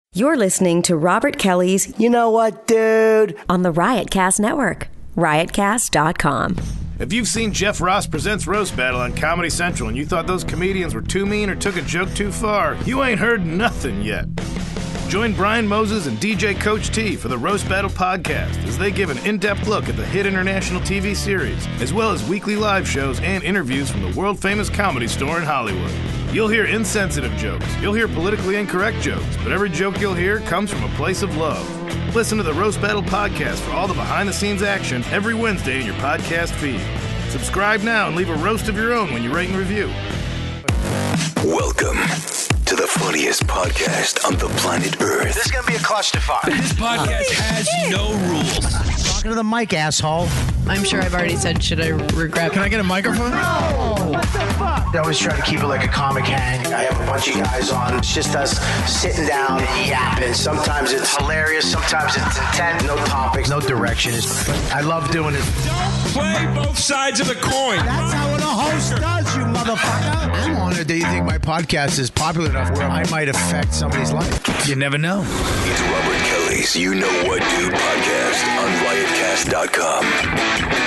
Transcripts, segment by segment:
You're listening to Robert Kelly's You Know What, Dude? On the Riotcast Network, riotcast.com. If you've seen Jeff Ross Presents Roast Battle on Comedy Central and you thought those comedians were too mean or took a joke too far, you ain't heard nothing yet. Join Brian Moses and DJ Coach T for the Roast Battle podcast as they give an in-depth look at the hit international TV series, as well as weekly live shows and interviews from the world-famous Comedy Store in Hollywood. You'll hear insensitive jokes, you'll hear politically incorrect jokes, but every joke you'll hear comes from a place of love. Listen to the Roast Battle podcast for all the behind-the-scenes action every Wednesday in your podcast feed. Subscribe now and leave a roast of your own when you rate and review. Welcome to the funniest podcast on the planet Earth. This is going to be a clusterfuck. This podcast has no rules. Talking to the mic, asshole. I'm sure I've already said, should I regret? Can I get a microphone? No! What the fuck? I always try to keep it like a comic hang. I have a bunch of guys on. It's just us sitting down and yapping. Sometimes it's hilarious. Sometimes it's intense. No topics, no direction. I love doing it. Don't play both sides of the coin. That's how a host does, you motherfucker. I'm honored that you think my podcast is popular enough where I might affect somebody's life. You never know. It's Robert Kelly's You Know What Dude podcast on riotcast.com.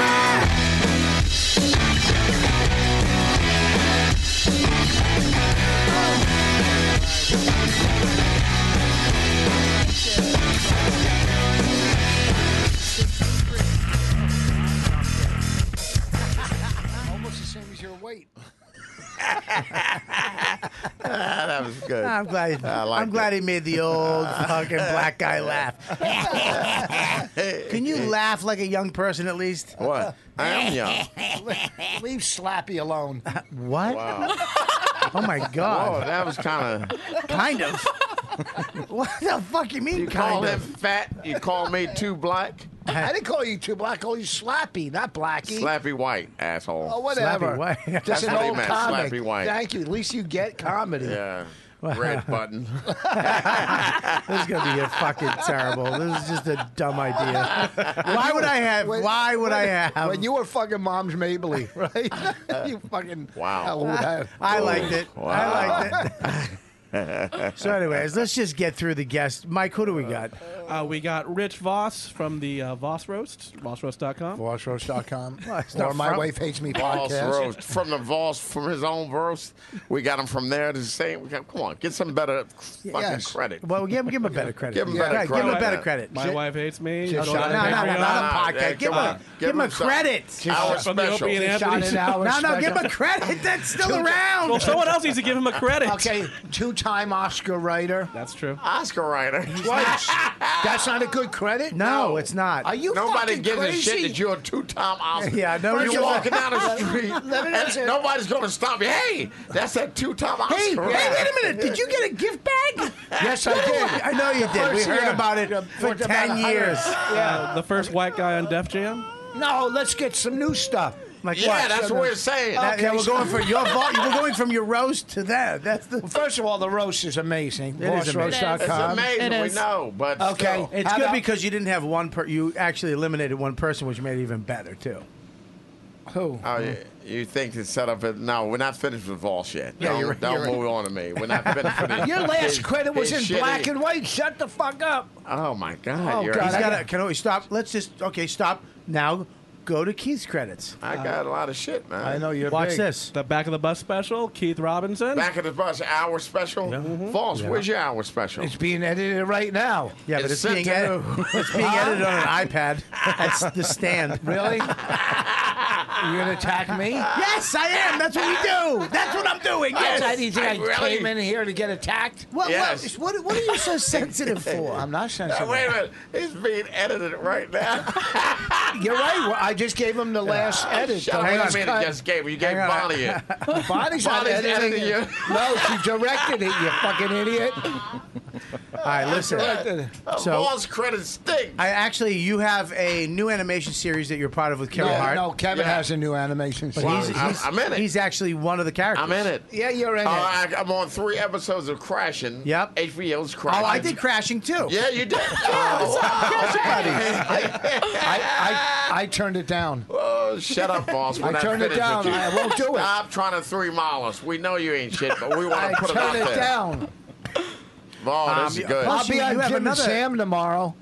Almost the same as your weight. That was good. I'm glad he made the old fucking black guy laugh. Can you laugh like a young person at least? What? I am young. Leave Slappy alone. What? Wow. Oh my Oh, God. that was kind of. Kind of. What the fuck you mean? You call kind him of? fat? You call me too black? I didn't call you too black. I called you Slappy, not Blackie. Slappy white, asshole. Oh, whatever. Slappy white. Just That's an what he old meant, comic. Slappy white. Thank you. At least you get comedy. Yeah. Red button. This is gonna be a fucking terrible. This is just a dumb idea. Why would I have? When you were fucking Mom's Mabley, right? You fucking Wow. I liked it. Wow. I liked it. So, anyways, let's just get through the guests. Mike, who do we got? We got Rich Voss from the Voss Roast, vossroast.com. VossRoast.com. it's Or not My from- Wife Hates Me Voss podcast. roast from the Voss, from his own roast. We got him from there to say, come on, get some better fucking Yes. credit. Well, give him a better credit. Give him better Give him a credit. better credit. My Wife Hates Me. Just Go to shot the it. No, Patreon. not a podcast. Give him a some- credit. Our From the special. Opie and Shot Anthony. an hour No, give him special. a credit. That's still around. Well, someone else needs to give him a credit. Okay, two-time Oscar writer. That's true. Oscar writer. Twice. That's not a good credit? No, it's not. Are you Nobody fucking gives crazy? a shit that you're a two-time Oscar. Yeah, no, You're you're walking down the street, Let me and listen. nobody's going to stop you. Hey, that's that two-time Oscar. Hey, wait a minute. Did you get a gift bag? Yes, I did. I know you did. We First heard year. about it for Worked about 10 years. The first white guy on Def Jam. No, let's get some new stuff. Like Yeah, what? that's what we're saying. Yeah, we're going from we're going from your roast to that. That's the. First of all, the roast is amazing. It is amazing. It's VossRoast.com. amazing, It we is. know, but Okay. still. It's How good about- because you didn't have one. You actually eliminated one person, which made it even better too. Who? Oh, you think to set up? No, we're not finished with Voss yet. Yeah, you're don't right. move on to me. We're not finished with it. Your last His- credit was in his black shitty- and white. Shut the fuck up. Oh my God! Oh, you're God, He's I got. got- Can we stop? Let's just stop now. Go to Keith's credits. I got a lot of shit, man. I know you're Watch big. this. The Back of the Bus special. Keith Robinson. Back of the bus, hour special. Voss, where's your hour special? It's being edited right now. Yeah, but It's it's sent being to edited. It's being edited on an iPad. That's the stand. Really? You're going to attack me? Yes, I am. That's what we do. That's what I'm doing. Yes. Yes. You think I really- came in here to get attacked? Yes. What are you so sensitive for? I'm not sensitive. Wait a minute, he's being edited right now. You're right. Well, I just gave him the last edit. Shut The up, last wait a minute, cut. just gave you gave Hang on. Bonnie it. Bonnie's not Bonnie's editing editing it. you. No, she directed it, you fucking idiot. All right, listen. So Voss credits stink. you have a new animation series that you're part of with Kevin Hart. No, Kevin Yeah. has a new animation But series. I'm in it. He's actually one of the characters. I'm in it. Yeah, you're in it. I'm on 3 episodes of Crashing. Yep. HBO's Crashing. Oh, I did Crashing too. Yeah, you did. I turned it down. Oh, shut up, boss. We're I not turned it finished down. with you. I won't do it. Stop trying to 3 mile us. We know you ain't shit, but we want I to put it out turned it there. down. Oh, this is good. I'll be on you have Jim and another- Sam tomorrow.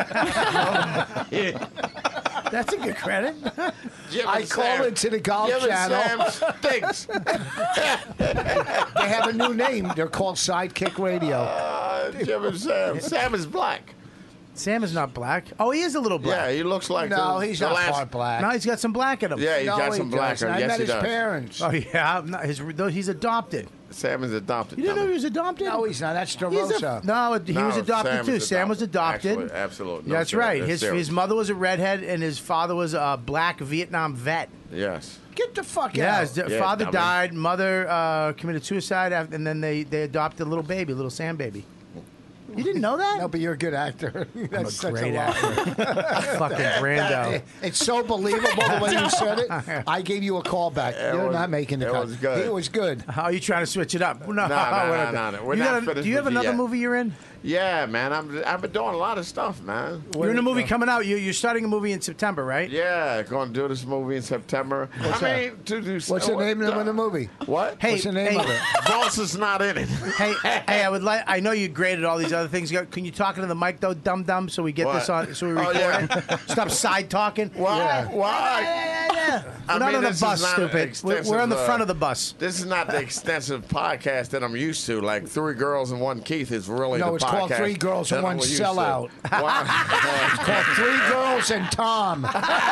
That's a good credit. Jim I and call Sam. into the Golf Jim Channel. and Sam stinks. They have a new name. They're called Sidekick Radio. Jim and Sam. Sam is black. Sam is not black. Oh, he is a little black. Yeah, he looks like No, the, he's the not last. part black. No, he's got some black in him. Yeah, he's No, got he some black. doesn't. I Yes, met he his does. parents. Oh yeah, he's adopted. Sam is adopted. You didn't know dummy. he was adopted? No, he's not. That's He's DeRosa. he No, was adopted Sam too. is Sam was adopted. Absolutely, absolutely. No, That's sir, right. that's His mother was a redhead, and his father was a black Vietnam vet. Yes. Get the fuck Yeah, out. his Yeah, father dummy. died. Mother committed suicide, and then they adopted a little baby, little Sam baby. You didn't know that? No, but you're a good actor. That's such great a lie. Fucking Brando. It's so believable the way you said it. I gave you a call back. You're not making the it cut. was good. It was good. How are you trying to switch it up? No, No. We're You not got finished do you have with you another yet. movie you're in? Yeah, man. I've been doing a lot of stuff, man. You're in a movie coming out. You're starting a movie in September, right? Yeah, going to do this movie in September. What's to do. What's the name of the movie? What? Hey, What's the name of it? Boss is not in it. Hey, I would like. I know you graded all these other things. Can you talk into the mic though, dum, so we get this What? on, so we record Oh, yeah. it? Stop side talking. Why? Yeah. Why? Yeah. I We're not mean, on the this is bus, not stupid. We're on the front of the bus. This is not the extensive podcast that I'm used to. Like 3 Girls and 1 Keith is really No, the it's podcast called 3 Girls and that 1 I'm used to. Sellout. Wow. It's called 3 Girls and Tom.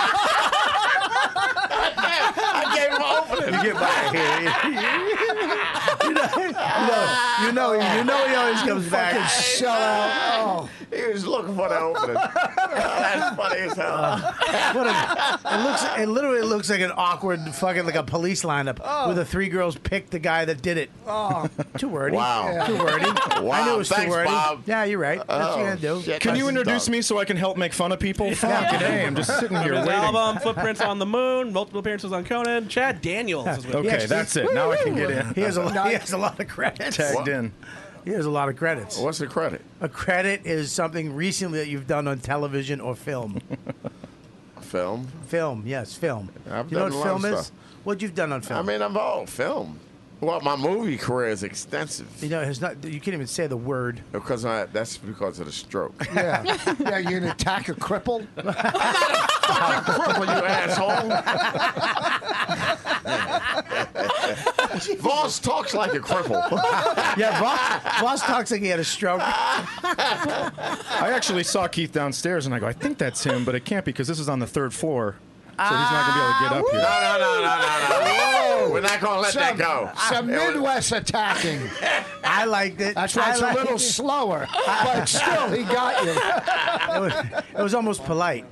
I gave him an opening. You get back here. You know he always comes back. Sellout. Oh. He was looking for the opening. That's funny as hell. It literally looks like an awkward fucking like a police lineup where the 3 girls picked the guy that did it. Oh. Too wordy. Wow. Too wordy. Wow. I knew it was Thanks, too wordy. Bob. Yeah, you're right. That's what you're gonna do. Shit, Can you that's introduce dumb. me so I can help make fun of people? Fucking A, I'm just sitting here His waiting. album, Footprints on the Moon, multiple appearances on Conan. Chad Daniels is with Okay, that's it. Now I can get in. He has a lot of credits. Tagged in. He has a lot of credits. What's the credit? A credit is something recently that you've done on television or film. Film. Film, yes, film. I've You know done what a lot film of is? stuff. What you've done on film? I mean, I'm all film. Well, my movie career is extensive. You know, it's not. You can't even say the word. That's because of the stroke. Yeah. Yeah, you're going to attack a cripple? Cripple, you asshole. Voss talks like a cripple. Yeah, Voss talks like he had a stroke. I actually saw Keith downstairs and I go, I think that's him, but it can't be because this is on the 3rd floor. So he's not going to be able to get up here. No. We're not going to let that go. Some Midwest attacking. I liked it. That's why it's a little slower. But still, he got you. It was almost polite.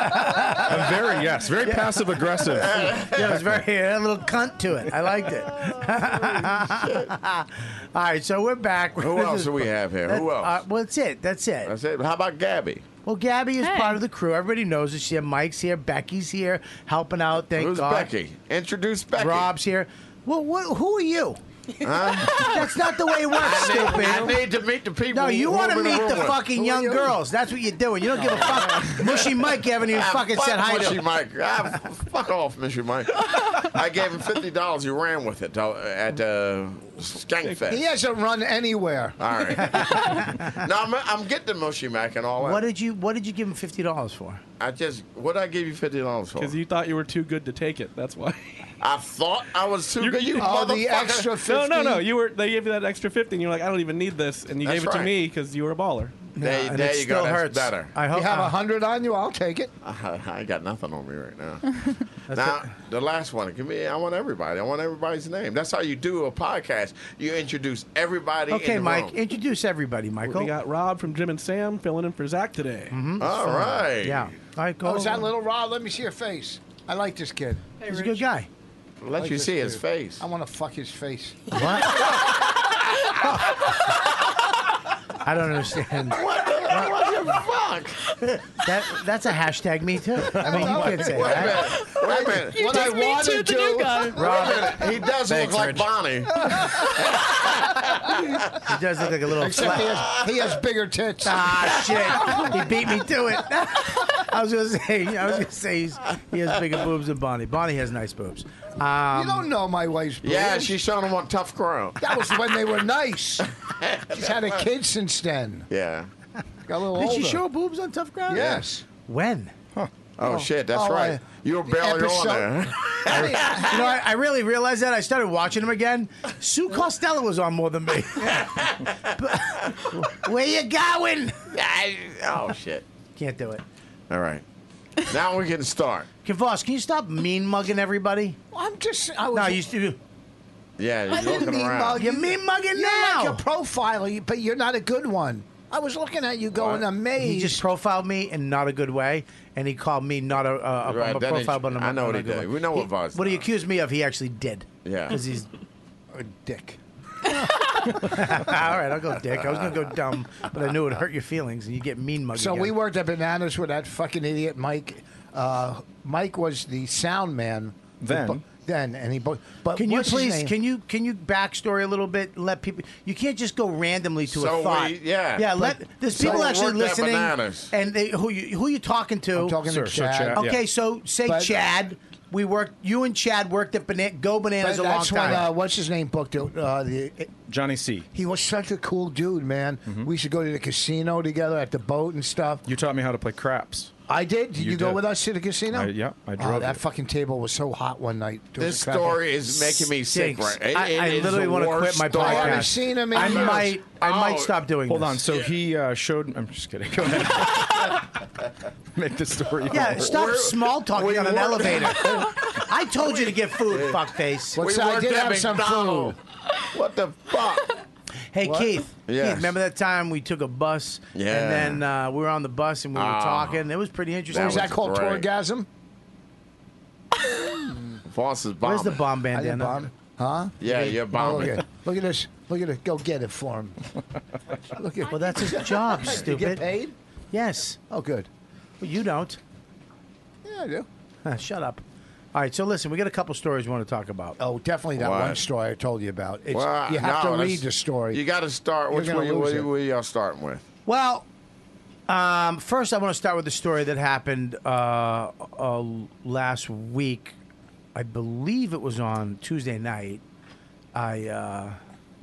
Very passive aggressive. Yeah, it was very a little cunt to it. I liked it. All right, so we're back. Who else do we have here? Who else? Well, that's it. That's it. That's it. How about Gabby? Well, Gabby is part of the crew. Everybody knows her. She Mike's here. Becky's here, helping out. Thank Who's God. Becky? Introduce Becky. Rob's here. Well, who are you? Huh? That's not the way it works, stupid. I need to meet the people. No, you who want to I'm in meet room the with. fucking Who are young you? girls. That's what you're doing. You don't give a fuck. Mushy Mike, you haven't even fucking said hi Mushy to. Mike. Fuck off, Mushy Mike. I gave him $50. He ran with it at Skankfest. He hasn't run anywhere. All right. No, I'm getting Mushy Mike and all that. What did you give him $50 for? What did I give you $50 for? Because you thought you were too good to take it. That's why. I thought I was too good. You Oh, the motherfucker. extra 50? No. They gave you that extra 50, and you're like, I don't even need this, and you That's gave it to right. me because you were a baller. There and you it go. still That's hurts. better. I hope You have 100 on you? I'll take it. I ain't got nothing on me right now. Now, the last one. I want everybody. I want everybody's name. That's how you do a podcast. You introduce everybody Okay, in the Mike, room. introduce everybody, Michael. We got Rob from Jim and Sam filling in for Zach today. All right. Yeah. All right, go. Oh, is that little Rob? Let me see your face. I like this kid. He's a good guy. Let like you this see his dude. face. I want to fuck his face. What? I don't understand. What's your fuck? That's a hashtag me too. I mean, you can't say that. Wait a minute. What I wanted to. Wait a minute. He does look like Bonnie. He does look like a little Except flat. he has bigger tits. Ah, shit. He beat me to it. I was gonna say he has bigger boobs than Bonnie. Bonnie has nice boobs. You don't know my wife's boobs. Yeah, she's showing him on Tough Crow. That was when they were nice. She's had a kid since then. Yeah. Got a little Did older. she show boobs on Tough Ground? Yes. When? Oh, shit, that's right. You were barely on there. I really realized that. I started watching him again. Sue Costello was on more than me. But, where you going? Oh, shit. Can't do it. All right. Now we can start. Kavos, can you stop mean mugging everybody? I'm just. No, you used to. Yeah, I you're didn't looking mean around. mug. You're mean mugging You're now. like a profiler, but you're not a good one. I was looking at you going amazed. He just profiled me in not a good way, and he called me not a Right, that profile, is- but I know what he good did. way. We know what Voss What he does. accused me of, he actually did. Yeah. Because he's... a dick. All right, I'll go dick. I was going to go dumb, but I knew it would hurt your feelings, and you get mean mugging. So we worked at Bananas with that fucking idiot Mike. Mike was the sound man then, and he. But can you what's his please? name? Can you backstory a little bit? And let people. You can't just go randomly to So a thought. yeah. There's So people we actually worked at listening, Bananas. and who you talking to? I'm talking to Chad. Okay, so say But- Chad. We worked. You and Chad worked at Go Bananas But a long that's time. when what's his name booked it. Johnny C. He was such a cool dude, man. We used to go to the casino together at the boat and stuff. You taught me how to play craps. I did. Did you go did. with us to the casino? I drove. That you. fucking table was so hot one night. There was This a crap- story is making me sick. Stinks. Right? I It is literally the want to quit worst my story. I podcast. haven't seen him in I years. might stop doing Hold this. on. So he showed. I'm just kidding. Go ahead. Make the story. Yeah, over. stop small talking we on an worked- elevator. I told you to get food, fuckface. What's We I worked did at have some McDonald's. food. What the fuck? Hey, Keith. Yes. Keith, remember that time we took a bus? Yeah. And then we were on the bus and we were talking. It was pretty interesting. Was that called great. Torgasm? Voss is bombing. Where's the bomb I didn't bandana? bomb. Huh? Yeah, you're bombing. Look at this. Look at it. Go get it for him. Look at. Well, that's his job, You stupid. get paid? Yes. Oh, good. Well, you don't. Yeah, I do. Shut up. All right, so listen, we got a couple stories we want to talk about. Oh, definitely that What? one story I told you about. It's, Well, you have no, to read that's- the story. You got to start. You're Which gonna one? lose it. What are y'all starting with? Well, first I want to start with the story that happened last week. I believe it was on Tuesday night. I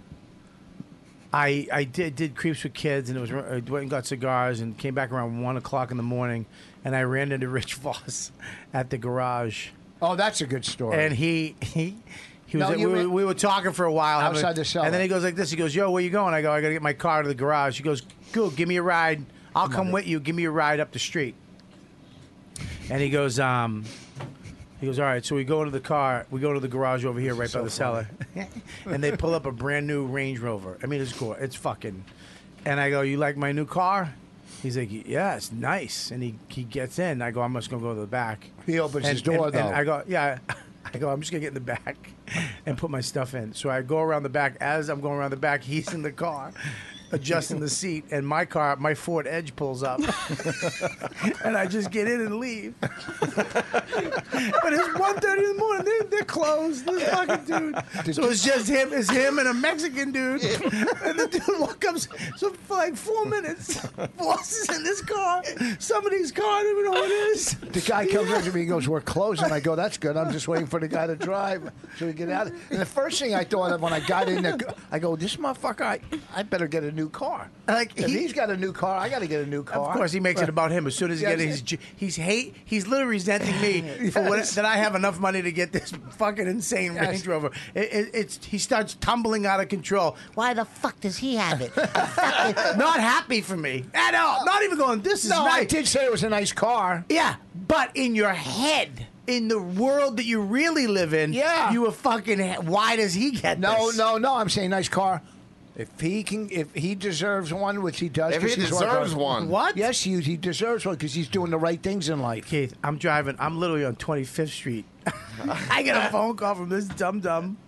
did Creeps with Kids, and it was I went and got cigars and came back around 1 o'clock in the morning, and I ran into Rich Voss at the garage. Oh, that's a good story. And he was. No, you were- we were talking for a while Outside the cellar. and then he goes like this. He goes, "Yo, where you going?" I go, "I got to get my car to the garage." He goes, "Go, give me a ride. I'll come with you. Give me a ride up the street." And he goes, "All right." So we go into the car. We go to the garage over here, right by the cellar, and they pull up a brand new Range Rover. I mean, it's cool. It's fucking. And I go, "You like my new car?" He's like, "Yeah, it's nice." And he gets in. I go, "I'm just gonna go to the back." He opens his door, and though. I go, "Yeah." I go, "I'm just gonna get in the back and put my stuff in." So I go around the back. As I'm going around the back, he's in the car, adjusting the seat, and my car, my Ford Edge, pulls up, and I just get in and leave. But it's 1:30 in the morning. They're closed. This fucking dude. So it's just him. It's him and a Mexican dude. And the dude comes. So for like 4 minutes, Voss is in this car. Somebody's car. I don't even know what it is. The guy comes up to me and goes, "We're closing." I go, "That's good. I'm just waiting for the guy to drive so we get out." And the first thing I thought of when I got in there, I go, "This motherfucker, I better get a new car. Like If he's got a new car, I got to get a new car." Of course, he makes it about him. As soon as he Yes. gets he's literally resenting me for that I have enough money to get this fucking insane Range Rover. He starts tumbling out of control. Why the fuck does he have it? Not happy for me at all. Not even going, "This is No, nice." I did say it was a nice car. Yeah, but in your head, in the world that you really live in, Yeah. you were fucking. Why does he get this? No. I'm saying nice car. If he deserves one, which he does. If 'cause he he's deserves working- one. What? Yes, he deserves one because he's doing the right things in life. Keith, I'm driving. I'm literally on 25th Street. I get a phone call from this dum-dum.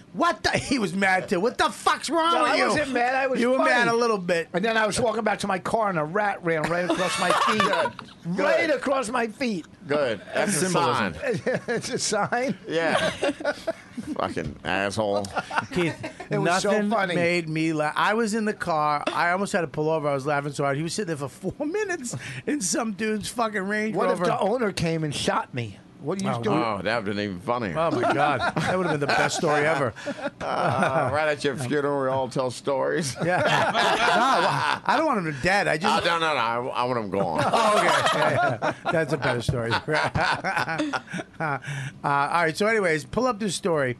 What the? He was mad too. What the fuck's wrong No, with you? I wasn't mad. I was You were funny. mad a little bit. And then I was walking back to my car, and a rat ran right across my feet. Right across my feet. Good. That's a sign. It's a sign. Yeah. Fucking asshole. Keith, It was so nothing funny. made me laugh. I was in the car. I almost had to pull over. I was laughing so hard. He was sitting there for 4 minutes in some dude's fucking Range What if Rover. the owner came and shot me? What are you doing? Oh, that would have been even funnier. Oh my God, that would have been the best story ever. Right at your funeral, we all tell stories. Yeah. No, I don't want him dead. I just. No. I want him gone. Oh, okay. Yeah. That's a better story. All right. So, anyways, pull up this story.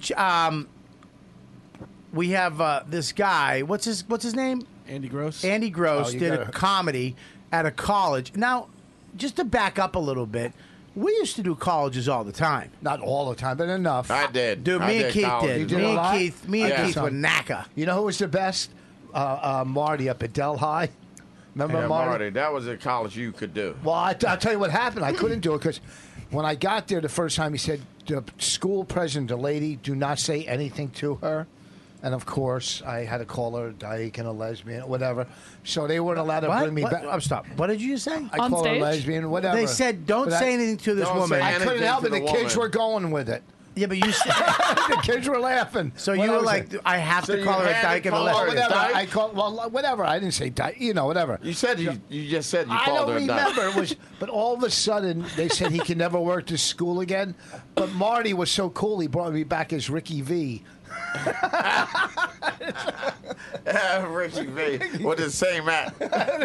We have this guy. What's his name? Andy Gross. Andy Gross Oh, you did a gotta- comedy at a college. Now, just to back up a little bit, we used to do colleges all the time. Not all the time, but enough. I did. Dude, I me and Keith college. did. You did Me a and lot? Keith Yeah. were knacka. You know who was the best? Marty up at Delhi. Remember Yeah, Marty? Marty, that was a college you could do. Well, I'll tell you what happened. I couldn't do it because when I got there the first time, he said, the school president, the lady, do not say anything to her. And, of course, I had to call her a dyke and a lesbian, whatever. So they weren't allowed to What? bring me back. Stop. What did you just say? I On called her stage? a lesbian, whatever. They said, don't But say anything to this Don't woman. say I couldn't anything help to it. The the kids woman. were going with it. Yeah, but you said. The kids were laughing. So When you I were was like, there. I have So to you call her a had to dyke and a call her a lesbian. whatever. dyke? I called, well, whatever. I didn't say dyke, whatever. You said you just said you I called don't her a dyke. remember. It was, but all of a sudden they said he can never work this school again. But Marty was so cool, he brought me back as Ricky V. Richie V with the same act.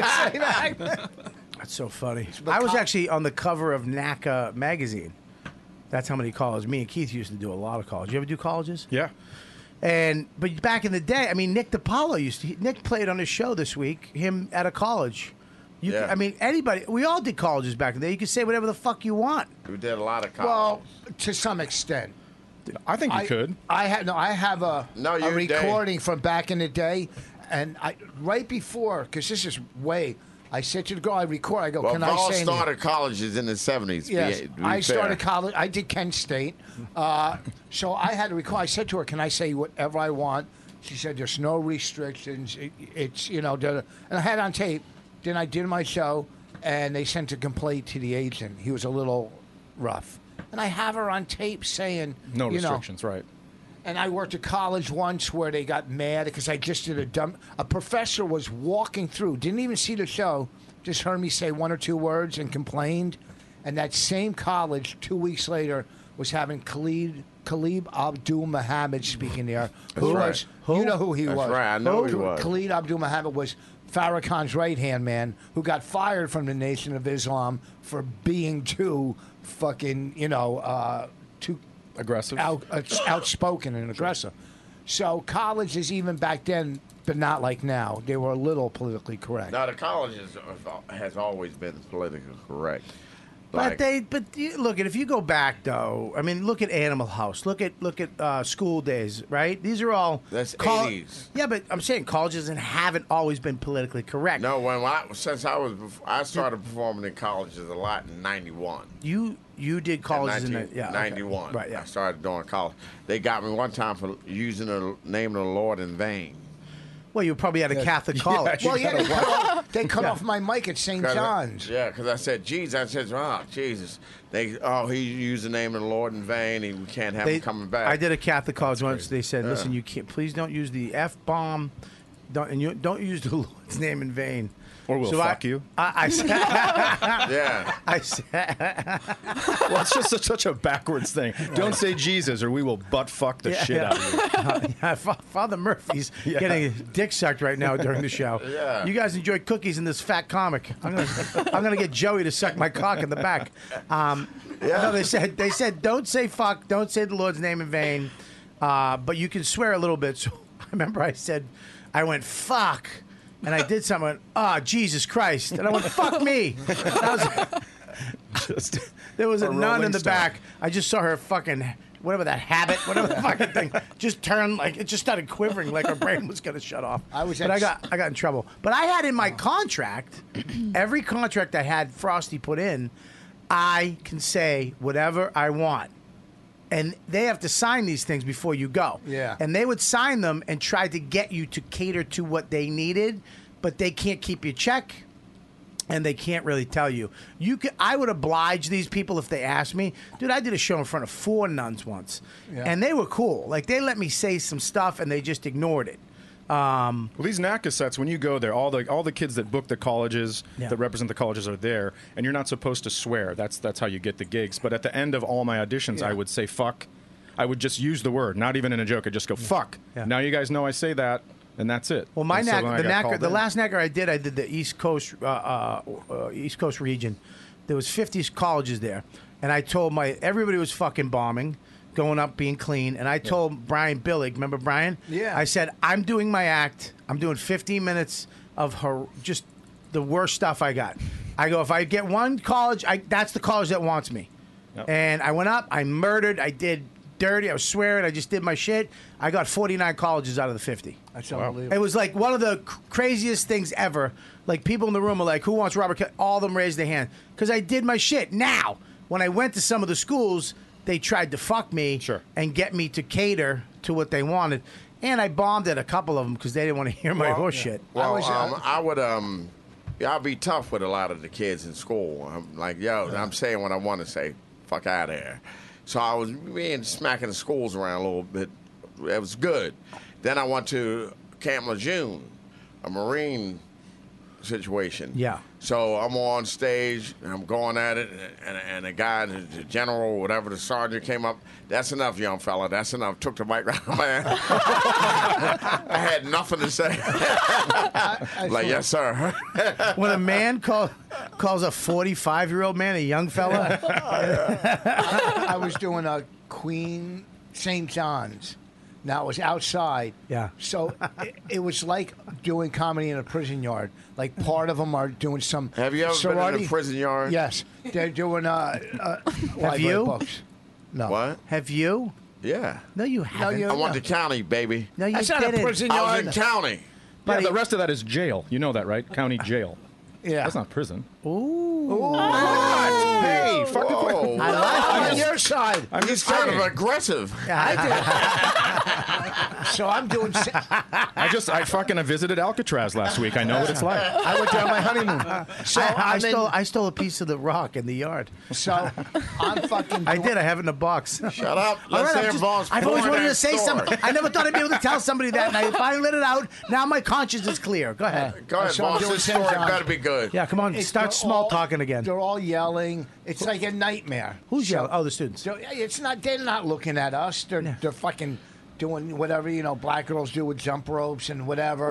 That's so funny. I was actually on the cover of NACA magazine. That's how many colleges. Me and Keith used to do a lot of colleges. You ever do colleges? Yeah. But back in the day, I mean, Nick DiPaolo Nick played on his show this week. Him at a college. Yeah. I mean, anybody. We all did colleges back in the day. You could say whatever the fuck you want. We did a lot of college. Well, to some extent. I think you could. I have a recording from back in the day, and right before, because this is I said to the girl I record, I go, well, can Voss I say anything? started colleges in the 70s. Yes, be I fair. started college. I did Kent State. So I had to record. I said to her, can I say whatever I want? She said, there's no restrictions. It's, and I had it on tape. Then I did my show, and they sent a complaint to the agent. He was a little rough. And I have her on tape saying, No restrictions, right. And I worked at college once where they got mad because I just did a professor was walking through, didn't even see the show, just heard me say one or two words and complained. And that same college, 2 weeks later, was having Khalid Abdul Muhammad speaking there. Who was? You know who he That's was. right, I know who he was. Khalid Abdul Muhammad was Farrakhan's right-hand man who got fired from the Nation of Islam for being too fucking, too aggressive, outspoken and aggressive. So colleges, even back then, but not like now, they were a little politically correct. Now, the college has always been politically correct. But look at if you go back though. I mean, look at Animal House. Look at School Days. Right? These are all That's 80s. Yeah, but I'm saying colleges haven't always been politically correct. No, I started performing in colleges a lot in '91. You did colleges in 91. Right. Yeah. I started doing college. They got me one time for using the name of the Lord in vain. Well, you probably had a Catholic college. They cut off my mic at St. John's. Yeah, because I said, Jesus. I said, oh, Jesus. He used the name of the Lord in vain. We can't have him coming back. I did a Catholic college once. They said, listen, you can't. Please don't use the F-bomb. Don't use the Lord's name in vain. Or we'll fuck you. I said, yeah. I said, well, it's just such a backwards thing. Don't say Jesus, or we will butt fuck the shit out of you. Father Murphy's getting his dick sucked right now during the show. Yeah. You guys enjoy cookies in this fat comic. I'm gonna get Joey to suck my cock in the back. No, they said don't say fuck, don't say the Lord's name in vain, but you can swear a little bit. So I remember I went fuck. And I did something. Jesus Christ! And I went, "Fuck me!" There was a nun in the back. I just saw her fucking whatever that habit, whatever the fucking thing, just turned it just started quivering like her brain was gonna shut off. I got in trouble. But I had in my contract, every contract I had Frosty put in, I can say whatever I want. and they have to sign these things before you go. Yeah. And they would sign them and try to get you to cater to what they needed, but they can't keep your check. And they can't really tell you. I would oblige these people if they asked me. Dude, I did a show in front of 4 nuns once, and they were cool. Like, they let me say some stuff, and they just ignored it. Well, these NACA sets, when you go there, all the kids that book the colleges, that represent the colleges, are there, and you're not supposed to swear. That's how you get the gigs. But at the end of all my auditions, I would say fuck. I would just use the word, not even in a joke. I'd just go fuck. Yeah. Now you guys know I say that. And that's it. Well, my and so the last NACA I did the East Coast region. There was 50 colleges there, and I told everybody was fucking bombing, going up, being clean, and I told Brian Billig, remember Brian? Yeah. I said, I'm doing my act. I'm doing 15 minutes of just the worst stuff I got. I go, if I get one college, that's the college that wants me. Yep. And I went up, I murdered, I did dirty, I was swearing, I just did my shit. I got 49 colleges out of the 50. That's unbelievable. It was like one of the craziest things ever. Like, people in the room were like, who wants Robert Kelly? All of them raised their hand. Because I did my shit. Now, when I went to some of the schools, they tried to fuck me and get me to cater to what they wanted. And I bombed at a couple of them because they didn't want to hear my horse shit. Well, I'll be tough with a lot of the kids in school. I'm like, I'm saying what I want to say. Fuck out of here. So I was smacking the schools around a little bit. It was good. Then I went to Camp Lejeune, a Marine situation. Yeah. So I'm on stage, and I'm going at it, and the guy, the general, or whatever, the sergeant came up. That's enough, young fella. That's enough. Took the mic right out of my hand. I had nothing to say. Like, yes, sir. When a man calls a 45-year-old man a young fella. I was doing a Queen St. John's. Now, it was outside. Yeah. So it was like doing comedy in a prison yard. Like, part of them are doing some Have you ever sorority. been in a prison yard? Yes. They're doing Have you? books. No. What? Have you? Yeah. No, you haven't. I went to county, baby. No, you That's not a didn't. prison I yard. was in county. Yeah, the rest of that is jail. You know that, right? County jail. Yeah. That's not prison. Ooh. Hey, fucking Whoa. I like I'm it. on your side. I'm He's just kind saying. of aggressive. So I'm doing. I fucking visited Alcatraz last week. I know what it's like. I went there on my honeymoon. So I stole a piece of the rock in the yard. So I'm fucking. I did. I have it in a box. Shut up. All Let's right, hear Vaughn's I've always wanted to say story. something. I never thought I'd be able to tell somebody that, and I finally let it out. Now my conscience is clear. Go ahead. Go ahead, So I'm boss. doing This St. story John's. better be good. Yeah, come on. Start small talking again. They're all yelling. It's like a nightmare. Who's yelling? Oh, the students. So it's not. They're not looking at us. They're fucking doing whatever black girls do with jump ropes and whatever.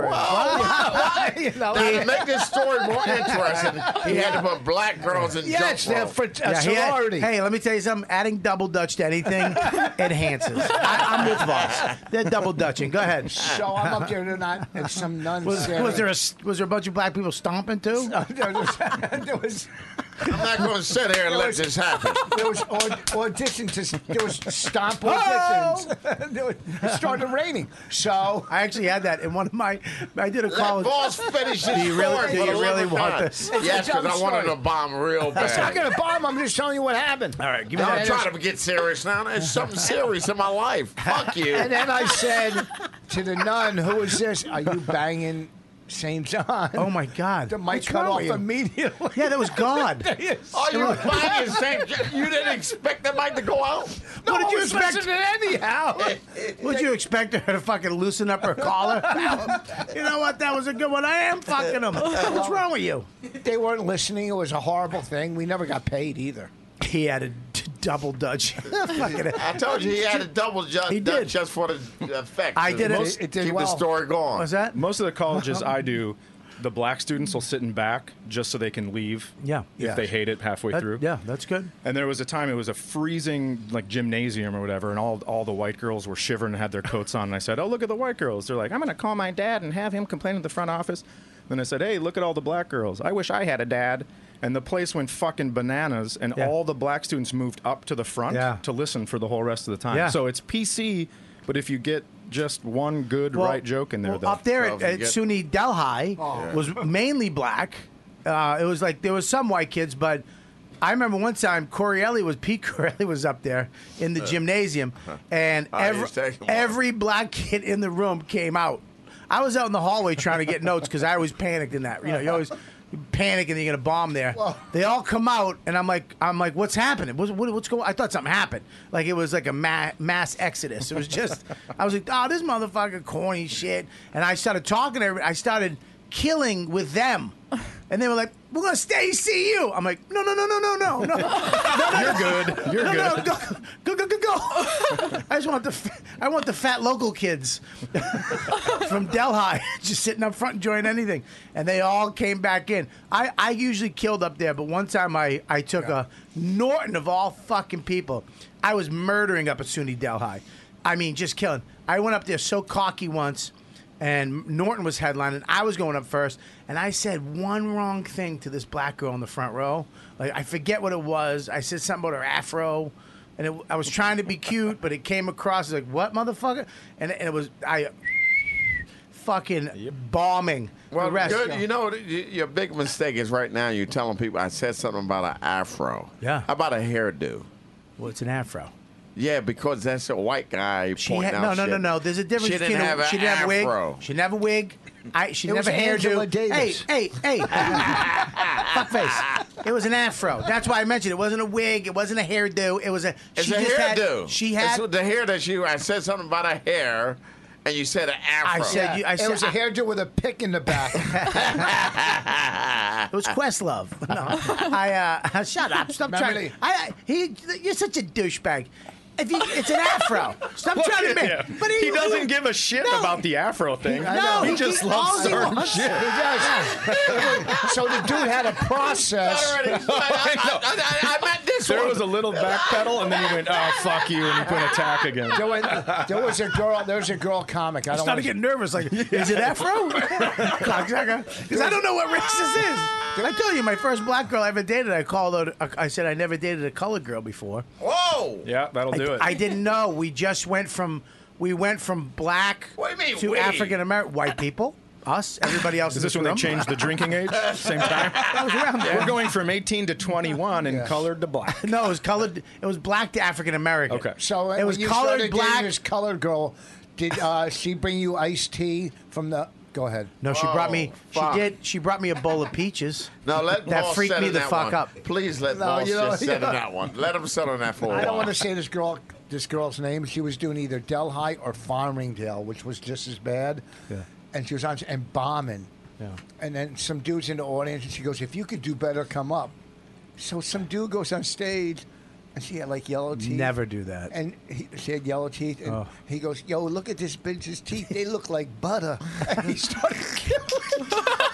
Now, to make this story more interesting, he had to put black girls in Yes, jump they're rope. for a sorority. Hey, let me tell you something. Adding double dutch to anything enhances. I'm with Voss. They're double dutching. Go ahead. So I'm up there tonight, and some nuns. Was there a bunch of black people stomping too? there was. I'm not going to sit here and let this happen. There was auditions. There was stomp auditions. It started raining. So I actually had that in one of my. I did a Let college. boss finish his Do you really- story do for you the really love of want God. this? Yes, It's a because I dumb wanted story. to bomb real bad. I'm not going to bomb. I'm just telling you what happened. All right, give me No, that. I'm trying to get serious now. There's something serious in my life. Fuck you. And then I said to the nun, "Who is this? Are you banging St. John?" Oh my God! The mic What's cut wrong off with you? immediately. Yeah, that was God. Oh, you were buying St. John. You didn't expect that mic to go out? No, What did you I was expect? listening anyhow. Would you expect her to fucking loosen up her collar? You know what? That was a good one. I am fucking them. What's wrong with you? They weren't listening. It was a horrible thing. We never got paid either. He had a double dutch. Fucking- I told you he had a double He did. just for the effect. I did it. Most- It did keep well. the story going. What's that? Most of the colleges I do, the black students will sit in back just so they can leave. Yeah. If they hate it halfway through. Yeah, that's good. And there was a time it was a freezing gymnasium or whatever, and all the white girls were shivering and had their coats on. And I said, "Oh, look at the white girls." They're like, "I'm going to call my dad and have him complain at the front office." Then I said, "Hey, look at all the black girls. I wish I had a dad." And the place went fucking bananas, and all the black students moved up to the front to listen for the whole rest of the time. Yeah. So it's PC, but if you get just one good right joke in there, Well, up there at SUNY Delhi was mainly black. It was like there was some white kids, but I remember one time Pete Corelli was up there in the gymnasium, and every black kid in the room came out. I was out in the hallway trying to get notes because I always panicked in that. You know, you always panic and you're gonna bomb there. They all come out, and I'm like, what's happening? What's going? I thought something happened. Like it was like a mass exodus. It was just, I was like, oh, this motherfucker corny shit. And I started talking to everybody. I started killing with them. And they were like, we're going to stay see you. I'm like, no. You're good. You're good. Go. I want the fat local kids from Delhi just sitting up front enjoying anything. And they all came back in. I usually killed up there, but one time I took a Norton of all fucking people. I was murdering up at SUNY Delhi. I mean, just killing. I went up there so cocky once. And Norton was headlining. I was going up first, and I said one wrong thing to this black girl in the front row. Like, I forget what it was. I said something about her afro, and I was trying to be cute, but it came across as like, what, motherfucker? And it was, fucking bombing. Well, the rest. good. You know, your big mistake is right now you're telling people I said something about an afro. Yeah. How about a hairdo? Well, it's an afro. Yeah, because that's a white guy pointing out shit. No. There's a difference. She didn't have she didn't have a wig. afro. She didn't have a wig. She never Angela hairdo. Davis. Hey. Fuckface. It was an afro. That's why I mentioned it. It wasn't a wig. It wasn't a hairdo. It was a. It's a hairdo. She had the hair that I said something about a hair, and you said an afro. It was a hairdo with a pick in the back. It was Questlove. No, shut up. Stop trying. You're such a douchebag. It's an afro. Stop trying to make. Yeah. But he doesn't give a shit about the afro thing. He just loves certain shit. He does. So the dude had a process. I meant this There one. was a little backpedal, and then he went, "Oh fuck you," and he put attack again. There was a girl comic. I started getting nervous. Like, is it afro? Because I don't know what race this is. I told you, my first black girl I ever dated, I said I never dated a colored girl before. Whoa! Yeah, that'll do it. I didn't know. We went from black to African American. White people. Us. Everybody else. Is this when they changed the drinking age? Same time? I was around there. We're going from 18 to 21 and colored to black. No, it was colored. It was black to African American. Okay. So it was when you colored started black. dating this colored girl, did she bring you iced tea from the? Go ahead. No, she brought me. She did. She brought me a bowl of peaches. No, let that Paul freaked sit me in the that fuck one. up. Please let Paul just sit in that one. Let him sit on that for a while. I don't want to say this girl's name. She was doing either Delhi or Farmingdale, which was just as bad. Yeah. And she was on and bombing. Yeah. And then some dude's in the audience, and she goes, "If you could do better, come up." So some dude goes on stage, and she had like yellow teeth. Never do that. And she had yellow teeth, and he goes, "Yo, look at this bitch's teeth. They look like butter." And he started killing.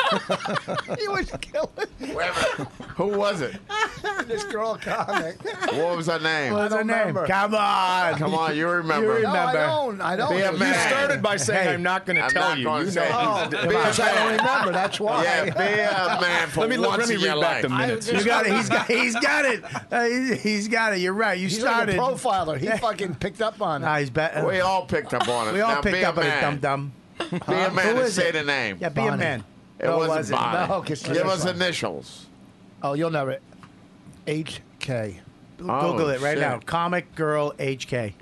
He was killing. Who was it? This girl comic. What was her name? What's her name? Come on. Come on, you remember. No, I don't. Be a man. You started by saying, "I'm not going to tell you." You know. Because I don't remember. That's why. Yeah, be a man for once in your life. the minutes. You got it. He's got it. He's got it. You're right. You He's started. like a profiler. He fucking picked up on it. Nah, he's better. We all picked up on it. We all Now, picked be up a on it, man. dum-dum. Be a man Who and is say it? the name. Yeah, be a man. It No, wasn't Bonnie. No, 'cause Give us fine. initials. Oh, you'll never. HK. Google it right shit. now. Comic girl HK.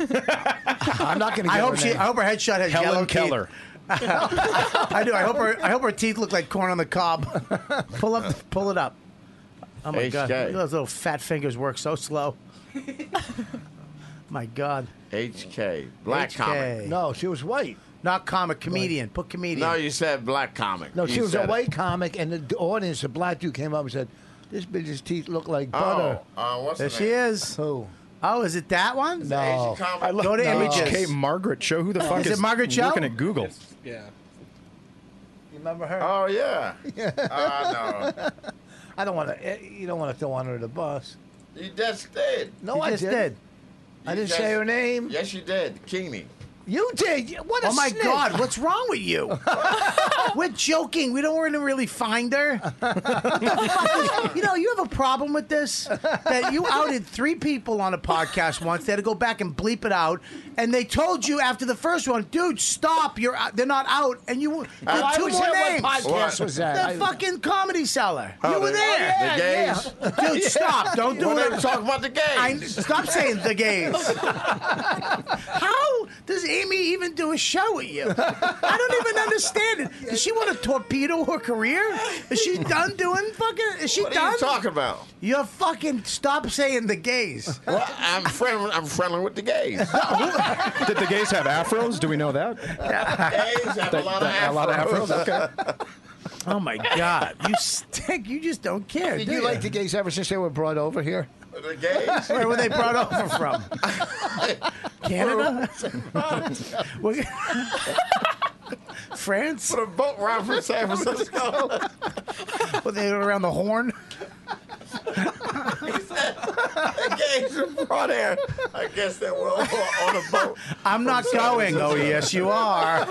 I'm not going to. I hope her headshot has yellow Helen teeth. Keller. I do. I hope her teeth look like corn on the cob. Pull it up. Oh my god! Look HK. at those little fat fingers work so slow. My god. HK. Black HK. comic. No, she was white. Not comic, comedian. Put comedian. No, you said black comic. No, You she was a said it. white comic, and the audience, a black dude, came up and said, "This bitch's teeth look like butter." What's There the she name? is. Who? Oh, is it that one? No. Asian comic? I look, Go to images. HK Margaret Cho. Who the fuck Is it Margaret Cho? looking at Google? Yeah. You remember her? Oh yeah. No. I don't want to. You don't want to throw under the bus. You just did. No, You I just didn't. did. I didn't say her name. Yes, you did. Keeney. You did. What a Oh my snitch. God! What's wrong with you? We're joking. We don't want to really find her. What the fuck is, you have a problem with this? That you outed 3 people on a podcast once. They had to go back and bleep it out, and they told you after the first one, dude, stop. They're not out, and you. I 2 was more there. names. What podcast was that? The fucking Comedy Cellar. Oh, You were there. The gays? Dude, stop. Don't do Well, it. they talk about the gays. Stop saying the gays. How does Amy even do a show with you? I don't even understand it. Does she want to torpedo her career? Is she done doing fucking... Is she What done? are you talking about? You're fucking... Stop saying the gays. Well, I'm friendly with the gays. Did the gays have afros? Do we know that? Gays have a lot of afros. A lot of afros? Okay. Oh, my God. You stink. You just don't care, Did do you like the gays ever since they were brought over here? The gays? Where were they brought over from? Canada? France? Put a boat ride from San Francisco. Well, they were around the Horn? The gays were brought here. I guess they were on a boat. I'm not going. Oh, yes, you are.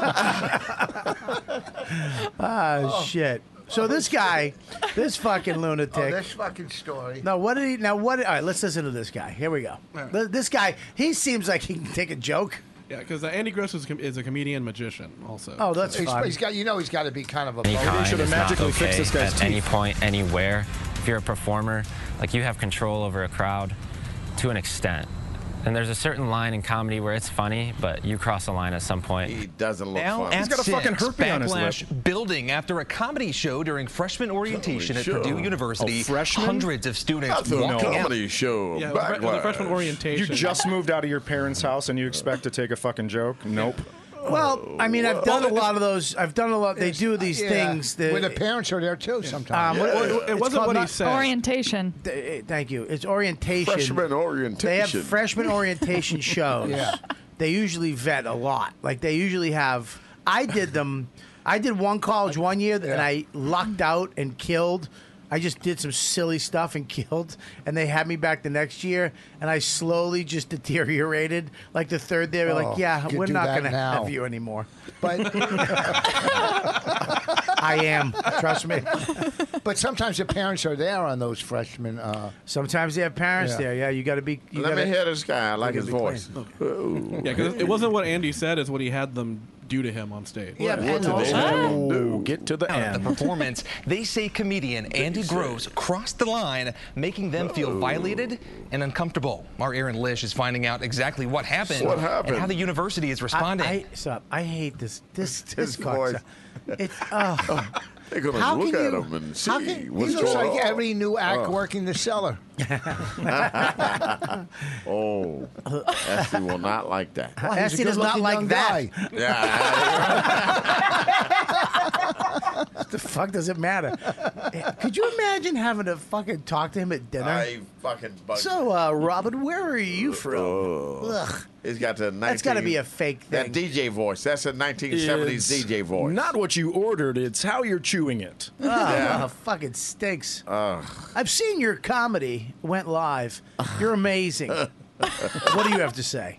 Shit. So this guy, this fucking lunatic. Oh, this fucking story. No, what did he? Now, what? All right, let's listen to this guy. Here we go. This guy, he seems like he can take a joke. Yeah, because Andy Gross is a comedian magician also. Oh, that's fine. He's got to be kind of a. Any kind should have is not magically fixed okay this guy's at any teeth. point, anywhere. If you're a performer, like you have control over a crowd to an extent. And there's a certain line in comedy where it's funny, but you cross a line at some point. He doesn't look Now funny. at He's got a fucking 6, herpes on his lip. backlash building after a comedy show during freshman orientation at Purdue University. Oh, freshman? Hundreds of students That's a walking out. comedy show. Yeah, it was a freshman You orientation. just moved out of your parents' house and you expect to take a fucking joke? Nope. Well, I mean, I've done a lot of those. I've done a lot. They do these things. That, where the parents are there too sometimes. It wasn't what he said. Orientation. Thank you. It's orientation. Freshman orientation. They have freshman orientation shows. Yeah. They usually vet a lot. Like they usually have. I did them. I did one college one year and I lucked out and killed. I just did some silly stuff and killed, and they had me back the next year, and I slowly just deteriorated. Like the third day, they were like, "Yeah, you we're do not that going to now. have you anymore." But I am. Trust me. but sometimes the parents are there on those freshmen. Sometimes they have parents Yeah. there. Yeah, you got to be. You Let gotta, me hear this guy. I like his voice. Yeah, because it wasn't what Andy said; it's what he had them do to him on stage. Yeah, What did they have him do? Get to the At the end. performance, they say comedian Andy Gross crossed the line, making them feel violated and uncomfortable. Our Aaron Lish is finding out exactly what happened, What happened? and how the university is responding. Stop. I hate this. This His cocksucker. voice. It's They're going How to look can at you- him and how see can- what's He looks going like on. every new act working the cellar. Oh, Esty will not like that. Well, he's a Esty does not good-looking like young that. guy. Yeah. What the fuck does it matter? Could you imagine having to fucking talk to him at dinner? I fucking bug So, Robin, where are you from? Ugh. He's got the 19, That's got to be a fake that thing. DJ voice. That's a 1970s DJ voice. Not what you ordered, it's how you're chewing it. Oh, fucking stinks. I've seen your comedy went live. You're amazing. What do you have to say?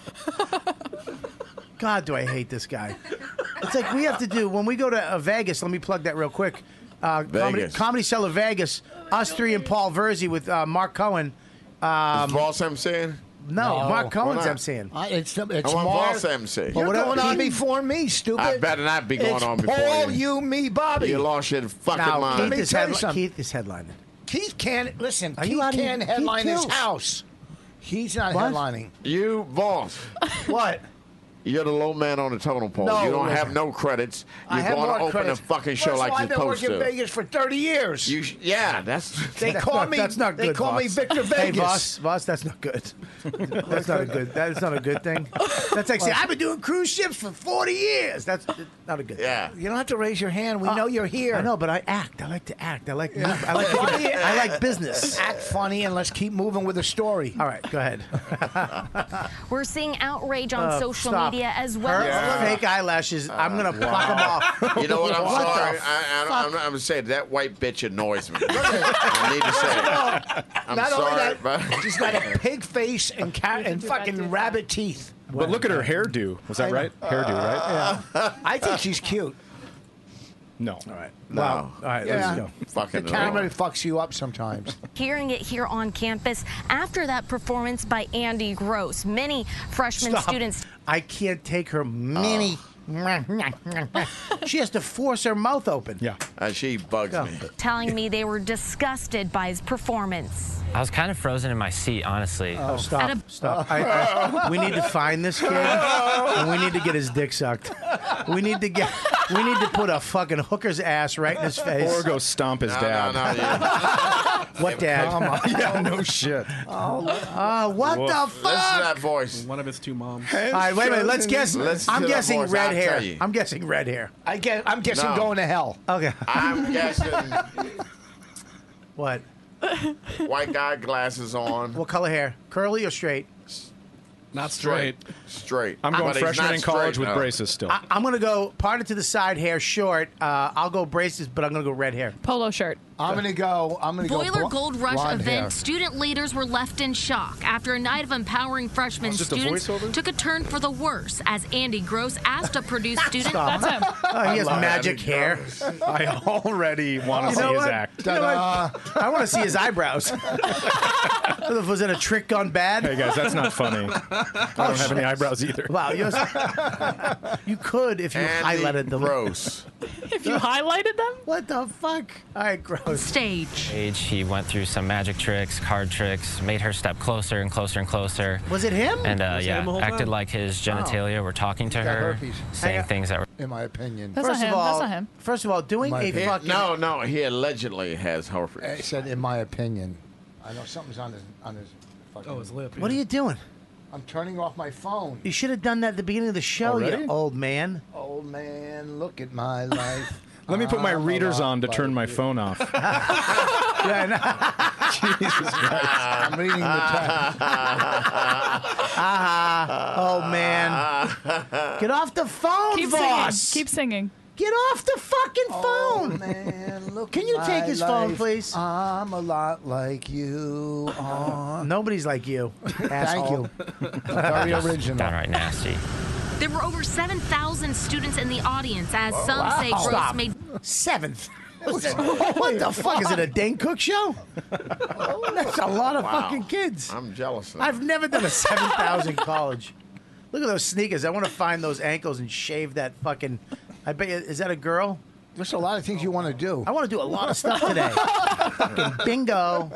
God, do I hate this guy. It's like we have to do, when we go to Vegas, let me plug that real quick. Vegas. Comedy Cellar Vegas, us three and Paul Verzi with Mark Cohen. Is Voss emceeing? No, Mark Cohen's not? emceeing. It's I want Mark. Voss MC. You're Well, going on he- before me, stupid. I better not be going it's on before Paul, you. me, Bobby. You lost your fucking Now, mind. me tell you something. Keith is headlining. Keith can't listen. Are you Keith out of can't here? Keith headline his kills. house. He's not What? headlining. You, Voss. What? You're the low man on the totem pole. No, you don't have listen. no credits. I You're have going to more open credits. a fucking show First of like all, you're I've been supposed working in to. Vegas for 30 years. Yeah, that's. They call me. That's not good. They call me Voss. Victor Hey, Vegas. Voss, that's not good. That's not a good. That is not a good thing. That's like saying I've been doing cruise ships for 40 years. That's not a good. Yeah. You don't have to raise your hand. We know you're here. I know, but I act. I like to act. I like. I like business. Act funny and let's keep moving with the story. All right, go ahead. We're seeing outrage on social Stop. media as well. Her fake eyelashes. I'm gonna pluck them off. You know what? I'm What the sorry. fuck? I'm going to say that white bitch annoys me. I need to say it. I'm Not sorry, only but that, she's got a pig face and fucking rabbit teeth. But look at her hairdo. Was that right? Hairdo, right? Yeah. I think she's cute. No. All right. No. Well, all right, let's go. Fucking the camera fucks you up sometimes. Hearing it here on campus after that performance by Andy Gross. Many freshman Stop. students. I can't take her mini. She has to force her mouth open. Yeah. She bugs me. Telling me they were disgusted by his performance. I was kind of frozen in my seat, honestly. Oh, stop. Stop. We need to find this kid, and we need to get his dick sucked. We need to put a fucking hooker's ass right in his face. Or go stomp his dad. What dad? Come on. Yeah, no shit. What the fuck? Listen to that voice. One of his two moms. All right, wait a minute. Let's guess. I'm guessing red hair. you. I'm guessing red hair. I'm guessing No. going to hell. Okay. I'm guessing What? white guy, glasses on. What color hair? Curly or straight? Not straight. Straight. I'm going But he's freshman not in college straight, with no. braces still. I'm gonna go parted to the side, hair short. I'll go braces, but I'm gonna go red hair. Polo shirt. I'm gonna go. Boiler Gold Rush blonde event, hair. student leaders were left in shock after a night of empowering freshman It's just a students voiceover? took a turn for the worse as Andy Gross asked a Produced student. Stop. That's him. Oh, he has love magic Andy hair. I already want to see his act. You know what? I want to see his eyebrows. Was it a trick gone bad? Hey guys, that's not funny. I don't have any eyebrows either. Wow, you could if you Andy highlighted them. Gross. If you highlighted them? What the fuck? All right, gross. Stage. He went through some magic tricks, card tricks, made her step closer and closer and closer. Was it him? And Was it him the whole acted time? like his genitalia were talking to got her, herpes. saying things that were. In my opinion. That's not him. That's not him. First of all, doing My a opinion. fucking No, he allegedly has herpes. I said, in my opinion. I know something's on his fucking. Oh, his lip. What are you doing? I'm turning off my phone. You should have done that at the beginning of the show, Already? you old man. Old man, look at my life. Let me put my I'm a readers lot on to like turn my you. phone off. Yeah, Jesus Christ. I'm reading the text. Oh man, get off the phone, Keep Voss. singing. Keep singing. Get off the fucking phone. Oh, man, look Can at you my take his phone, life. please? I'm a lot like you. Nobody's like you, asshole. Thank you. Very original. Downright nasty. There were over 7,000 students in the audience as some say Gross Stop. made. Seventh. What the fuck is it? A Dane Cook show? That's a lot of fucking kids. I'm jealous. Now. I've never done a 7,000 college. Look at those sneakers. I want to find those ankles and shave that fucking. I bet you, is that a girl? There's a lot of things you want to do. I want to do a lot of stuff today. Fucking bingo.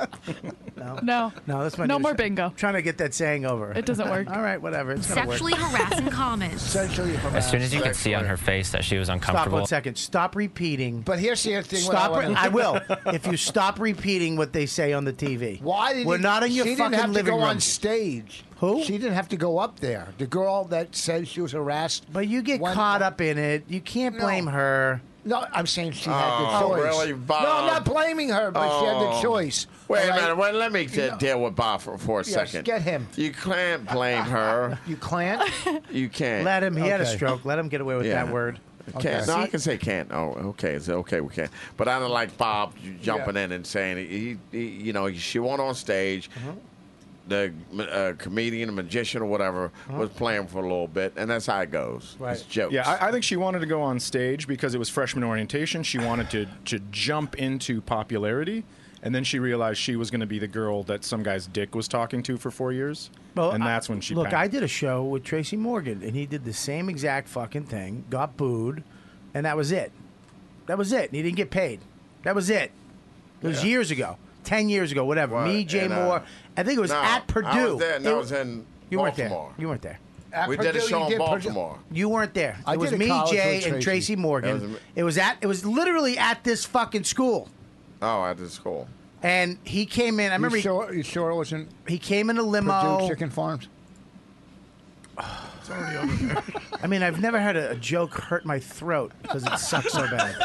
No. No, that's my No new more shit. bingo. I'm trying to get that saying over. It doesn't work. All right, whatever. It's gonna work. Sexually harassing comments. Sexually As harassed. soon as you could see on her face that she was Stop uncomfortable. 1 second. Stop repeating. But here's the other thing. Stop. what I will. If you stop repeating what they say on the TV. Why did We're not in your she fucking didn't have to living go room. on stage. Who? She didn't have to go up there. The girl that said she was harassed. But you get went- caught up in it. You can't blame her. No, I'm saying she had the Oh, choice. really, Bob? No, I'm not blaming her, but she had the Oh. choice. Wait All a right? minute. Well, let me deal with Bob for a Yes, second. get him. You can't blame her. You can't? You can't. Let him. He had a Okay. stroke. Let him get away with Yeah. that word. Can't. No, See- I can say can't. Oh, okay. It's okay. We can. But I don't like Bob jumping in and saying she went on stage. The comedian, a magician, or whatever was playing for a little bit, and that's how it goes. Right. It's jokes. Yeah, I think she wanted to go on stage because it was freshman orientation. She wanted to jump into popularity, and then she realized she was going to be the girl that some guy's dick was talking to for 4 years. And that's when she Look, panicked. I did a show with Tracy Morgan, and he did the same exact fucking thing, got booed, and that was it. That was it. And he didn't get paid. That was it. It was years ago. 10 years ago, whatever. What? Me, Jay In, Moore. I think it was no, at Purdue. I was there. No, It- I was in You weren't there. Baltimore. You weren't there. At We did a Purdue, show you in did Purdue. Baltimore. You weren't there. I It was did a me, college Jay, with and Tracy. Tracy Morgan. It was It was literally at this fucking school. Oh, at the school. And he came in. I remember You sure it wasn't he came in a limo. Purdue Chicken Farms? It's already over there. I mean, I've never had a joke hurt my throat because it sucks so bad.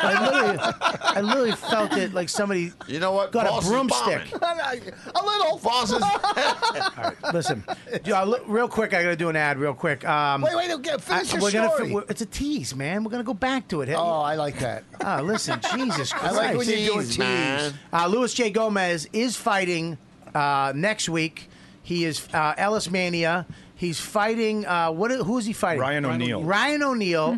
I literally felt it like somebody got Boss a is broomstick. A little. Boss is. All right, listen, real quick, I got to do an ad real quick. Finish your story. It's a tease, man. We're going to go back to it. Oh, I like that. Listen, Jesus I Christ. like when you do a Tease, tease. man. Luis J. Gomez is fighting next week. He is Ellis Mania. He's fighting. Who is he fighting? Ryan O'Neal. Ryan O'Neal.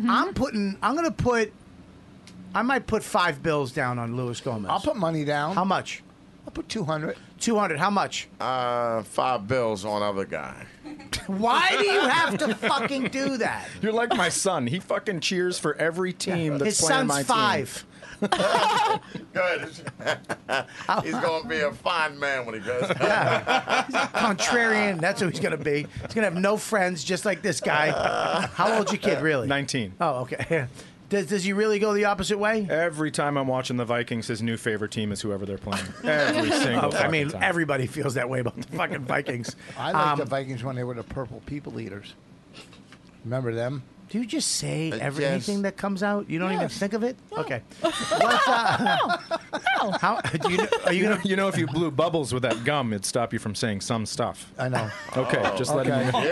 I might put $5 down on Luis Gomez. I'll put money down. How much? I'll put 200. 200. How much? $5 on other guy. Why do you have to fucking do that? You're like my son. He fucking cheers for every team that's His playing son's my team. 5. Good. He's going to be a fine man when he goes. Contrarian. That's who he's going to be. He's going to have no friends, just like this guy. How old's your kid, really? 19. Oh, okay. Does he really go the opposite way? Every time I'm watching the Vikings, his new favorite team is whoever they're playing. Every single time. Everybody feels that way about the fucking Vikings. I like the Vikings when they were the Purple People Eaters. Remember them? Do you just say Yes. anything that comes out? You don't even think of it? Okay. How do you? Are you gonna? You know, if you blew bubbles with that gum, it'd stop you from saying some stuff. I know. Okay, just letting you know.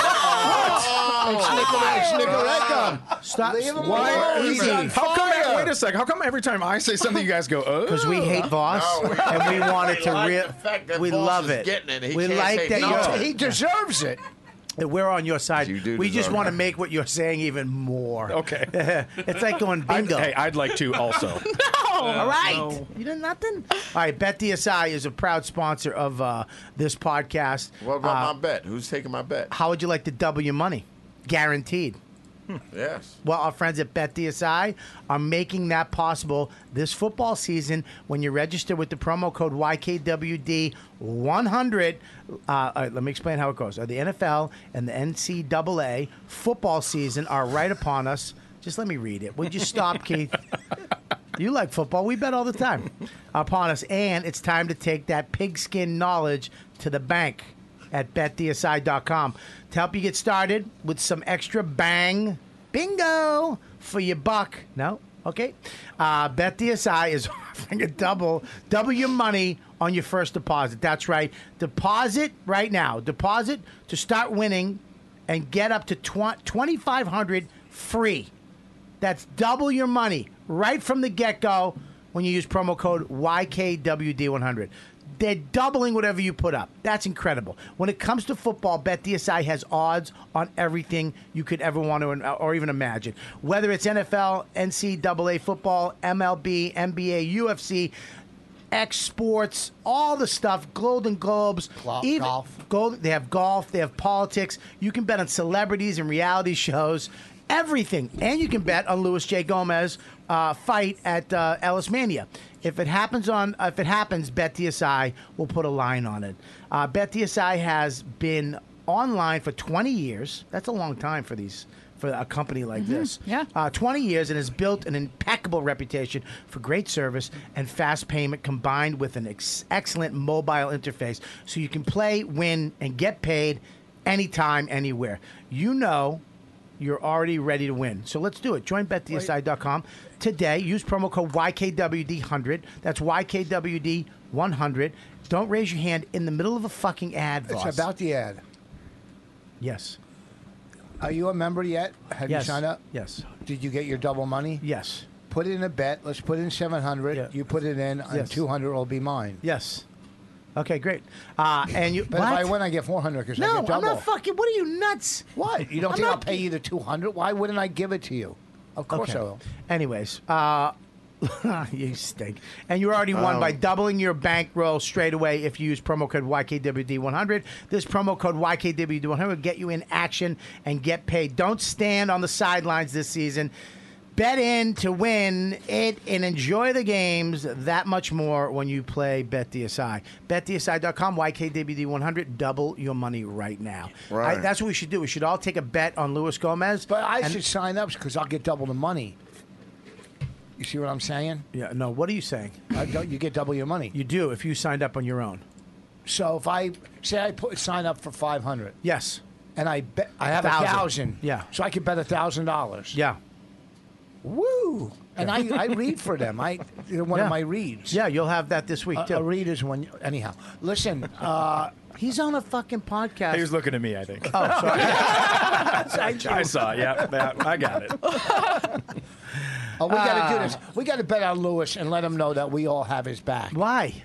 It's Nicorette gum. Stop. Leave him Why? alone. He's on How come? fire. Wait a second. How come every time I say something, you guys go, "Oh"? Because we hate Voss and we want it to we love it. We like that He deserves it. We're on your side. We just deserve want to it. make what you're saying even more. Okay. It's like going bingo. I'd like to also. All right. You did nothing? All right. BetDSI is a proud sponsor of this podcast. What about my bet? Who's taking my bet? How would you like to double your money? Guaranteed. Yes. Well, our friends at BetDSI are making that possible this football season when you register with the promo code YKWD100. Let me explain how it goes. The NFL and the NCAA football season are right upon us. Just let me read it. Would you stop, Keith? You like football. We bet all the time. Upon us. And it's time to take that pigskin knowledge to the bank at BetDSI.com to help you get started with some extra bingo for your buck. No? Okay. BetDSI is offering a double your money on your first deposit. That's right. Deposit right now. Deposit to start winning and get up to $2,500 free. That's double your money right from the get-go when you use promo code YKWD100. They're doubling whatever you put up. That's incredible. When it comes to football, BetDSI has odds on everything you could ever want to or even imagine. Whether it's NFL, NCAA football, MLB, NBA, UFC, X Sports, all the stuff, Golden Globes, golf. They have golf, they have politics. You can bet on celebrities and reality shows. Everything. And you can bet on Luis J. Gomez fight at Ellis Mania. If it happens, BetDSI will put a line on it. BetDSI has been online for 20 years. That's a long time for a company like this. Yeah. 20 years and has built an impeccable reputation for great service and fast payment combined with an excellent mobile interface so you can play, win, and get paid anytime, anywhere. You know you're already ready to win. So let's do it. Join BetDSI.com today. Use promo code YKWD100. That's YKWD100. Don't raise your hand in the middle of a fucking ad, Voss. It's about the ad. Yes. Are you a member yet? Have Yes. you signed up? Yes. Did you get your double money? Yes. Put in a bet. Let's put in 700. Yeah. You put it in, and Yes. 200 will be mine. Yes. Okay, great. And you. But what? if I win, I get 400 because I No, get double. I'm not fucking. What are you nuts? What? You don't I'm think not- I'll pay you the 200? Why wouldn't I give it to you? Of course I will. Anyways, you stink. And you already won by doubling your bankroll straight away if you use promo code YKWD100. This promo code YKWD100 will get you in action and get paid. Don't stand on the sidelines this season. Bet in to win it and enjoy the games that much more when you play BetDSI. BetDSI.com, YKWD100. Double your money right now. Right. That's what we should do. We should all take a bet on Luis Gomez. But I should sign up because I'll get double the money. You see what I'm saying? Yeah, no, what are you saying? You get double your money. You do if you signed up on your own. So if I say sign up for 500. Yes. And I bet I have 1,000. Yeah. So I could bet $1,000. Yeah. Woo! And I read for them. One Yeah. of my reads. Yeah, you'll have that this week, too. A read is when. Anyhow, listen. He's on a fucking podcast. He was looking at me, I think. Oh, sorry. I saw it. Yeah, I got it. We got to do this. We got to bet on Lewis and let him know that we all have his back. Why?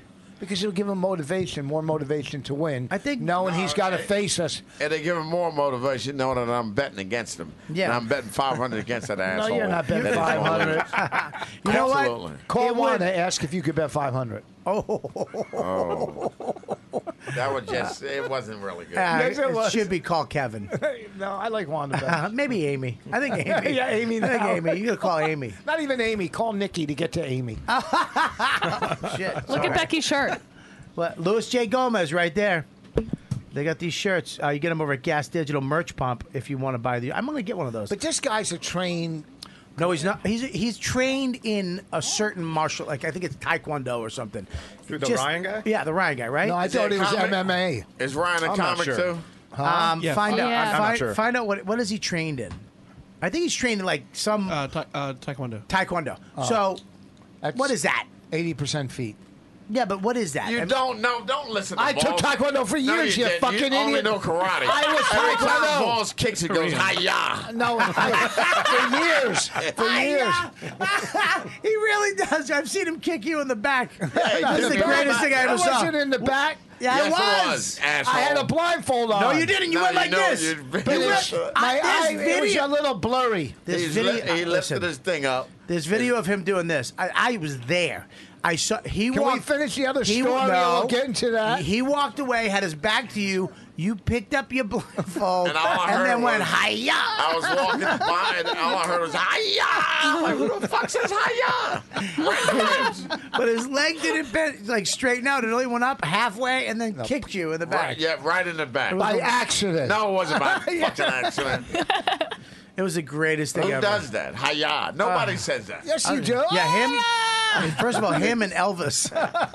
Because it'll give him motivation, more motivation to win. I think knowing he's got to face us. And they give him more motivation knowing that I'm betting against him. Yeah. And I'm betting 500 against that asshole. No, you're not betting That is 500. You know what? Absolutely. Call Wanda, ask if you could bet 500. Oh. That was just, it wasn't really good. It should be called Kevin. No, I like Wanda better. Maybe Amy. I think Amy. Yeah, Amy I think now. Amy. You gotta call Amy. Not even Amy. Call Nikki to get to Amy. Shit. Look at Becky's shirt. Well, Louis J. Gomez right there. They got these shirts. You get them over at Gas Digital Merch Pump if you want to buy the. I'm gonna get one of those. But this guy's a trained. No, he's not. He's trained in a certain martial, like I think it's Taekwondo or something. The Ryan guy? Yeah, the Ryan guy, right? No, I thought it was MMA. Is Ryan a I'm not comic sure. too? Yeah. Find out. I'm not sure. Find out what is he trained in. I think he's trained in like some Taekwondo. Taekwondo. Oh. So, That's what is that? 80% feet. Yeah, but what is that? You don't know. Don't listen to I Balls. took Taekwondo for No, years, you didn't. fucking You only idiot. know karate. I was Every time Taekwondo. Balls kicks, it goes, hi-ya. No, for years. For years. He really does. I've seen him kick you in the back. he This is the did. greatest thing I ever That saw. wasn't in the back. Yeah, Yes, it it was. was, asshole. I had a blindfold on. No, you didn't. You No, went you like know, this. you- But it was, my this eye, it was video- a little blurry. This He video. lifted his thing up. There's video of him doing this. I was there. I saw. He Can walked. we finish the other he- story? No. We'll get into that. He walked away, had his back to you. You picked up your blindfold And all I heard then went was- hi-ya. I was walking by, and all I heard was, hi-ya. I'm like, who the fuck says hi-ya? Right in the ribs. But his leg didn't bend, like straighten out. It only went up halfway and then kicked you in the back. Right, yeah, right in the back. By accident. No, it wasn't by fucking accident. It was the greatest thing Who ever. does that? Hi-ya. Nobody says that. Yes, you do. Yeah, him. First of all, him and Elvis.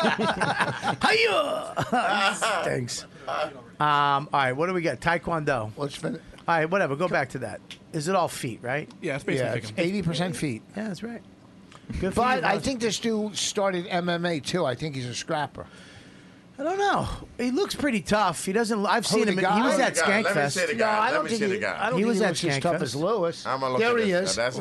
Hiya! Thanks. All right, what do we got? Taekwondo. Let's finish. All right, whatever. Go back to that. Is it all feet, right? Yeah, it's Yeah, basically it's 80% feet. Yeah, that's right. Good for But you, I Ross. think this dude started MMA too. I think he's a scrapper. I don't know. He looks pretty tough. He doesn't. I've Who, seen the him. guy? He was Who, at the guy? Let me Skankfest. see the No, guy. I Let don't me think see the he, guy. I don't He think was he at was as tough Skankfest. as Lewis. I'm gonna look There at he this. is. That's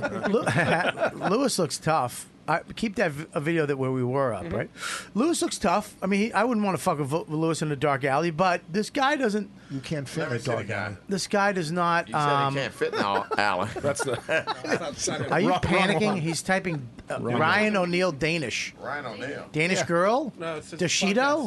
him. Lewis looks tough. Keep that a video that where we were up, right? Lewis looks tough. I mean, I wouldn't want to fuck with Lewis in a dark alley, but this guy doesn't. You can't fit Let in me a see the dog guy. alley. This guy does not. You said he can't fit now, Alan. That's the. Are you Wrong panicking? one. He's typing Ryan O'Neal Danish. Ryan O'Neal. Danish girl? No, it's just Dashido?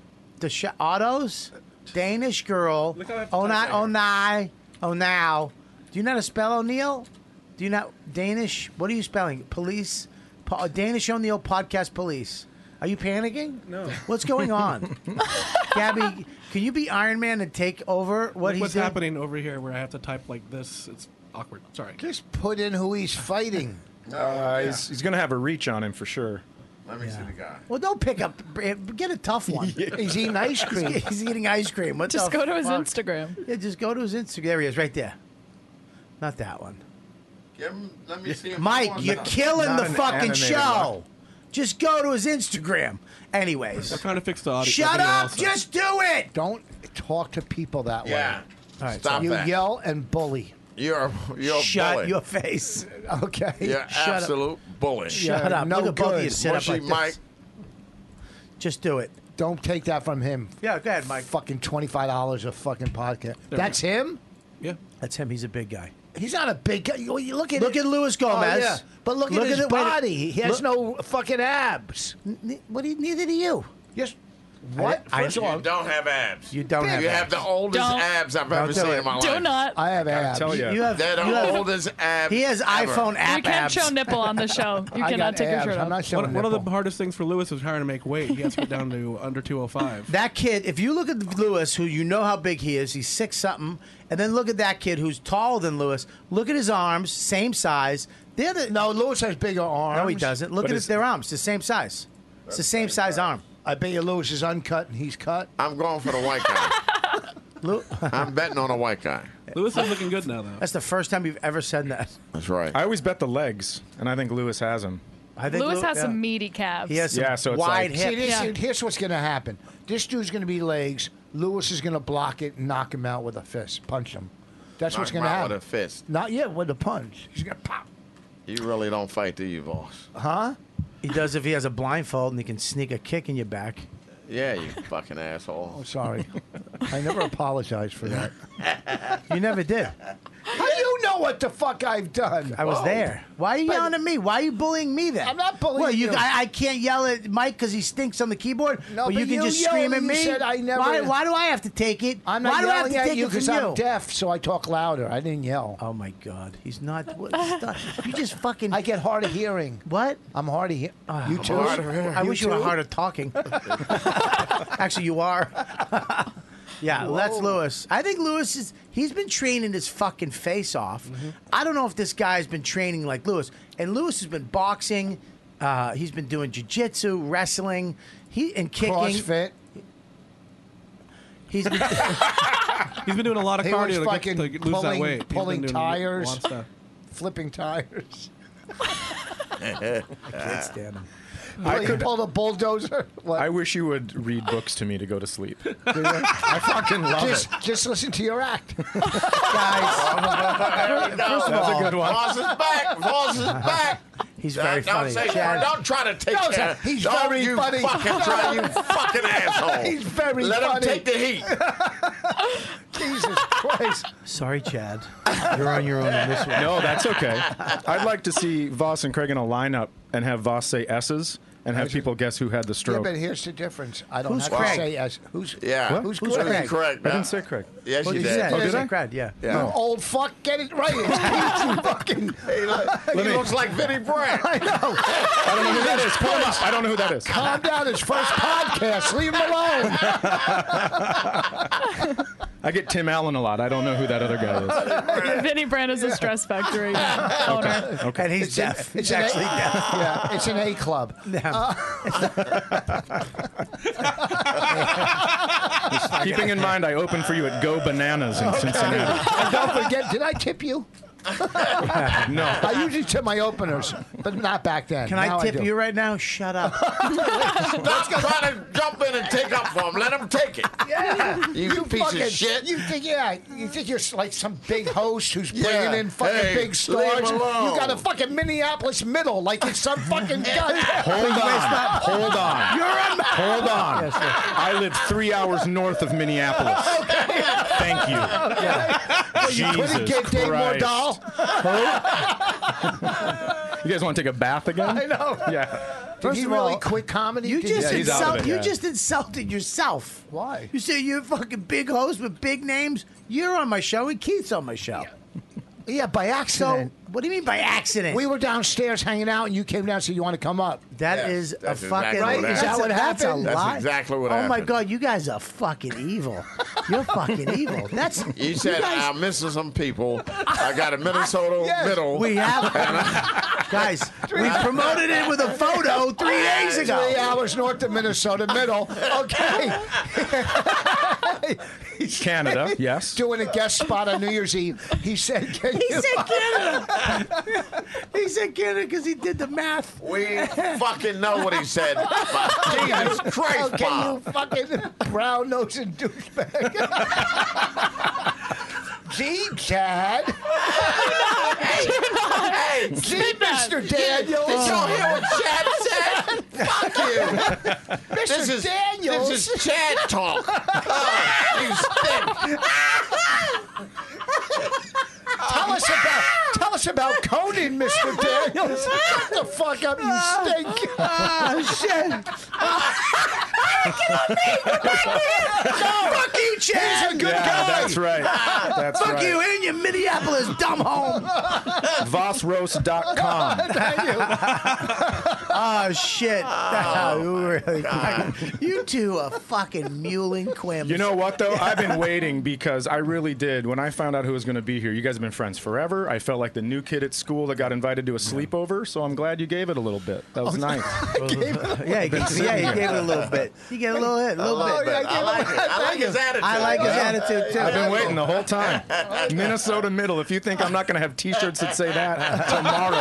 Autos? Danish girl. Look how I have to Oh, type not, that oh, here. nigh. Oh, now. Do you know how to spell O'Neal? Do you not? Danish? What are you spelling? Police? Danish O'Neal Podcast Police. Are you panicking? No. What's going on? Gabby, can you be Iron Man and take over what he's What's doing? happening over here where I have to type like this? It's awkward. Sorry. Just put in who he's fighting. He's going to have a reach on him for sure. Let me see the guy. Well, don't pick up. Get a tough one. He's eating ice cream. He's eating ice cream. What Just the go to his fuck? Instagram. Yeah, just go to his Instagram. There he is, right there. Not that one. Give him, let me see him. Mike, you're killing Not the an fucking animated show. one. Just go to his Instagram. Anyways. I'm trying to fix the audio. Shut video up. also. Just do it. Don't talk to people that Yeah. way. All right, Stop You that. yell and bully. You're a Shut bully. your face. Okay. You're Shut up. absolute bully. Shut Yeah, up. no Look at both of good. you sit up Mushy like Mike. this. Just do it. Don't take that from him. Yeah, go ahead, Mike. Fucking $25 a fucking podcast. That's him? Yeah. That's him. He's a big guy. He's not a big guy. You look at Louis Oh, Gomez. yeah. But look at his wait, body. He has no fucking abs. Neither do you. Yes. What? First of You all, don't have abs. You don't have You abs. have the oldest Don't. abs I've Don't ever do seen it. in my life. Do not. I have abs. tell you. You have, They're the you have- oldest abs. He has ever. iPhone app You can't abs. show nipple on the show. You I cannot got take your abs. shirt I'm off. not showing One of the nipple. hardest things for Lewis is trying to make weight. He has to get down to under 205. That kid, if you look at Lewis, who you know how big he is, he's 6 something, and then look at that kid who's taller than Lewis. Look at his arms, same size. They're the No, Lewis has bigger arms. no, he doesn't. Look But at his- their arms, the same size. It's the same size arm. I bet you Lewis is uncut and he's cut. I'm going for the white guy. I'm betting on a white guy. Lewis is looking good now, though. That's the first time you've ever said that. That's right. I always bet the legs, and I think Lewis has them. I think Lewis has yeah. some meaty calves. He has some Yeah, so it's wide like- See, hips. this, here's what's going to happen. This dude's going to be legs. Lewis is going to block it and knock him out with a fist, punch him. That's Knock what's him going to out happen. with a fist. Not yet with a punch. He's going to pop. You really don't fight, do you, boss? Huh? He does if he has a blindfold and he can sneak a kick in your back. Yeah, you fucking asshole. Oh, sorry. I never apologized for that. You never did. How do you know what the fuck I've done? I was there. Why are you yelling at me? Why are you bullying me then? I'm not bullying well, you. I can't yell at Mike because he stinks on the keyboard. No, but you can just yelled, scream at you me. said I never. Why do I have to take it? I'm not Why do I have yelling to at take you it from because you? I'm deaf, so I talk louder. I didn't yell. Oh my God, he's not. Stop. You just fucking. I get hard of hearing. What? I'm hard of hearing. You too? I wish you were hard of talking. Actually, you are. Yeah, Whoa. that's Lewis. I think Lewis he's been training his fucking face off. I don't know if this guy's been training like Lewis. And Lewis has been boxing. He's been doing jiu-jitsu, wrestling, and kicking. CrossFit. He's been, He's been doing a lot of He was cardio fucking to lose that weight. He's been pulling doing tires, a lot of stuff. flipping tires. I can't stand him. I could pull the bulldozer. What? I wish you would read books to me to go to sleep. I fucking love it. Just listen to your act. Guys, That's all, a good one. Boss is back. Boss is back. He's very funny. Don't try to take care. He's don't very you funny. Fucking try, you fucking asshole. He's very Let funny. him take the heat. Jesus Christ. Sorry, Chad. You're on your own on this one. No, that's okay. I'd like to see Voss and Craig in a lineup and have Voss say S's and have people guess who had the Yeah, stroke. but here's the difference. I don't Who's have Craig? to say as who's Yeah. who's Who's Craig? Craig? Correct. I didn't say Craig. Yes, What you did you did. say? did I? Craig, yeah. Yeah. You old fuck, get it right. It's Pete, you fucking. He looks like Vinnie Brand. I know. I don't know who that is. Pull him up. I don't know who that is. Calm down. His first podcast. Leave him alone. I get Tim Allen a lot. I don't know who that other guy is. Vinny Brand is a stress factory owner. Okay. And he's deaf. He's an actually A, deaf. Yeah, it's an A club. Keeping in mind, I opened for you at Go Bananas in Cincinnati. And don't forget, did I tip you? No. I usually tip my openers, but not back then. Can Now I tip do. you right now? Shut up. Stop trying to jump in and take up for him. Let him take it. Yeah, You piece fucking, of shit. You think you're like some big host who's bringing Yeah. in fucking Hey, big stars. leave him alone. You got a fucking Minneapolis middle, like it's some fucking gun. Hold on. Hold on. You're a Hold on. I live 3 hours north of Minneapolis. Thank you. Well, you couldn't Jesus get Dave Christ. Mordal. You guys want to take a bath again? I know. Yeah. Did he of really all, quit comedy? You Did just he's out of it, you yeah. just insulted yourself. Why? You say you're a fucking big host with big names. You're on my show and Keith's on my show. Yeah, by So accident. what do you mean by accident? We were downstairs hanging out, and you came down and said you want to come up. That is that's a fucking. exactly what Is happened. that what That's happened? That's lie? exactly what Oh my happened. God, you guys are fucking evil. You're fucking evil. That's You said, guys- I'm missing some people. I got a Minnesota Yes. middle. We have guys. We promoted it with a photo 3 days ago. 3 hours north of Minnesota, middle. Okay. He's Canada, yes. doing a guest spot on New Year's Eve. He said, "Can He you?" said Canada. He said Canada because he did the math. We fucking know what he said. Jesus Christ, Okay, Bob. you fucking brown nosing douchebag. Gee, Chad. Hey, Gee, Mr. Daniels. did y'all hear what Chad said? Fuck you. Mr. Daniels. This is Chad talk. Oh, you stink. Tell us about Conan, Mr. Daniels. Shut the fuck up, you stink. Oh shit! Fuck you, Chad. He's a good Yeah, guy. that's right. That's Fuck right. you in your Minneapolis dumb home. VossRoast.com. Oh shit! You two are fucking mewling quims. You know what, though? I've been waiting because I really did. When I found out who was going to be here, you guys have been friends forever. I felt like the new kid at school that got invited to a sleepover, so I'm glad you gave it a little bit. That was nice. Yeah, he gave it a little bit. He gave it a little hit, a little bit. I like it. I like his attitude. I like his attitude too. I've been waiting the whole time. Minnesota Middle. If you think I'm not going to have T-shirts that say that tomorrow,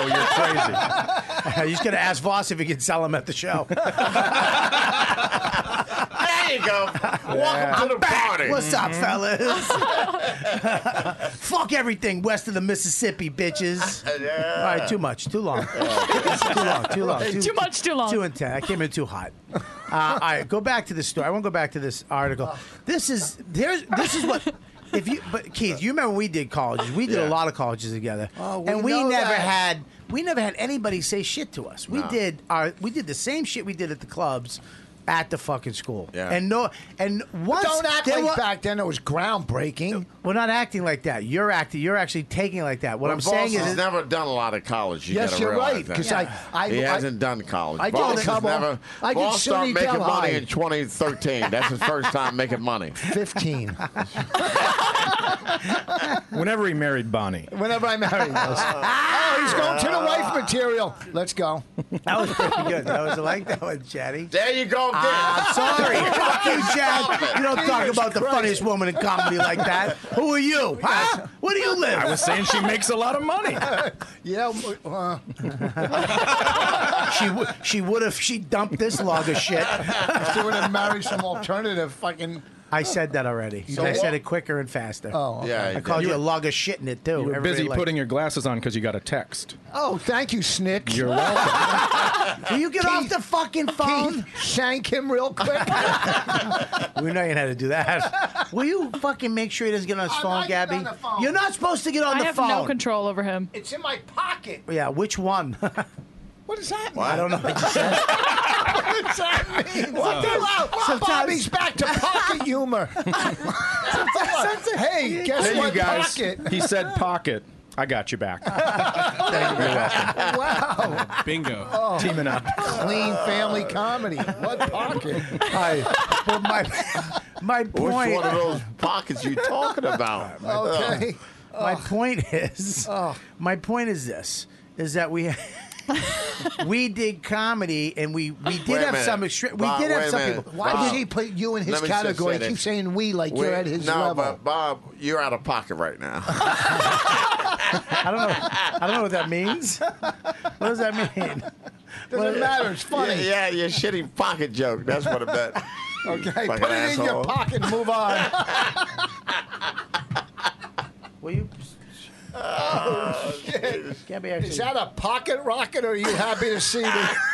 you're crazy. He's gonna ask Voss if he can sell them at the show. Hey, There you go. Welcome to the party. What's up, fellas? Fuck everything west of the Mississippi, bitches. All right, too much, too long. Too long. Too much, too long. Too intense. I came in too hot. All right, go back to the story. I won't go back to this article. This is what. But Keith, you remember we did colleges. We did a lot of colleges together, and we never had anybody say shit to us. We did the same shit we did at the clubs. At the fucking school, and once don't act like back then it was groundbreaking. We're not acting like that. You're actually taking it like that. What I'm saying is, he's never done a lot of college. Yes, you're right. Because he hasn't done college. I did a couple. I did started making Dell money High. in 2013. That's his first time making money. 15. Whenever he married Bonnie. Whenever I married her. He's going to the wife material. Let's go. That was pretty good. I like that one, Chatty. There you go. I'm sorry. Fuck you, Chad. You don't talk about the funniest woman in comedy like that. Who are you? Huh? Where do you live? I was saying she makes a lot of money. Yeah. She would have. She dumped this log of shit. She would have married some alternative fucking. I said that already. I said it quicker and faster. Oh, okay. Yeah. I called you a log of shit in it too. You were busy putting your glasses on because you got a text. Oh, thank you, Snitch. You're welcome. Will you get off the fucking phone? Shank him real quick. We know you know how to do that. Will you fucking make sure he doesn't get on his phone, Gabby? On the phone. You're not supposed to get on I the have phone. no control over him. It's in my pocket. Yeah, which one? What does that mean? I don't know. What you said. What does that mean? Well, Bobby's back to pocket humor. Hey, guess Hey, what? you guys. Pocket. He said pocket. I got you back. Wow. Bingo. Oh, Teaming up. clean family comedy. What pocket? Well, my point. Which one of those pockets you talking about? Okay. My point is. My point is this: is that we did comedy and we did have some extreme. We did have some people. Why did he put you in his category? Keep saying we like you're at his level. But Bob, you're out of pocket right now. I don't know what that means. What does that mean? Doesn't matter. It's funny. Yeah, your shitty pocket joke. That's what it meant. Okay, Fucking put it in your asshole. pocket and move on. Will you? Oh, shit. Gabby, Is that a pocket rocket, or are you happy to see me?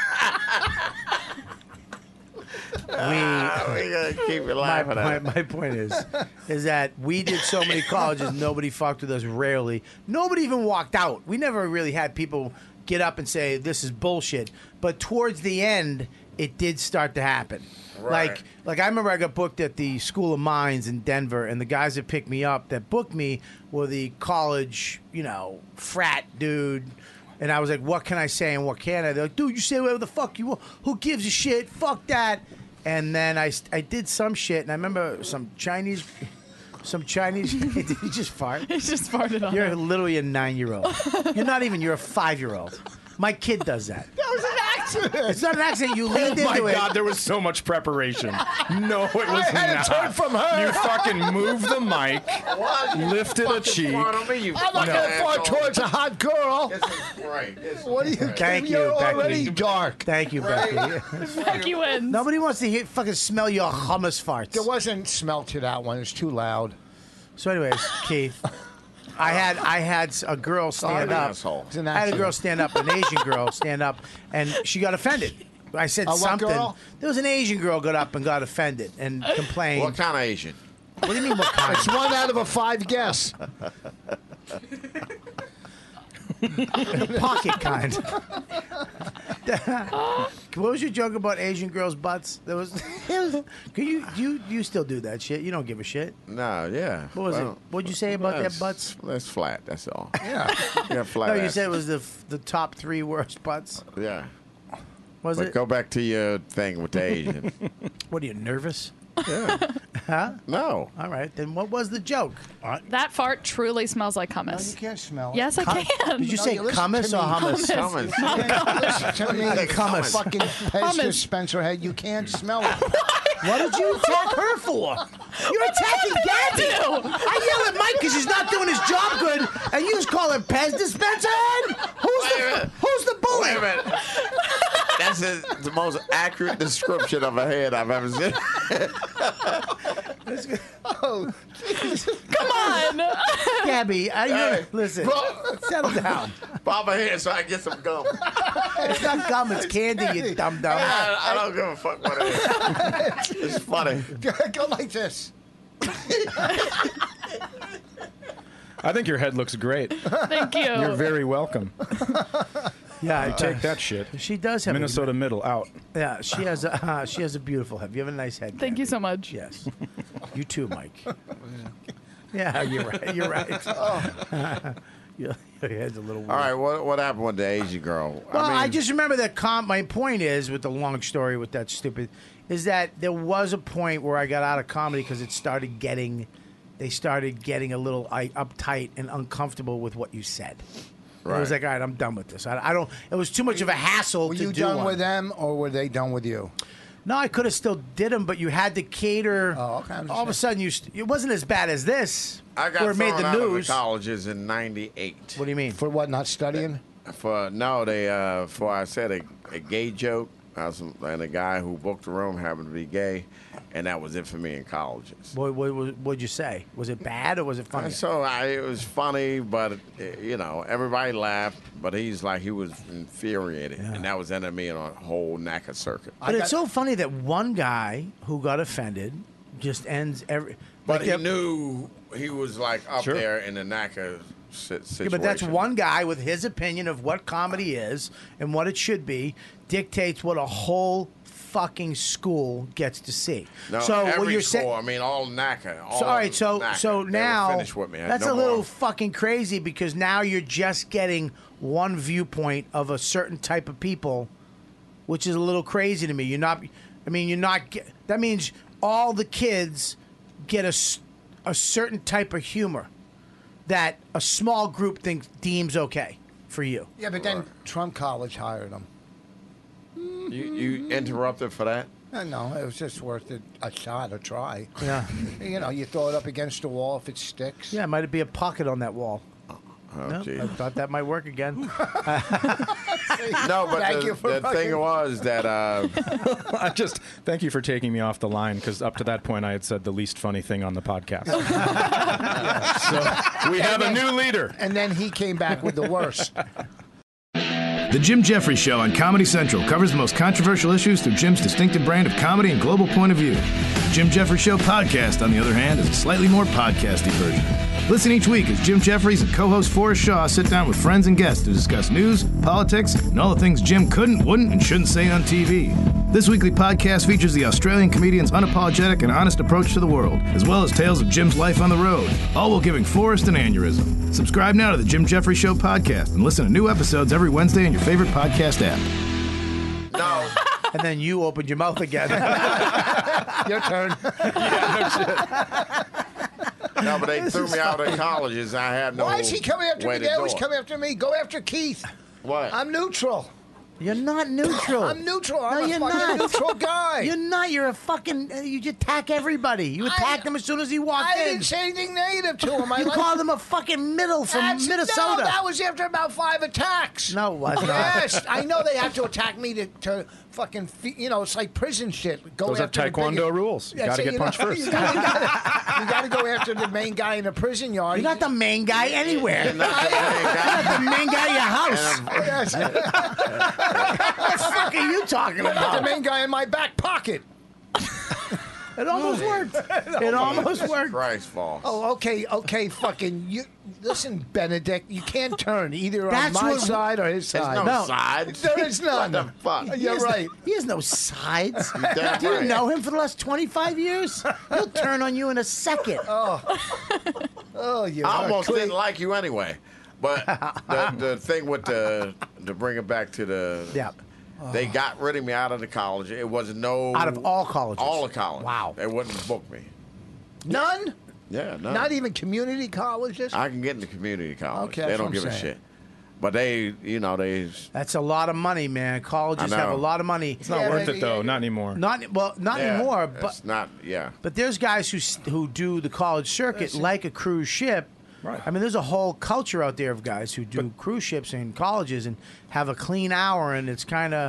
We gotta keep it laughing at it. My point is that we did so many colleges, nobody fucked with us. Rarely, nobody even walked out. We never really had people get up and say this is bullshit. But towards the end, it did start to happen. Right. Like I remember I got booked at the School of Mines in Denver, and the guys that picked me up that booked me were the college, frat dude. And I was like, what can I say and what can't I? They're like, dude, you say whatever the fuck you want. Who gives a shit? Fuck that. And then I did some shit, and I remember some Chinese. Did you just fart? He just farted on You're it. literally a 9-year-old. You're not even. You're a 5-year-old. My kid does that. That was an accident. It's not an accident. You leaned Oh my into it. God, there was so much preparation. No, it was I had not. to turn from her. You fucking moved the mic, lifted a cheek. I'm not going to fart towards a hot girl. Right. What do you Thank you, You're Becky. already dark. Thank you, Becky. Becky wins. Nobody wants to fucking smell your hummus farts. There wasn't smell to that one. It was too loud. So, anyways, Keith, I had a girl stand up. Asshole. It's an I had a girl accident. stand up, an Asian girl stand up, and she got offended. I said What something. girl? There was an Asian girl got up and got offended and complained. What kind of Asian? What do you mean? What kind? It's 1 out of a 5 guess. Pocket kind. What was your joke about Asian girls' butts? There was. You still do that shit? You don't give a shit. No, yeah. What was it? What'd you say about their butts? That's flat. That's all. Yeah. Yeah, flat. No, you ass. said it was the top 3 worst butts. Yeah. Was But it? go back to your thing with the Asian. What are you nervous? Yeah. Huh? No. All right, then what was the joke? That fart truly smells like No, hummus. you can't smell it. Yes, I can. Did you say you listen hummus to or me. hummus? Hummus. Listen to me, Like you hummus. fucking Hummus. pest dispenser head. You can't smell it. What did you attack her for? You're attacking Gabby. I yell at Mike because he's not doing his job good, and you just call him Pez dispenser head? Who's the bully? Wait a minute. That's the most accurate description of a head I've ever seen. Oh, Come on. Gabby, listen, settle down. Bob my hand so I can get some gum. It's not gum, it's candy, you dumb dumb. I don't give a fuck what it is. It's funny. Go like this. I think your head looks great. Thank you. You're very welcome. Yeah, Take that shit. She does have Minnesota Middle out. Yeah, she has a beautiful head. You have a nice head. Thank you so much. Yes, you too, Mike. Yeah, you're right. You're right. Your head's a little weird. All right, what happened with the Asian girl? Well, I mean, just remember that. My point is, with the long story with that stupid, is that there was a point where I got out of comedy because they started getting a little uptight and uncomfortable with what you said. Right. It was like, all right, I'm done with this. I don't. It was too much of a hassle Were to do. you done one. with them, or were they done with you? No, I could have still did them, but you had to cater. Oh, okay. All of a sudden, it wasn't as bad as this. I got where it thrown made the out news. of the colleges in '98. What do you mean? For what? Not studying? For I said a gay joke. And a guy who booked the room happened to be gay, and that was it for me in colleges. What'd you say? Was it bad or was it funny? It was funny, but everybody laughed. But he was infuriated, and that was ended me on a whole NACA circuit. But it's so funny that one guy who got offended just ends every. But he knew he was up there in the NACA situation. Yeah, but that's one guy with his opinion of what comedy is and what it should be dictates what a whole fucking school gets to see. No, so every what you're school, saying, all NACA. all right, so NACA, now they were finished with me. that's No a little more. fucking crazy because now you're just getting one viewpoint of a certain type of people, which is a little crazy to me. That means all the kids get a certain type of humor that a small group deems okay for you. Yeah, but then Trump College hired him. You interrupted for that? No, it was just worth a shot, a try. Yeah. You throw it up against the wall if it sticks. Yeah, it might be a pocket on that wall. Oh, geez. I thought that might work again. No, but the thing was that thank you for taking me off the line because up to that point I had said the least funny thing on the podcast. So we have a new leader. And then he came back with the worst. The Jim Jeffries Show on Comedy Central covers the most controversial issues through Jim's distinctive brand of comedy and global point of view. The Jim Jeffries Show podcast, on the other hand, is a slightly more podcasty version. Listen each week as Jim Jeffries and co-host Forrest Shaw sit down with friends and guests to discuss news, politics, and all the things Jim couldn't, wouldn't, and shouldn't say on TV. This weekly podcast features the Australian comedian's unapologetic and honest approach to the world, as well as tales of Jim's life on the road, all while giving Forrest an aneurysm. Subscribe now to the Jim Jeffries Show podcast and listen to new episodes every Wednesday on your favorite podcast app. No. And then you opened your mouth again. Your turn. No, but they threw me out of colleges. I had no. Why is he coming after way me? to They do always it. come after me. Go after Keith. What? I'm neutral. You're not neutral. I'm neutral. I'm No, a you're fucking not. neutral guy. You're not. You're a fucking. You just attack everybody. You attacked him as soon as he walked I in. didn't say anything negative to him. You called him a fucking middle from Minnesota. No, that was after about 5 attacks. No, it was not. Yes, I know they have to attack me to fucking, it's like prison shit. Go Those are after the Taekwondo biggest- rules. You Yeah, got to so get punched first. You got to go after the main guy in the prison yard. You're not the main guy anywhere. You're not the main guy. You're not the main guy at your house. Yes. What the fuck are you talking You're not the about? main guy in my back pocket. It almost worked. It almost worked. Christ falls. Oh, okay, fucking you. Listen, Benedict, you can't turn either That's on my what- side or his There's side. no sides. There is none. What the fuck? You're right. He has no sides. damn Do you right. know him for the last 25 years? He'll turn on you in a second. Oh, you. I almost didn't like you anyway. But the thing with to bring it back to the. Yeah. They got rid of me out of the college. It was no. Out of all colleges. All the college. Wow. They wouldn't book me. None? Yeah, no. Not even community colleges? I can get into community college. Okay, they that's don't what give I'm a saying. shit. But they. That's a lot of money, man. Colleges I have a know. lot of money. It's not worth it though. Not anymore. Not Yeah, anymore. But it's not. Yeah. But there's guys who do the college circuit like a cruise ship. Right. I mean, there's a whole culture out there of guys who do cruise ships in colleges and have a clean hour, and it's kind of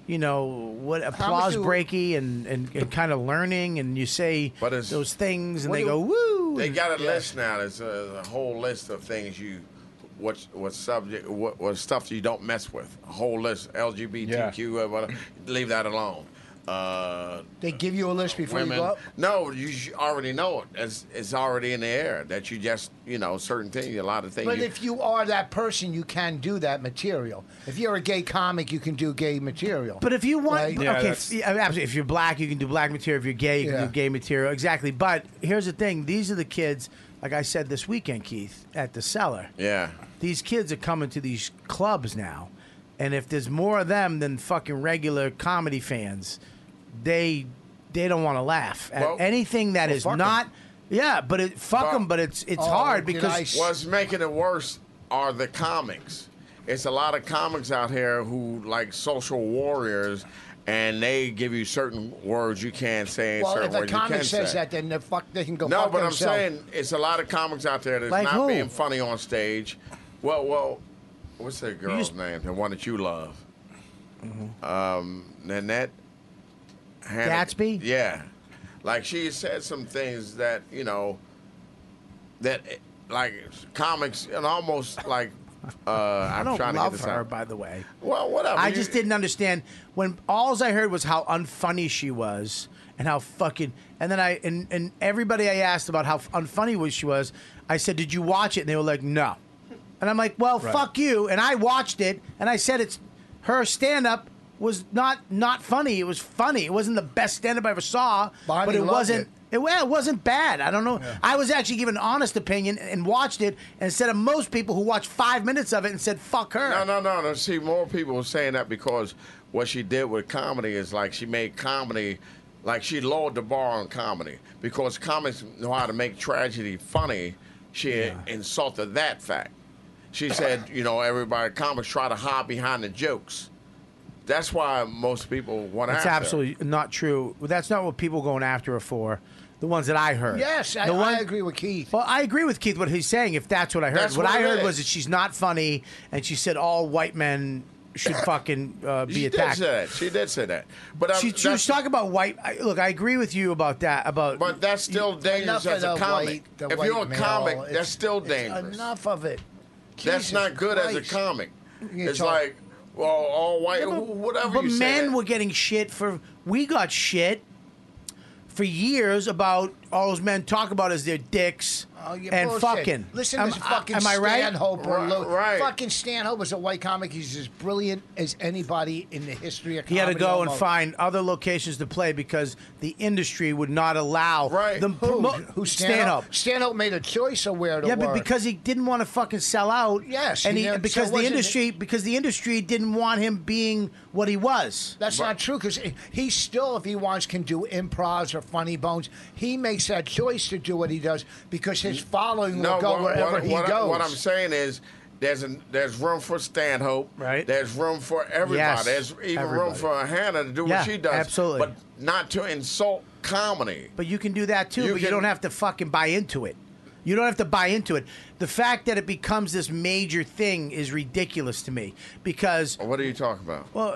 what applause breaky and kind of learning, and you say those things, and they go woo. They got a list now. There's a whole list of things what stuff you don't mess with. A whole list, LGBTQ, whatever. Leave that alone. They give you a list before women. you go up? No, you already know it. It's already in the air that you just, certain things, a lot of things. But if you are that person, you can do that material. If you're a gay comic, you can do gay material. But if you want, right? absolutely. If you're black, you can do black material. If you're gay, you can do gay material. Exactly. But here's the thing: these are the kids, like I said this weekend, Keith, at the Cellar. Yeah. These kids are coming to these clubs now, and if there's more of them than fucking regular comedy fans, they don't want to laugh at anything that is not. Yeah, but fuck them. But it's hard because what's making it worse are the comics. It's a lot of comics out here who like social warriors, and they give you certain words you can't say. And certain if a words you comic can says say. that, then they can go. No, fuck but themselves. I'm saying it's a lot of comics out there that's Like not who? being funny on stage. Well, what's that girl's name? The one that you love. Nanette Gatsby? Yeah. Like she said some things that, that like comics and almost like I don't trying to love get this her, out. by the way. Well, whatever. I just didn't understand when all I heard was how unfunny she was and how fucking. And then and everybody I asked about how unfunny she was, I said, "Did you watch it?" And they were like, "No." And I'm like, "Well, fuck you." And I watched it, and I said, "It's her stand-up was not funny. It was funny. It wasn't the best stand-up I ever saw, but it wasn't." It wasn't bad. I don't know. Yeah. I was actually giving an honest opinion and watched it instead of most people who watched 5 minutes of it and said, fuck her. No. See, more people were saying that because what she did with comedy is like she made comedy, like she lowered the bar on comedy. Because comics know how to make tragedy funny, she insulted that fact. She said, comics try to hide behind the jokes. That's why most people want That's after her. absolutely not true. That's not what people are going after her for. The ones that I heard. Yes, I agree with Keith. Well, I agree with Keith what he's saying, if that's what I heard. That's what what I it heard is. was that she's not funny, and she said all white men should fucking be attacked. She did say that. But she was talking about white. Look, I agree with you about that. But that's still dangerous as a comic. If you're a comic, that's still dangerous. Enough of it. That's Jesus not good as a Christ. comic. You It's talk- like, well, all white, whatever But you say. men were getting shit for. We got shit for years about all those men talk about as their dicks and Bullshit. fucking. Listen to fucking am I right? Stanhope. Right. Fucking Stanhope is a white comic. He's as brilliant as anybody in the history of He comedy. had to go and almost. find other locations to play because the industry would not allow them. Who Stanhope? Stanhope made a choice of where to Yeah, but work. because he didn't want to fucking sell out. Yes, and he didn't- because so the wasn't industry didn't want him being what he was. That's not true because he still, if he wants, can do improvs or funny bones. He makes that choice to do what he does because his following will go wherever he goes. What I'm saying is, there's room for Stanhope. Right. There's room for everybody. Yes, There's even room everybody. for Hannah to do Yeah, what she does. absolutely. But not to insult comedy. But you can do that too, but you don't have to fucking buy into it. You don't have to buy into it. The fact that it becomes this major thing is ridiculous to me because. What are you talking about? Well,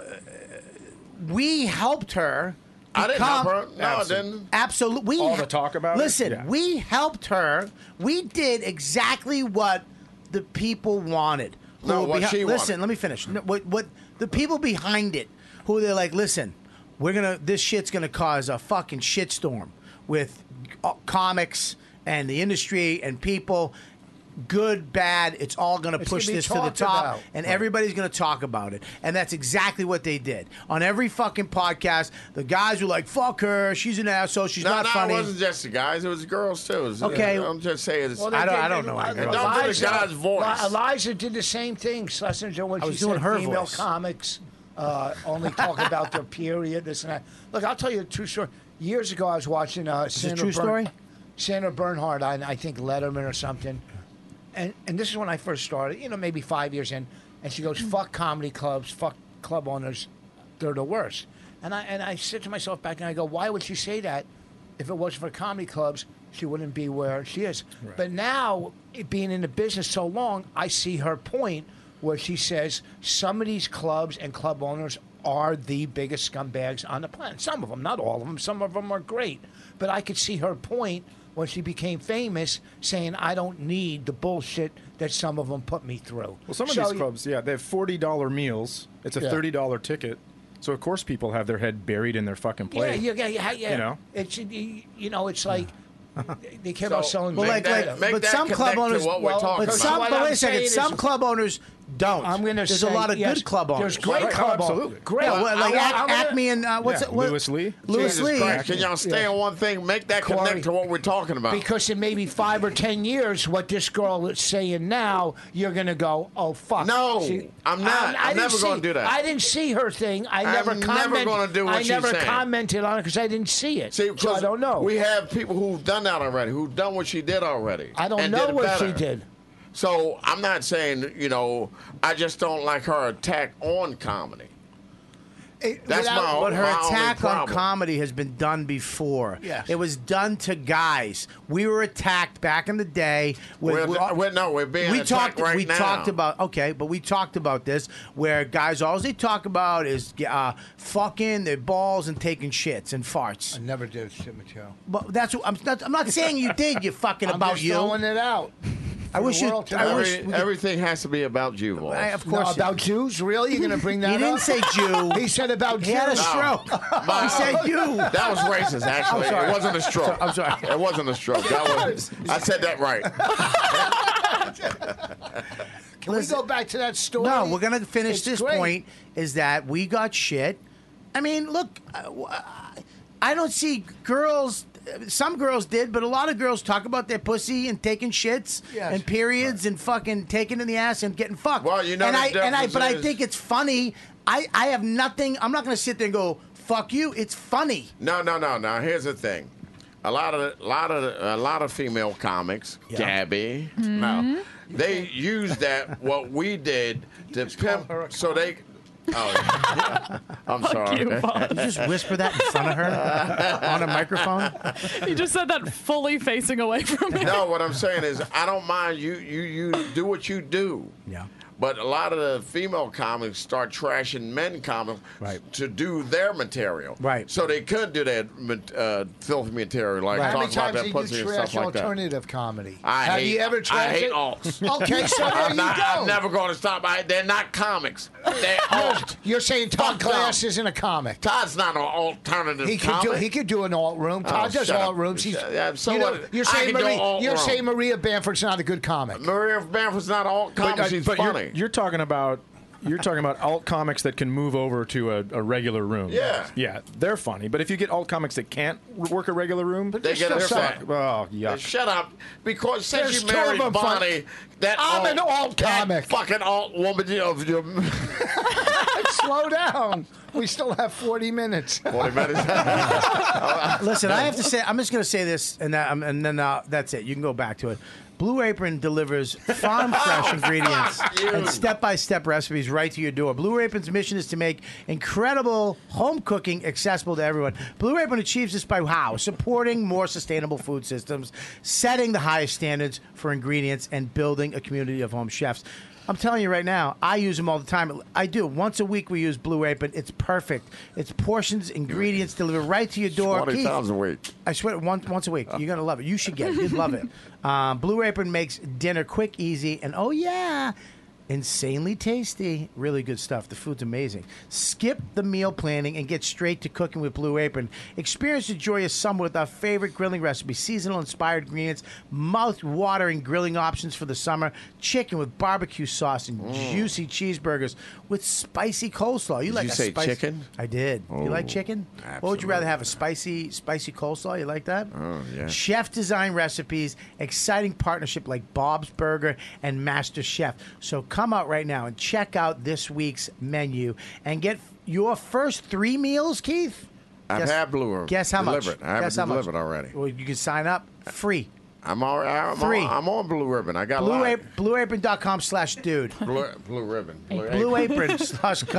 we helped her. I didn't help her. No, I Absolutely. didn't. Absolutely. All the talk about it? Listen, Yeah. we helped her. We did exactly what the people wanted. Who No, were what she listen, wanted. let me finish. No, what the people behind it, who they're like, listen, this shit's gonna cause a fucking shitstorm with comics and the industry and people. Good, bad, it's all going to It's push gonna be this to the talked top, about. and Right. everybody's going to talk about it. And that's exactly what they did. On every fucking podcast, the guys were like, fuck her, she's an asshole, she's not funny. It wasn't just the guys, it was the girls too. Okay. I'm just saying. It's, Well, I they don't did- know. And don't do the guy's voice. Eliza did the same thing, Schlesinger, when I she was doing said her female voice. comics only talk about their period, this and that. Look, I'll tell you a true story. Years ago, I was watching Sandra true story? Sandra Bernhard on, I think, Letterman or something. And this is when I first started, maybe 5 years in. And she goes, fuck comedy clubs, fuck club owners, they're the worst. And I said to myself back then, I go, why would she say that? If it wasn't for comedy clubs, she wouldn't be where she is. Right. But now, being in the business so long, I see her point where she says some of these clubs and club owners are the biggest scumbags on the planet. Some of them, not all of them. Some of them are great. But I could see her point when she became famous, saying, I don't need the bullshit that some of them put me through. Well, some of these clubs, yeah, they have $40 meals. It's a $30 ticket. So, of course, people have their head buried in their fucking plate. Yeah. You know? It's like they care about selling. Well, but some club owners. But wait a second. Some club owners don't. I'm going to say there's a lot of good club owners. There's great club owners. Absolutely. Great. Like Acme and what's it? Lewis Lee. Lewis Lee. Can y'all stay on one thing? Make that connect to what we're talking about. Because in maybe 5 or 10 years, what this girl is saying now, you're going to go, oh, fuck. No, I'm not. I'm never going to do that. I didn't see her thing. I'm never going to do what she's saying. I never commented on it because I didn't see it. See, so I don't know. We have people who've done that already, who've done what she did already. I don't know what she did. So I'm not saying, I just don't like her attack on comedy. That's But her my attack only on problem. comedy has been done before. Yes. It was done to guys. We were attacked back in the day. We're being attacked right we now. talked about, but we talked about this, where guys, all they talk about is fucking their balls and taking shits and farts. I never did shit, Mateo. But that's what I'm not saying you did, you fucking I'm about just you. throwing it out. I wish you. Everything has to be about you, boy. Of course. About Jews? Really? You're going to bring that He up? didn't say Jew. He said about Jews. He had a stroke. He said you. That was racist, actually. I'm sorry. It wasn't a stroke. I'm sorry. It wasn't a stroke. I said that right. Can we go back to that story? No, we're going to finish It's this great. point, is that we got shit. I mean, look, I don't see girls. Some girls did, but a lot of girls talk about their pussy and taking shits and periods and fucking taking in the ass and getting fucked. Well, you know, but I is- think it's funny. I have nothing. I'm not going to sit there and go, fuck you. It's funny. No. Now here's the thing. A lot of female comics, Gabby, no, they use that what we did to pimp, so they. Oh, yeah. I'm sorry. you, Bob. Did you just whisper that in front of her on a microphone? You just said that fully facing away from me. No, what I'm saying is I don't mind you do what you do. Yeah. But a lot of the female comics start trashing men comics to do their material. Right. So they could do that filthy material, like How many talk about times that did pussy you and trash stuff like that. alternative comedy? I Have hate, you ever I trashed hate it? alts. Okay, so there I'm you go. I'm never going to stop. They're not comics. They're alt. You're saying Todd Fuck Glass them. isn't a comic. Todd's not an alternative He comic. could do an alt room. Todd does shut alt up. rooms. He's, Yeah, so you know, what? you're I saying can do alt room. Maria Bamford's not a good comic. Maria Bamford's not alt comic. She's but funny. you're talking about alt comics that can move over to a regular room. Yeah. They're funny. But if you get alt comics that can't work a regular room, They get upset. Oh, yuck. Shut up. Because since There's you two of married them Bonnie, that I'm an alt that comic. fucking alt woman of your Slow down. We still have 40 minutes. 40 minutes. Listen, I have to say, I'm just going to say this, and then that's it. You can go back to it. Blue Apron delivers farm fresh ingredients and step-by-step recipes right to your door. Blue Apron's mission is to make incredible home cooking accessible to everyone. Blue Apron achieves this by how? Supporting more sustainable food systems, setting the highest standards for ingredients, and building a community of home chefs. I'm telling you right now, I use them all the time. I do. Once a week we use Blue Apron. It's perfect. It's portions, ingredients delivered right to your door. 20 Keith, times a week. I swear, once a week. You're going to love it. You should get it. You'd love it. Blue Apron makes dinner quick, easy, and oh yeah, insanely tasty. Really good stuff. The food's amazing. Skip the meal planning and get straight to cooking with Blue Apron. Experience the joyous summer with our favorite grilling recipes, seasonal inspired ingredients, mouth-watering grilling options for the summer, chicken with barbecue sauce and juicy cheeseburgers with spicy coleslaw. Did like you a say spicy chicken? I did. You like chicken? Absolutely. What would you rather have? A spicy coleslaw? You like that? Oh, yeah. Chef design recipes, exciting partnership like Bob's Burger and Master Chef. So come out right now and check out this week's menu and get your first 3 meals, Keith. I've had Blue Apron. Guess how much? Delivered. I have Guess it how much? delivered already. Well, you can sign up free. I'm on Blue Ribbon. I got BlueApron.com/dude. Blue Ribbon. Blue Apron /dude.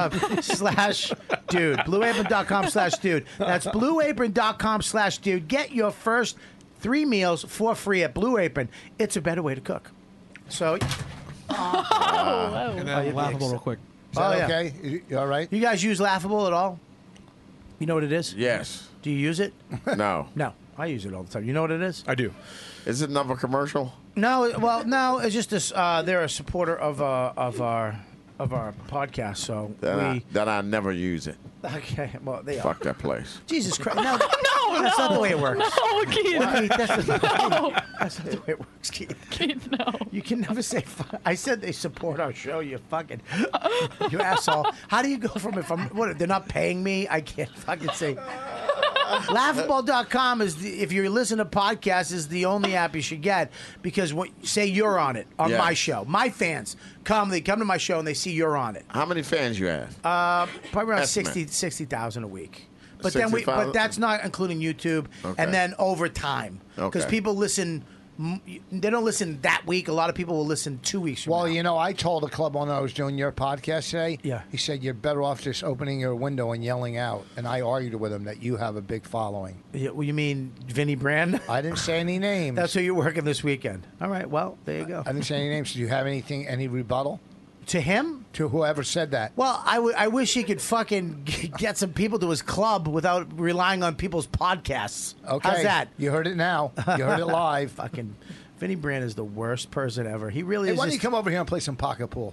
BlueApron.com/dude. That's BlueApron.com/dude. Get your first 3 meals for free at Blue Apron. It's a better way to cook. So, And then laughable real quick. Is that Oh, yeah. okay? You all right? You guys use Laughable at all? You know what it is? Yes. Do you use it? No. No, I use it all the time. You know what it is? I do. Is it another commercial? No, well, no. It's just this. They're a supporter of our podcast, so Then I never use it. Okay, well, they Fuck that place. Jesus Christ! No, that's not the way it works. No, Keith. Why? That's not, No. that's not the way it works, Keith. Keith, no. You can never say. I said they support our show. You fucking, you asshole. How do you go from it? From what? They're not paying me. I can't fucking say. Laughable.com is if you listen to podcasts is the only app you should get because say you're on it on my show. My fans they come to my show and they see you're on it. How many fans you have? Probably around Estimate. 60,000 a week. But 60,000? but that's not including YouTube Okay. and then over time because Okay. people listen. They don't listen that week. A lot of people will listen 2 weeks from now. Well, you know, I told a club owner I was doing your podcast today. Yeah. He said you're better off just opening your window and yelling out. And I argued with him that you have a big following. Yeah, well, you mean Vinny Brand? I didn't say any names. That's who you're working this weekend. All right. Well, there you go. I didn't say any names. Do you have any rebuttal? To him? To whoever said that. Well, I wish he could fucking get some people to his club without relying on people's podcasts. Okay. How's that? You heard it now. You heard it live. Fucking Vinny Brand is the worst person ever. He really Hey, is. why don't just- you come over here and play some pocket pool?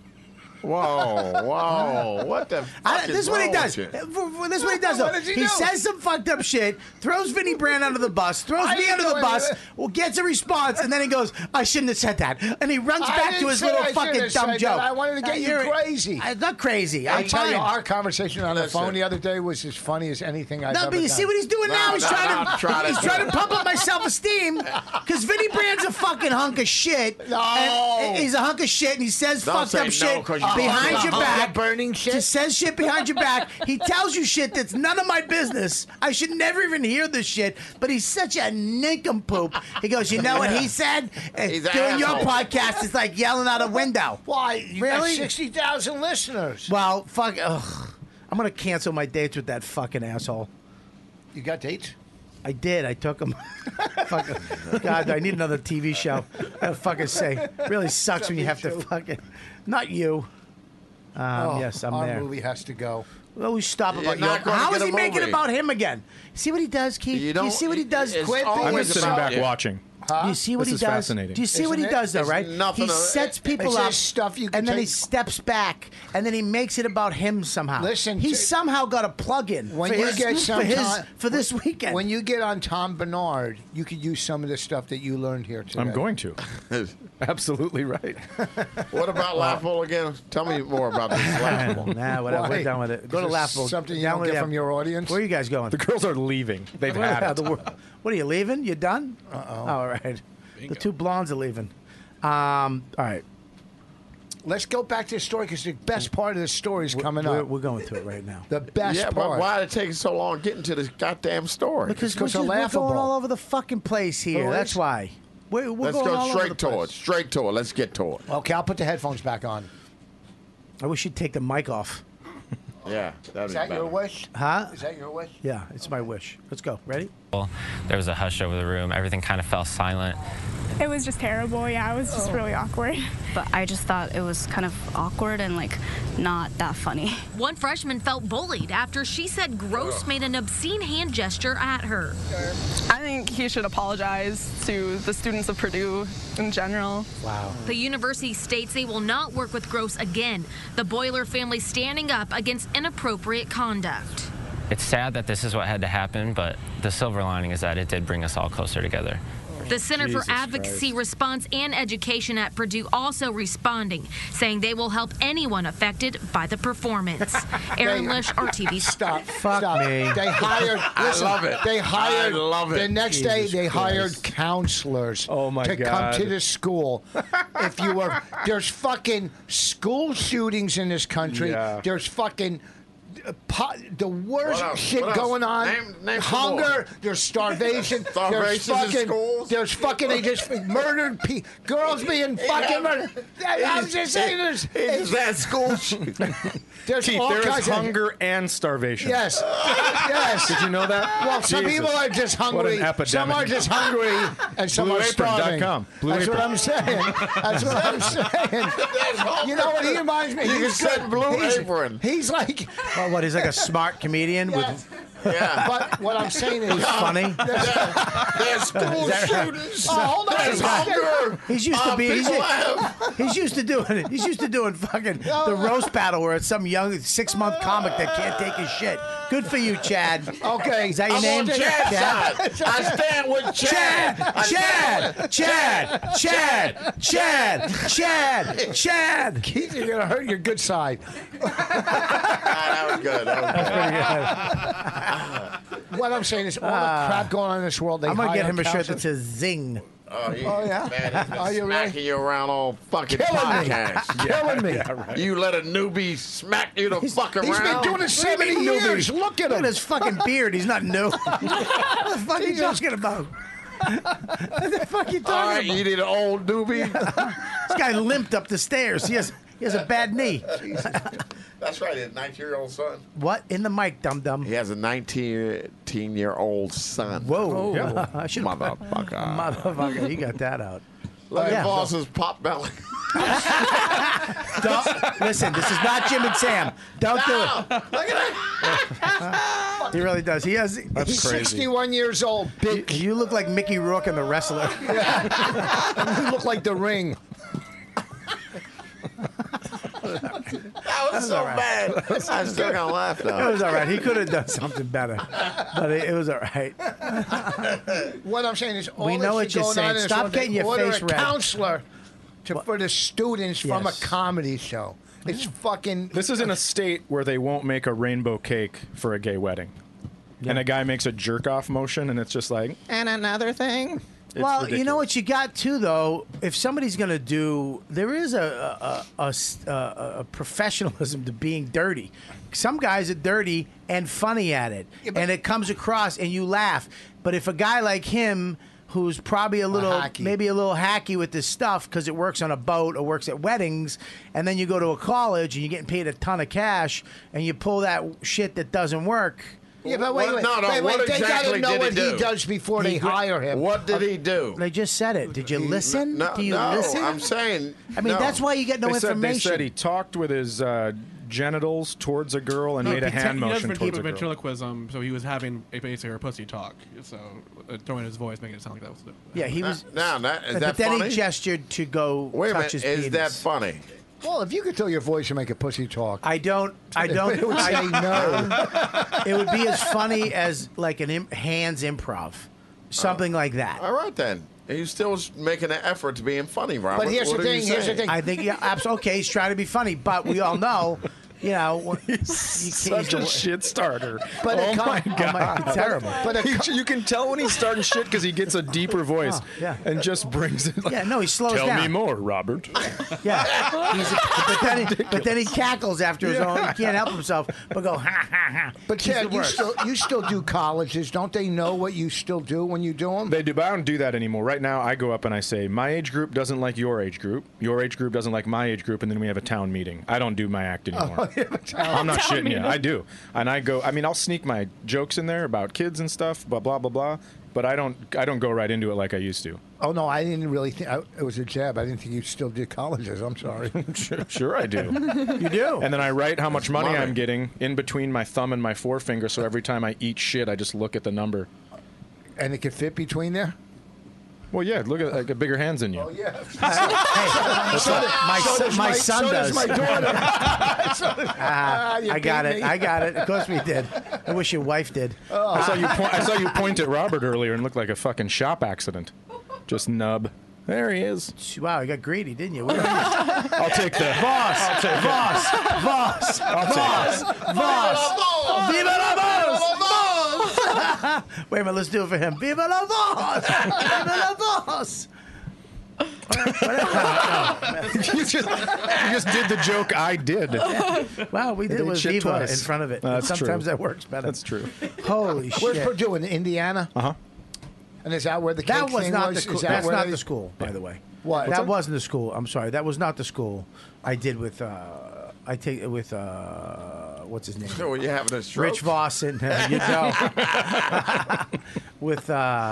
Whoa. What the fuck This is what he does. This is what he does, though. What does he He do? says some fucked up shit, throws Vinny Brand under the bus, throws I me didn't under the do bus, anything. well, gets a response, and then he goes, I shouldn't have said that. And he runs I back didn't to his say little I fucking shouldn't have dumb said joke. that. I wanted to get you You're- crazy. I'm not crazy. I I'm tell you, fine. our conversation on the Listen. phone the other day was as funny as anything I've No, ever but you done. see what he's doing now? He's trying to pump up my self-esteem because Vinny Brand's a fucking hunk of shit. No. And he's a hunk of shit, and he says Don't fucked say up no, shit 'cause you- behind your back. Burning shit. He says shit behind your back. He tells you shit that's none of my business. I should never even hear this shit, but he's such a nincompoop. He goes, you know what he said? He's an Doing your asshole. podcast is like yelling out a window. Why? You Really? got 60,000 listeners. Well, fuck. Ugh. I'm going to cancel my dates with that fucking asshole. You got dates? I did. I took him. Fucking, God, I need another TV show. I gotta fucking say, really sucks when you have to fucking. Not you. Yes, I'm our there. movie has to go. Well, we stop You're about you. not gonna How get is a he making it movie. about him again? See what he does, Keith? You Do you don't- see what he does? it's Quit always I'm being just sitting about back you. watching. Do you see what This he is does? fascinating. Do you see what he Isn't it? does, though, It's right? nothing He of- sets people it's up, just stuff you can and then he take- steps back, and then he makes it about him somehow. Listen, he to- somehow got a plug-in When for you his, get some for, his time- for this weekend. When you get on Tom Bernard, you could use some of the stuff that you learned here today. I'm going to. Absolutely right. What about Laughable again? Tell me more about this Laughable. Nah, whatever. Why? We're done with it. Go Is to this Laughable. something you Down don't with get the- from your audience? Where are you guys going? The girls are leaving. They've had it. What are you leaving? You done? Uh-oh. All right. The two blondes are leaving. All right. Let's go back to the story because the best part of the story is coming up. We're going to it right now. The best Yeah, part. but why did it take so long getting to this goddamn story? Because Because we're they're laughable. going all over the fucking place here. Oh, That's is? why. We're Let's going go all over straight the to it. place. Straight to it. Let's get to it. Okay, I'll put the headphones back on. I wish you'd take the mic off. Yeah, that'd Is be that better. your wish? Huh? Is that your wish? Yeah, it's my wish. Let's go. Ready? There was a hush over the room. Everything kind of fell silent. It was just terrible. Yeah, it was just really awkward. But I just thought it was kind of awkward and like not that funny. One freshman felt bullied after she said Gross made an obscene hand gesture at her. I think he should apologize to the students of Purdue in general. Wow. The university states they will not work with Gross again. The Boiler family standing up against inappropriate conduct. It's sad that this is what had to happen, but the silver lining is that it did bring us all closer together. The Center Jesus for Advocacy, Response, and Education at Purdue also responding, saying they will help anyone affected by the performance. Aaron Lish, RTV. Stop. Fuck Stop. me. They hired. I Listen, love it. They hired. I love it. The next day, Jesus they hired Christ. counselors Oh, my to God. come to the school. If you were, there's fucking school shootings in this country. Yeah. There's fucking the worst What else? shit What else? going on. Name some more. Hunger. There's starvation. Starvation in schools? There's fucking. They just murdered girls being fucking murdered. I'm just saying this. It's that school. There's Keith, all there is kinds of- hunger and starvation. Yes. Yes. Did you know that? Well, some Jesus. people are just What hungry. an epidemic. Some are just hungry, and some are starving. BlueApron.com. That's what BlueApron. I'm saying. That's what I'm saying. You know what he reminds me? You He's said good. Blue He's- Apron. He's like. Well, what? He's like a smart comedian with. Yeah. But what I'm saying is He's funny. There's school shooters. Oh, hold on. There's hunger. He's used to be. He's used to doing. He's used to doing fucking the roast battle where it's some young 6-month comic that can't take his shit. Good for you, Chad. Okay, Is that your I'm name? on Chad's side. I stand with Chad. Chad. Keith, you're gonna hurt your good side. That was good. What I'm saying is all the crap going on in this world. I'm gonna get him a shirt that counselors. says "Zing." Oh yeah? Man, he's been Are you really? smacking you around all fucking Killing me. podcasts. Killing me. You let a newbie smack you the fuck around. He's been doing it 70 years. Look at Look him. at his fucking beard. He's not new. What the fuck are you talking about? What the fuck are you All right, talking you about? need an old newbie. This guy limped up the stairs. He has a bad knee. That's right, his 19-year-old son. What? In the mic, dum dum. He has a 19-year-old son. Whoa. Yeah. I should've- Motherfucker. Motherfucker, he got that out. Look Yeah. at Boss's pop belly. Listen, this is not Jim and Sam. Don't do it. Look at He really does. He has. He's 61 years old. Big. You look like Mickey Rourke in The Wrestler. You look like The Ring. That was so all right. bad. I still gonna laugh It though. was all right. He could have done something better, but it was all right. What I'm saying is all We know this what shit you're going saying. on in this Stop world, getting they your order face a red. counselor for the students from a Yes. comedy show. It's fucking. This is in a state where they won't make a rainbow cake for a gay wedding. And a guy makes a jerk-off motion, and it's just like, and another thing. It's Well, ridiculous. you know what you got too, though. If somebody's going to do, there is a professionalism to being dirty. Some guys are dirty and funny at it, and it comes across, and you laugh. But if a guy like him, who's probably maybe a little hacky with this stuff because it works on a boat or works at weddings, and then you go to a college and you're getting paid a ton of cash, and you pull that shit that doesn't work. Yeah, but wait. What They exactly gotta know did what he do? he does before they hire him. What did he do? They just said it. Did you listen? No, Do you no, listen? I'm saying. I mean, no. that's why you get no They information. said he talked with his genitals towards a girl and made a hand He does motion keep towards a a girl. ventriloquism, so he was having basically a pussy talk. So throwing his voice, making it sound like that was. Yeah, he was. Now, that, is but that then funny? he gestured to go Wait a touch minute. his Is penis. that funny? Well, if you could tell your voice and make a pussy talk. I don't. It would say no. It would be as funny as like an hands improv, something like that. All right then. He's still making an effort to being funny, Robert. But here's What the are you thing, here's the saying? thing. I think yeah, absolutely. Okay, he's trying to be funny, but we all know, you know, Such a shit starter. But oh it my come- god, terrible. But you can tell when he's starting shit because he gets a deeper voice yeah. and just brings it. Like, Yeah, no, he slows Tell down. me more, Robert. Yeah, but then he cackles after his own. He can't help himself but go ha ha ha. But He's Chad, the worst. you still do colleges. Don't they know what you still do when you do them? They do, but I don't do that anymore. Right now, I go up and I say, my age group doesn't like your age group doesn't like my age group, and then we have a town meeting. I don't do my act anymore. I'm not shitting you. I do. And I go, I mean, I'll sneak my jokes in there about kids and stuff, blah, blah, blah, blah. But I don't go right into it like I used to. Oh, no, I didn't really think. It was a jab. I didn't think you still did colleges. I'm sorry. Sure I do. You do. And then I write how much money I'm getting in between my thumb and my forefinger, so every time I eat shit, I just look at the number. And it can fit between there? Well, yeah, look at I got bigger hands than you. Oh, yeah. My son does. my daughter. You I got beat it. me. I got it. Of course we did. I wish your wife did. I saw you point at Robert earlier and looked like a fucking shop accident. Just nub. There he is. Wow, you got greedy, didn't you? Where are you? I'll take the Voss. I'll take Voss. Voss. Voss. Viva la Voss. Wait a minute, let's do it for him. Viva la Voss. Viva la Voss. you just did the joke I did. Well, we did it with shit Viva twice. in front of it. That's Sometimes true. that works better. That's true. Holy shit. Where's Purdue, in Indiana? Uh-huh. And is that where the That cake was thing not was? the school. Is that That's where not they- the school, by the way. What? That wasn't the school. I'm sorry. That was not the school. I did with. I take it with. What's his name? So were you having a stroke? Rich Voss and you know, with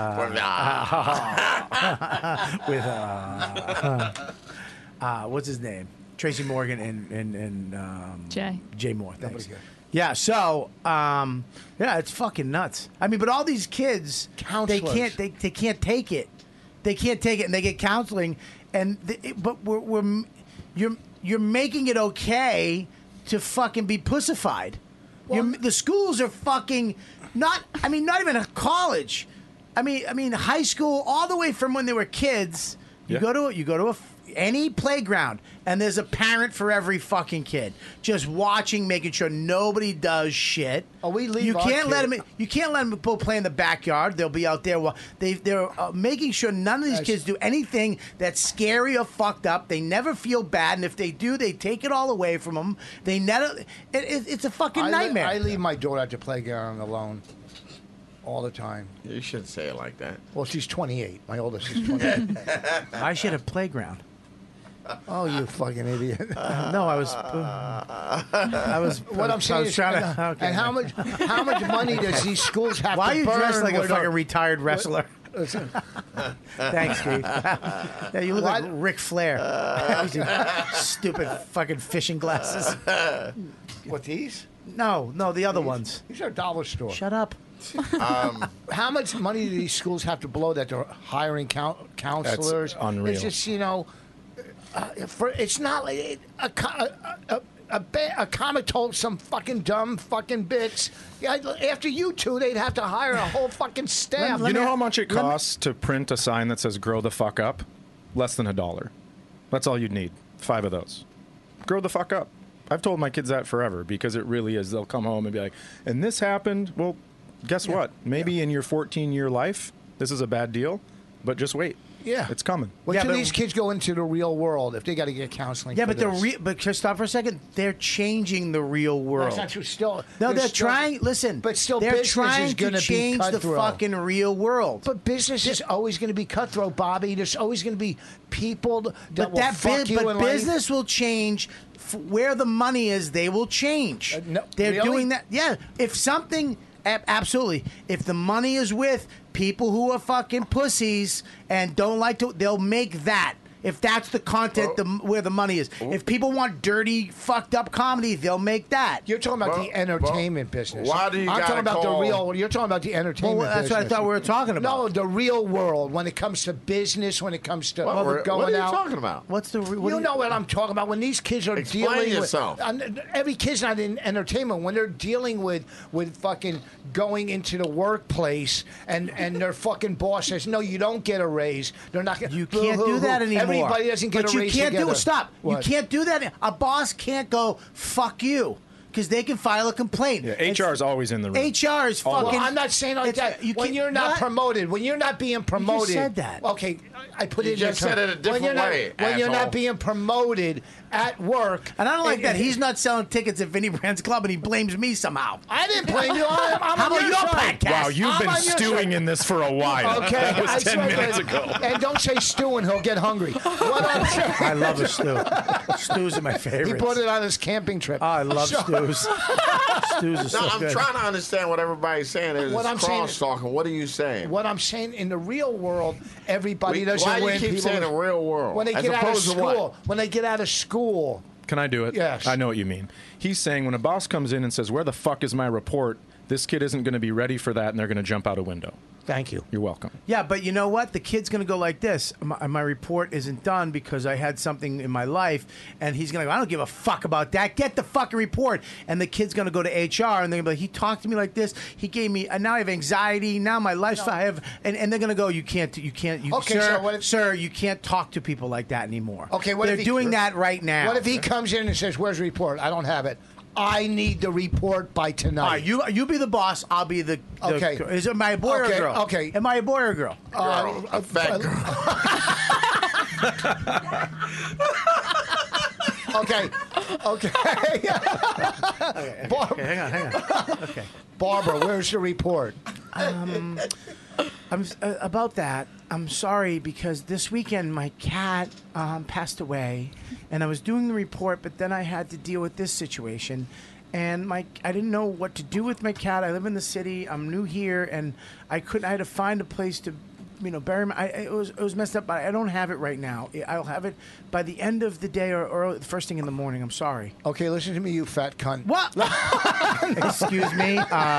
what's his name? Tracy Morgan and Jay Moore. Thanks. Yeah. So yeah, it's fucking nuts. I mean, but all these kids, they can't take it. They can't take it, and they get counseling. And but you're making it okay to fucking be pussified. The schools are fucking not. I mean, not even a college. I mean, high school, all the way from when they were kids. You go to any playground, and there's a parent for every fucking kid, just watching, making sure nobody does shit. Oh, we leave. You our can't let kid- them. You can't let them go play in the backyard. They'll be out there. They're making sure none of these kids do anything that's scary or fucked up. They never feel bad, and if they do, they take it all away from them. They never. It's a fucking nightmare. I leave my daughter at the playground alone all the time. You shouldn't say it like that. Well, she's 28. My oldest is 28. I should have playground. Oh, you fucking idiot! No, I was. What I'm saying is, trying and, to. Okay. and how much money does these schools have Why to are you burn? dressed like a with fucking our- retired wrestler? Thanks, Keith. Yeah, you look like Ric Flair. With your stupid fucking fishing glasses. What, these? No, the other ones. These are dollar store. Shut up. How much money do these schools have to blow that they're hiring counselors? That's unreal. It's just, it's not like a comic told some fucking dumb fucking bits. Yeah, after you two, they'd have to hire a whole fucking staff. You know how much it costs to print a sign that says "Grow the fuck up"? Less than $1. That's all you'd need. 5 of those. Grow the fuck up. I've told my kids that forever because it really is. They'll come home and be like, "And this happened." Well, guess what? Maybe in your 14-year life, this is a bad deal, but just wait. Yeah. It's coming. Wait till these kids go into the real world if they got to get counseling. Yeah, for but this. but just stop for a second. They're changing the real world. That's not true. Still, No, they're still- trying. Listen, but still, they're business trying is to gonna be change the cutthroat. fucking real world. But business is always going to be cutthroat, Bobby. There's always going to be people that But will that fuck you but in life. business will change. Where the money is, they will change. They're really? doing that. Yeah. If something, absolutely. If the money is with people who are fucking pussies and don't like to, they'll make that. If that's the content, where the money is. If people want dirty, fucked up comedy, they'll make that. You're talking about the entertainment business. why do you I'm gotta talking about call- the real. You're talking about the entertainment. Well, that's what I business. thought we were talking about. No, the real world. When it comes to business, when it comes to What are going you out. talking about? What's the? You know what I'm talking about. When these kids are Explain dealing yourself. with every kid's not in entertainment. When they're dealing with fucking going into the workplace and their fucking boss says, "No, you don't get a raise." They're not. You can't do that anymore. Everybody doesn't get but a you raise can't together. do it. Stop. What? You can't do that. A boss can't go fuck you because they can file a complaint. Yeah, HR is always in the room. HR is Always. fucking. Well, I'm not saying like it's- that. you When can't- you're not what? promoted, when you're not being promoted. said that. Okay, I put You it just in said it a different when you're not, way, When you're asshole. not being promoted at work. And I don't like it- that. He's not selling tickets at Vinnie Brand's Club, and he blames me somehow. I didn't blame you. I'm How on about your side. podcast? Wow, you've I'm been on your stewing side. in this for a while. Okay, That was I 10 swear, minutes but- ago. And don't say stew and he'll get hungry. What I'm saying- I love a stew. Stews are my He favorite. brought it on his camping trip. I love So- stews. Stews are No, so I'm good. trying to understand what everybody's saying. It's What I'm saying is- cross-talking. What are you saying? What I'm saying, in the real world, everybody doesn't Why do win. you keep People- saying the real world? When they As get out of opposed to what? school. When they get out of school. Can I do it? Yes. I know what you mean. He's saying when a boss comes in and says, "Where the fuck is my report?" This kid isn't going to be ready for that, and they're going to jump out a window. Thank you. You're welcome. Yeah, but you know what? The kid's going to go like this. My report isn't done because I had something in my life, and he's going to go, I don't give a fuck about that. Get the fucking report. And the kid's going to go to HR, and they're going to be like, he talked to me like this. He gave me, and now I have anxiety. Now my lifestyle, I have, and they're going to go, you can't, Okay, sir, so what if- sir, you can't talk to people like that anymore. Okay, what they're if he- doing that right now. What if he comes in and says, "Where's the report? I don't have it. I need the report by tonight." All right, you be the boss. I'll be the Okay. Is it my boy or Okay, girl? okay. Am I a boy or a girl? Girl, a fat girl. Okay. Okay, hang on. Okay. Barbara, where's your report? I'm about that. I'm sorry because this weekend my cat passed away, and I was doing the report, but then I had to deal with this situation, and I didn't know what to do with my cat. I live in the city. I'm new here, and I had to find a place to, bury him. It was messed up, but I don't have it right now. I'll have it by the end of the day or the first thing in the morning. I'm sorry. Okay, listen to me, you fat cunt. What? Excuse me.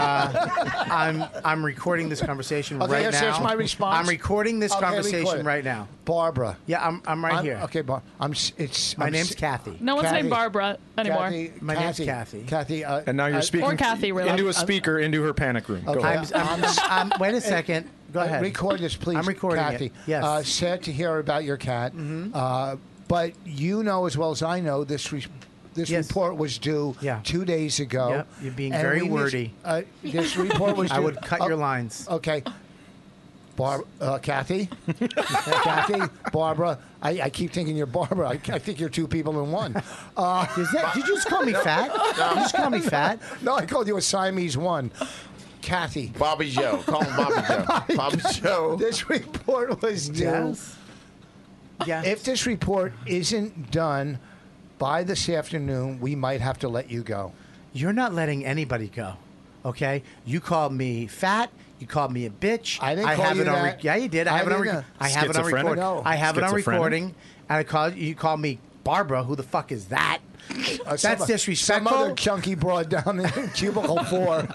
I'm recording this conversation right now. Here's my response. I'm recording this conversation record it. right now. Barbara. Yeah, I'm right here. Okay, Barbara. My name's Kathy. No one's named Barbara anymore. My name's Kathy. Kathy. And now you're speaking or Kathy, really. into a speaker into her panic room. Go ahead. Wait a second. Go ahead. Record this, please. I'm recording Kathy. it. Yes. Sad to hear about your cat. Mm-hmm. But you know as well as I know this report was due 2 days ago. Yep. You're being and very we wordy. This report was due. I would cut your lines. Okay. Kathy? Kathy? Barbara? I keep thinking you're Barbara. I think you're two people in one. Did you just call me fat? Did you just call me fat? No, I called you a Siamese one. Kathy. Bobby Joe. Call him Bobby Joe. Bobby Joe. This report was due. Yes. If this report isn't done by this afternoon, we might have to let you go. You're not letting anybody go, okay? You called me fat. You called me a bitch. I didn't call you that. Yeah, you did. I have it on recording. I have it on recording. No. I have it on recording. And you called me Barbara. Who the fuck is that? That's disrespectful. Some other chunky broad down in cubicle 4.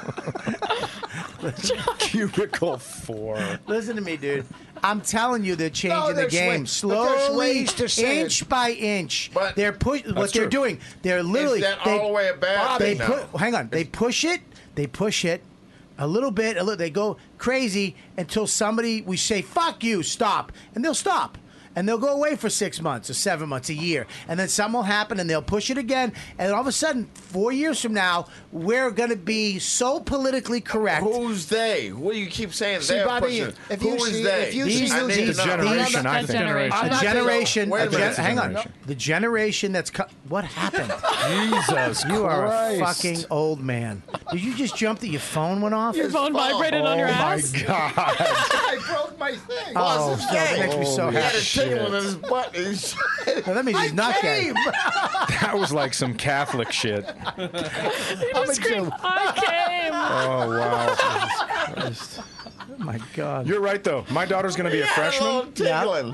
Cubicle 4. Listen to me, dude. I'm telling you, they're changing the game slowly, inch by inch. But they're what they're doing. They're literally is that all the way a bad thing now? Hang on. They push it. A little bit. They go crazy until we say, "Fuck you, stop," and they'll stop. And they'll go away for 6 months or 7 months, a year. And then something will happen and they'll push it again. And all of a sudden, 4 years from now, we're going to be so politically correct. Who's they? What do you keep saying? See, They're Bobby, pushing. if you Who see- is they? if you see- I need to know. generation, I think. Hang on. The generation that's... What happened? Jesus You are a Christ. fucking old man. Did you just jump that your phone went off? Your phone vibrated on your ass? Oh, my God. I broke my thing. Oh, that makes me so He had a happy. tickle in his butt. Well, that means he's not gay. That was like some Catholic shit. He just screamed, I came. Oh, wow. Oh, my God. You're right, though. My daughter's going to be a freshman. Tickling.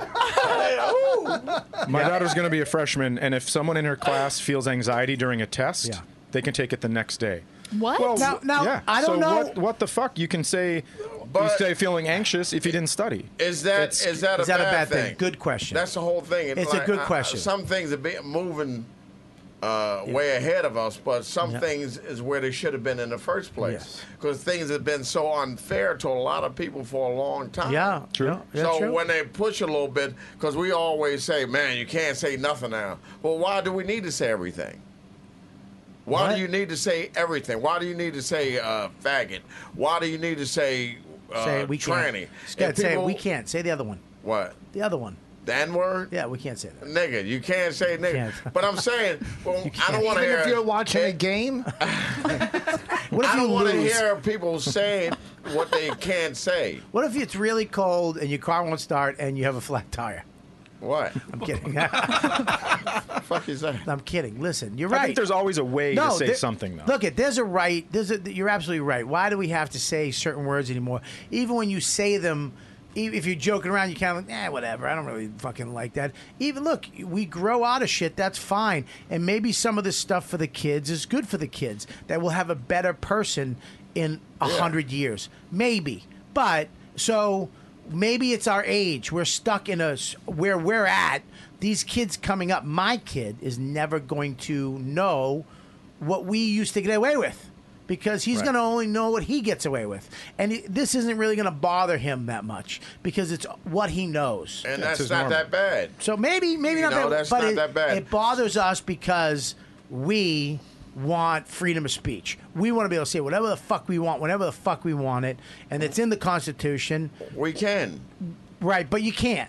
My daughter's going to be a freshman, and if someone in her class feels anxiety during a test, they can take it the next day. What? Well, Now, yeah. I don't so know. What the fuck? You can say you stay feeling anxious if you didn't study. Is that a bad thing? Good question. That's the whole thing. It's a good question. Some things are moving way ahead of us, but some things is where they should have been in the first place. Because things have been so unfair to a lot of people for a long time. Yeah, true. So when they push a little bit, because we always say, man, you can't say nothing now. Well, why do we need to say everything? Why do you need to say everything? Why do you need to say faggot? Why do you need to say we tranny? Can't. Say we can't. Say the other one. What? The other one. The N-word? Yeah, we can't say that. Nigga. You can't say nigga. Can't. But I'm saying, well, I don't want to Even hear... if you're watching a game? What if I don't you want to lose? hear people saying what they can't say. What if it's really cold and your car won't start and you have a flat tire? What? I'm kidding. Fuck is that? I'm kidding. Listen, you're right. I think there's always a way to say something, though. Look, there's a right. You're absolutely right. Why do we have to say certain words anymore? Even when you say them, if you're joking around, you kind of like, whatever. I don't really fucking like that. Even look, we grow out of shit. That's fine. And maybe some of this stuff for the kids is good for the kids. That will have a better person in 100 years. Maybe. But so maybe it's our age. We're stuck in where we're at. These kids coming up, my kid is never going to know what we used to get away with because he's going to only know what he gets away with. And this isn't really going to bother him that much because it's what he knows. And that's not that bad. So maybe not that, that's but not that bad. It bothers us because we want freedom of speech. We want to be able to say whatever the fuck we want, whenever the fuck we want it, and it's in the Constitution. We can. Right, but you can't.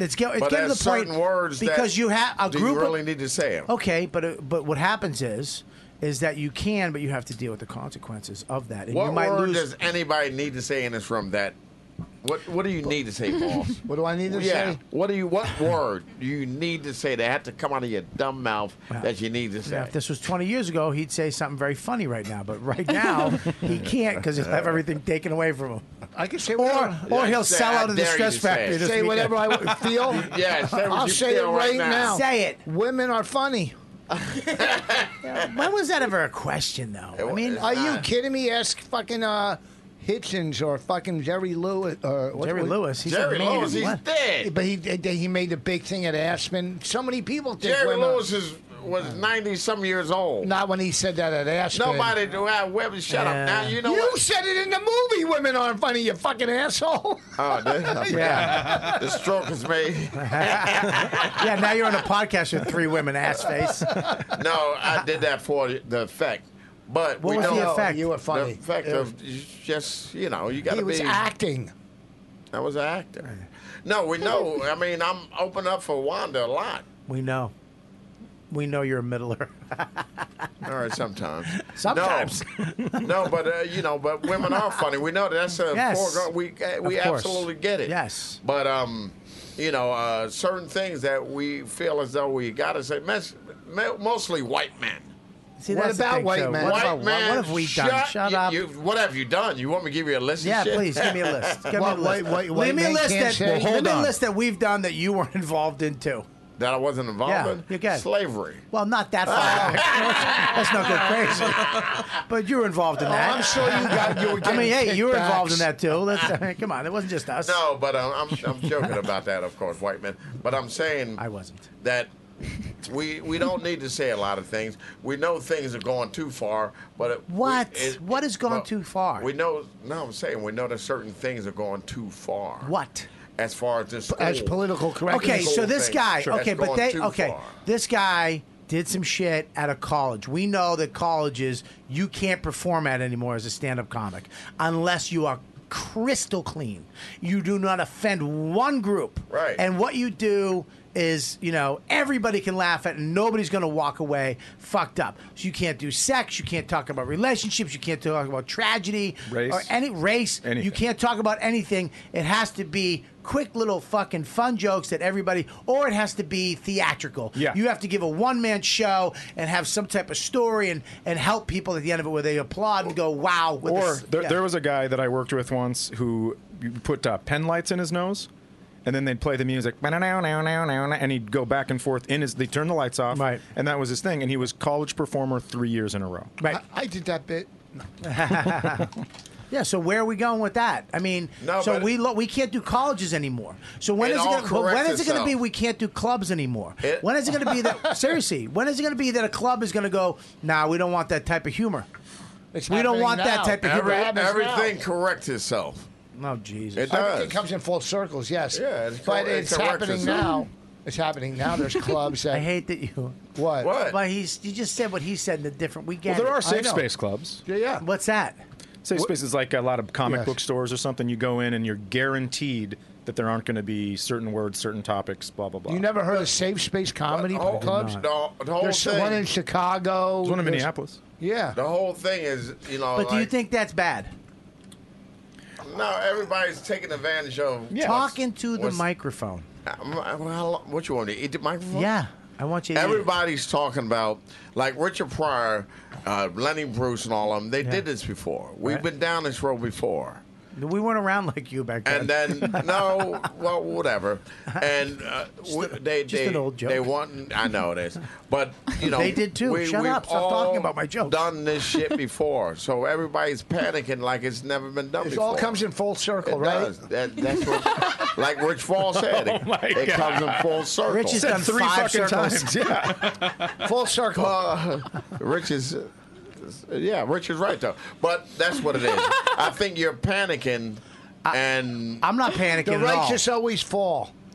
It's but getting to there's the point certain words because that you have a do group. you really need to say them? Okay, but what happens is that you can, but you have to deal with the consequences of that. And What you might word lose. does anybody need to say in this room that? What do you need to say, Paul? What do I need to Yeah. say? What word do you need to say that had to come out of your dumb mouth that you need to say? Now, if this was 20 years ago, he'd say something very funny right now. But right now, he can't because he'll have everything taken away from him. I can say Or whatever. he'll sell out of the Stress Factory. this Say weekend. whatever I feel. Yeah, say what I'll you say it feel right now. Say it. Women are funny. When was that ever a question, though? I mean, Are you kidding me? Ask fucking Hitchens or fucking Jerry Lewis. Jerry Lewis, he's Jerry a man. Lewis, he's What? dead. But he made a big thing at Aspen. So many people think Jerry women. Lewis was 90-some years old. Not when he said that at Aspen. Nobody do that. Women, shut up now. You know You what? said it in the movie. Women aren't funny. You fucking asshole. Oh, Yeah. The stroke is made. Yeah, now you're on a podcast with three women, ass face. No, I did that for the effect. But What we was know the effect? You were funny. The effect of just, you know, you got to He be. was acting. I was an actor. No, we know. I mean, I'm open up for Wanda a lot. We know. We know you're a middler. All right, sometimes. Sometimes. No, but you know, but women are funny. We know that's a Yes. foregone. We Of course. absolutely get it. Yes. But you know, certain things that we feel as though we got to say, mostly white men. See, What that's the about thing, white so men? What, White about, man, what have we done? Shut up. what have you done? You want me to give you a list? Yeah, of shit? please give me a list. Give me a What, list. white Leave me a men list can't that. say? Well, Hold leave me a on. list that we've done that you weren't involved in too. That I wasn't involved Yeah, in. you can. Slavery. Well, not that far back. Let's not go crazy. But you were involved in that. I'm sure you were I mean, hey, you were involved in kickbacks. that too. Let's come on. It wasn't just us. No, but I'm joking about that, of course, white men. But I'm saying I wasn't. that we don't need to say a lot of things. We know things are going too far, but What? What has gone well, too far? We know. No, I'm saying we know that certain things are going too far. What? As far as this As school- political correctness. Okay, so this thing. guy. Sure. Okay, That's but going too far. this guy did some shit at a college. We know that colleges you can't perform at anymore as a stand-up comic unless you are crystal clean. You do not offend one group. Right. And what you do is, you know, everybody can laugh at it and nobody's going to walk away fucked up. So you can't do sex, you can't talk about relationships, you can't talk about tragedy Race. or any race. Anything. You can't talk about anything. It has to be quick little fucking fun jokes that everybody, or it has to be theatrical. Yeah. You have to give a one-man show and have some type of story and help people at the end of it where they applaud and go, wow. with Or this- there, yeah. there was a guy that I worked with once who put pen lights in his nose, and then they'd play the music, and he'd go back and forth in his. They turn the lights off, Right. and that was his thing. And he was college performer 3 years in a row. Right. I did that bit. Yeah, so where are we going with that? I mean, No, so but- we can't do colleges anymore. So when It is it all gonna, but when corrects is it going to be itself. we can't do clubs anymore? When is it going to be that seriously? When is it going to be that a club is going to go, nah, we don't want that type of humor. It's We don't happening want that now. type of humor. Everything corrects itself. Oh Jesus. It I think does. it comes in full circles, yes. Yeah, but it it's corrects happening itself. now. It's happening now. There's clubs that. I hate that you. What? But you just said what he said in a different. We get Well, there it. are I safe know. space clubs. Yeah. What's that? Safe space is like a lot of comic Yes. book stores or something. You go in and you're guaranteed that there aren't going to be certain words, certain topics, blah blah blah. You never heard of safe space comedy whole- clubs? The whole There's thing. one in Chicago. There's one in There's- Minneapolis. Yeah. The whole thing is, you know. But do you like- think that's bad? No, everybody's taking advantage of. Talking to the what's- microphone. Well, what you want to eat the microphone? Yeah, I want you to eat it. Everybody's talking about, like Richard Pryor, Lenny Bruce, and all of them. They did this before. We've Right. been down this road before. We weren't around like you back then. And then no, well, whatever. And they just an old joke. They want. I know it is, but you know They did too. Shut we've up. Stop talking all about my jokes. Done this shit before, so everybody's panicking like it's never been done It before. all comes in full circle, It right? does. That's what, like Rich Fall said. It comes in full circle. Rich has done Three 5 fucking circles. times. Yeah. Full circle. Rich is. Yeah, Rich is right though, but that's what it is. I think you're panicking, and I'm not panicking The at all. righteous always fall.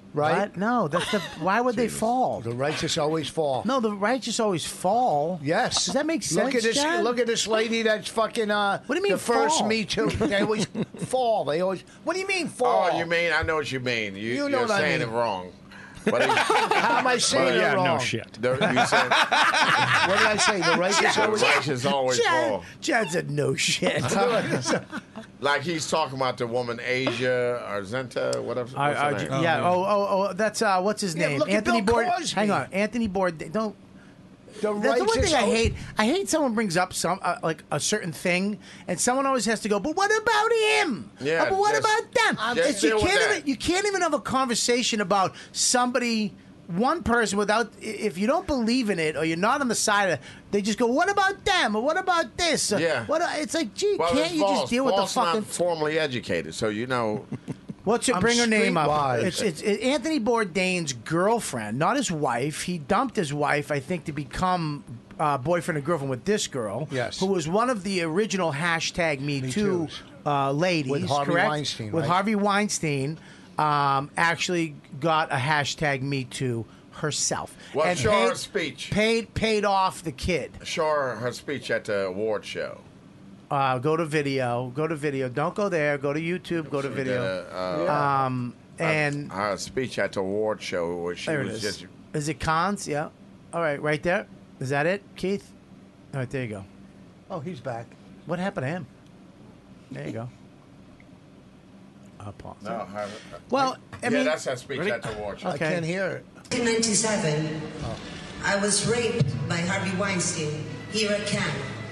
Right? What? No, that's the. Why would they fall? The righteous always fall. No, the righteous always fall. Yes. Does that make sense? Look at this. Chad? Look at this lady. That's fucking. What do you mean The first fall? Me Too. They always fall. They always. What do you mean fall? Oh, you mean? I know what you mean. You know You're what I saying mean. it wrong. But How am I saying it wrong? no shit. You said What did I say? The righteous always. righteous always fall. Chad said no shit. Like he's talking about the woman Asia Argenta, whatever. What's her name? Yeah. Oh. That's what's his Yeah, name? look at Anthony Bill Bourdain. Cosby. Hang on, Anthony Bourdain. Don't. The That's the one righteous thing I always- hate. I hate someone brings up some like a certain thing, and someone always has to go. But what about him? Yeah, Oh, but what just- about them? just It's- you deal with can't that. even. You can't even have a conversation about somebody. One person without, if you don't believe in it or you're not on the side of it, they just go, "What about them?" Or "What about this?" Or, Yeah. What? It's like, gee, Well, can't it's you false. just deal with the False, fucking? not formally educated, so you know. What's it? I'm Bring her name up. streetwise. It's Anthony Bourdain's girlfriend, not his wife. He dumped his wife, I think, to become boyfriend and girlfriend with this girl. Yes. Who was one of the original hashtag Me Too ladies. With Harvey correct? Weinstein, With right? Harvey Weinstein, actually got a hashtag Me Too herself. Well, and show her speech. Paid off the kid. Show her speech at the award show. Go to video. Go to video. Don't go there. Go to YouTube. Go to video. And her speech at the award show where she there it was is. just. Is it cons? Yeah. All right, right there. Is that it, Keith? All right, there you go. Oh, he's back. What happened to him? There you go. Pause. No, her, Well, I yeah, mean, that's her speech ready? at the award show. I can't hear it. In 1997, I was raped by Harvey Weinstein here at Cannes.